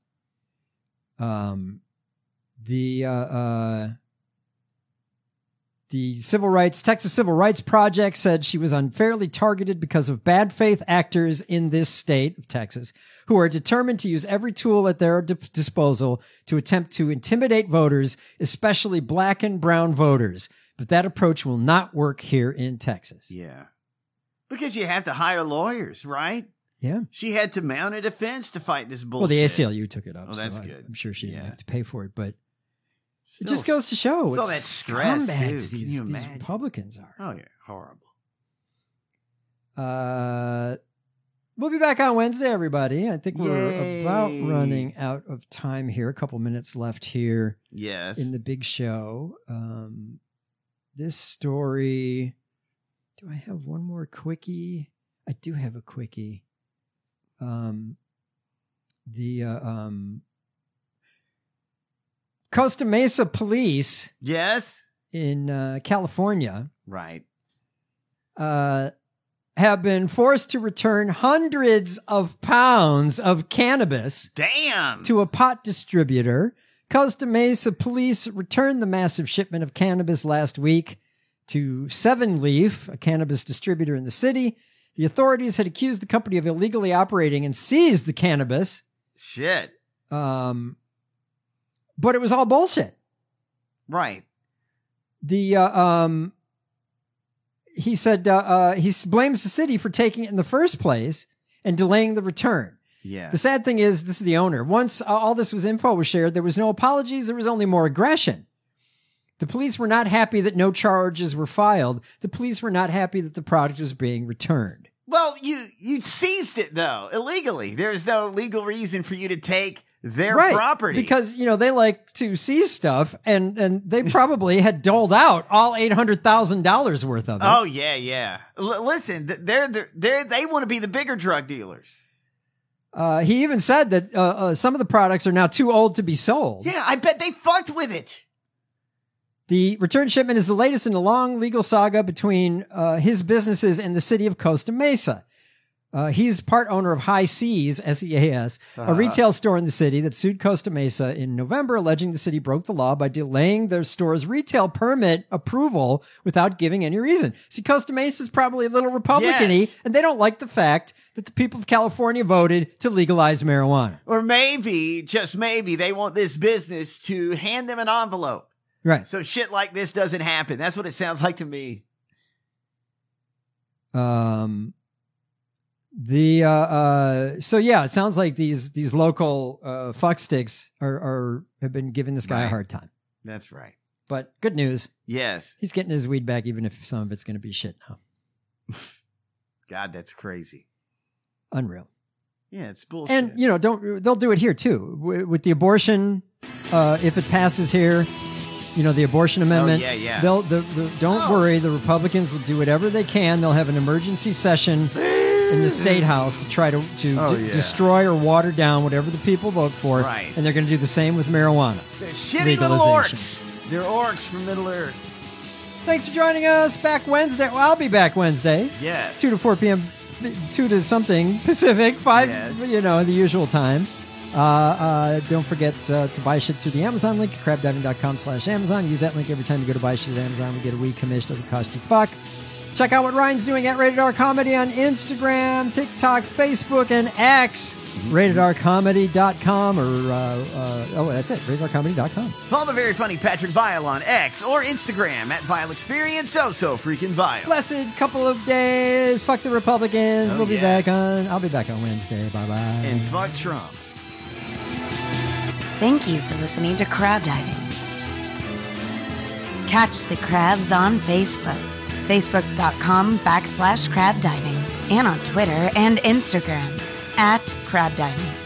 [SPEAKER 8] The Texas Civil Rights Project said she was unfairly targeted because of bad faith actors in this state of Texas who are determined to use every tool at their disposal to attempt to intimidate voters, especially black and brown voters. But that approach will not work here in Texas.
[SPEAKER 9] Yeah. Because you have to hire lawyers, right?
[SPEAKER 8] Yeah.
[SPEAKER 9] She had to mount a defense to fight this bullshit.
[SPEAKER 8] Well, the ACLU took it up.
[SPEAKER 9] Oh, that's good.
[SPEAKER 8] I'm sure she didn't have to pay for it, but
[SPEAKER 9] Still,
[SPEAKER 8] it just goes to show
[SPEAKER 9] still
[SPEAKER 8] what
[SPEAKER 9] that stress,
[SPEAKER 8] scumbags
[SPEAKER 9] dude.
[SPEAKER 8] these
[SPEAKER 9] Can you imagine?
[SPEAKER 8] Republicans are.
[SPEAKER 9] Oh, yeah. Horrible.
[SPEAKER 8] We'll be back on Wednesday, everybody. I think we're about running out of time here. A couple minutes left here.
[SPEAKER 9] Yes.
[SPEAKER 8] In the big show. This story. Do I have one more quickie? I do have a quickie. Costa Mesa police,
[SPEAKER 9] yes,
[SPEAKER 8] in California,
[SPEAKER 9] right,
[SPEAKER 8] have been forced to return hundreds of pounds of cannabis,
[SPEAKER 9] to
[SPEAKER 8] a pot distributor. Costa Mesa police returned the massive shipment of cannabis last week to Seven Leaf, a cannabis distributor in the city. The authorities had accused the company of illegally operating and seized the cannabis.
[SPEAKER 9] Shit.
[SPEAKER 8] But it was all bullshit.
[SPEAKER 9] Right.
[SPEAKER 8] He said he blames the city for taking it in the first place and delaying the return.
[SPEAKER 9] Yeah.
[SPEAKER 8] The sad thing is, this is the owner. Once all this info was shared, there was no apologies. There was only more aggression. The police were not happy that no charges were filed. The police were not happy that the product was being returned.
[SPEAKER 9] Well, you seized it, though, illegally. There's no legal reason for you to take their
[SPEAKER 8] Right,
[SPEAKER 9] property.
[SPEAKER 8] because, they like to seize stuff, and they probably had doled out all $800,000 worth of it.
[SPEAKER 9] Oh, yeah. Listen, they want to be the bigger drug dealers.
[SPEAKER 8] He even said that some of the products are now too old to be sold.
[SPEAKER 9] Yeah, I bet they fucked with it.
[SPEAKER 8] The return shipment is the latest in a long legal saga between his businesses and the city of Costa Mesa. He's part owner of High Seas, SEAS, a retail store in the city that sued Costa Mesa in November, alleging the city broke the law by delaying their store's retail permit approval without giving any reason. See, Costa Mesa is probably a little Republican-y,
[SPEAKER 9] Yes.
[SPEAKER 8] and they don't like the fact that the people of California voted to legalize marijuana.
[SPEAKER 9] Or maybe, just maybe, they want this business to hand them an envelope.
[SPEAKER 8] Right.
[SPEAKER 9] So shit like this doesn't happen. That's what it sounds like to me.
[SPEAKER 8] So yeah, it sounds like these local fucksticks have been giving this guy a hard time.
[SPEAKER 9] That's right.
[SPEAKER 8] But good news.
[SPEAKER 9] Yes.
[SPEAKER 8] He's getting his weed back, even if some of it's going to be shit now.
[SPEAKER 9] God, that's crazy.
[SPEAKER 8] Unreal.
[SPEAKER 9] Yeah, it's bullshit.
[SPEAKER 8] And they'll do it here too with the abortion. If it passes here, the abortion amendment.
[SPEAKER 9] yeah.
[SPEAKER 8] Don't worry, the Republicans will do whatever they can. They'll have an emergency session in the state house to try to destroy or water down whatever the people vote for.
[SPEAKER 9] Right.
[SPEAKER 8] And they're going to do the same with marijuana.
[SPEAKER 9] They're shitty little
[SPEAKER 8] legalization.
[SPEAKER 9] orcs. They're orcs from Middle Earth.
[SPEAKER 8] Thanks for joining us. Back Wednesday. Well, I'll be back Wednesday.
[SPEAKER 9] Yeah.
[SPEAKER 8] 2 to 4 p.m. 2 to something Pacific. 5, the usual time. Don't forget to buy shit through the Amazon link at crabdiving.com/Amazon. Use that link every time you go to buy shit at Amazon. We get a wee commish. Doesn't cost you fuck. Check out what Ryan's doing at Rated R Comedy on Instagram, TikTok, Facebook, and X. RatedRComedy.com that's it. RatedRComedy.com.
[SPEAKER 9] Follow the very funny Patrick Vile on X or Instagram at Vile Experience. So freaking vile.
[SPEAKER 8] Blessed couple of days. Fuck the Republicans. I'll be back on Wednesday. Bye bye.
[SPEAKER 9] And fuck Trump.
[SPEAKER 7] Thank you for listening to Crab Diving. Catch the crabs on Facebook, facebook.com/crabdiving, and on Twitter and Instagram @crabdiving.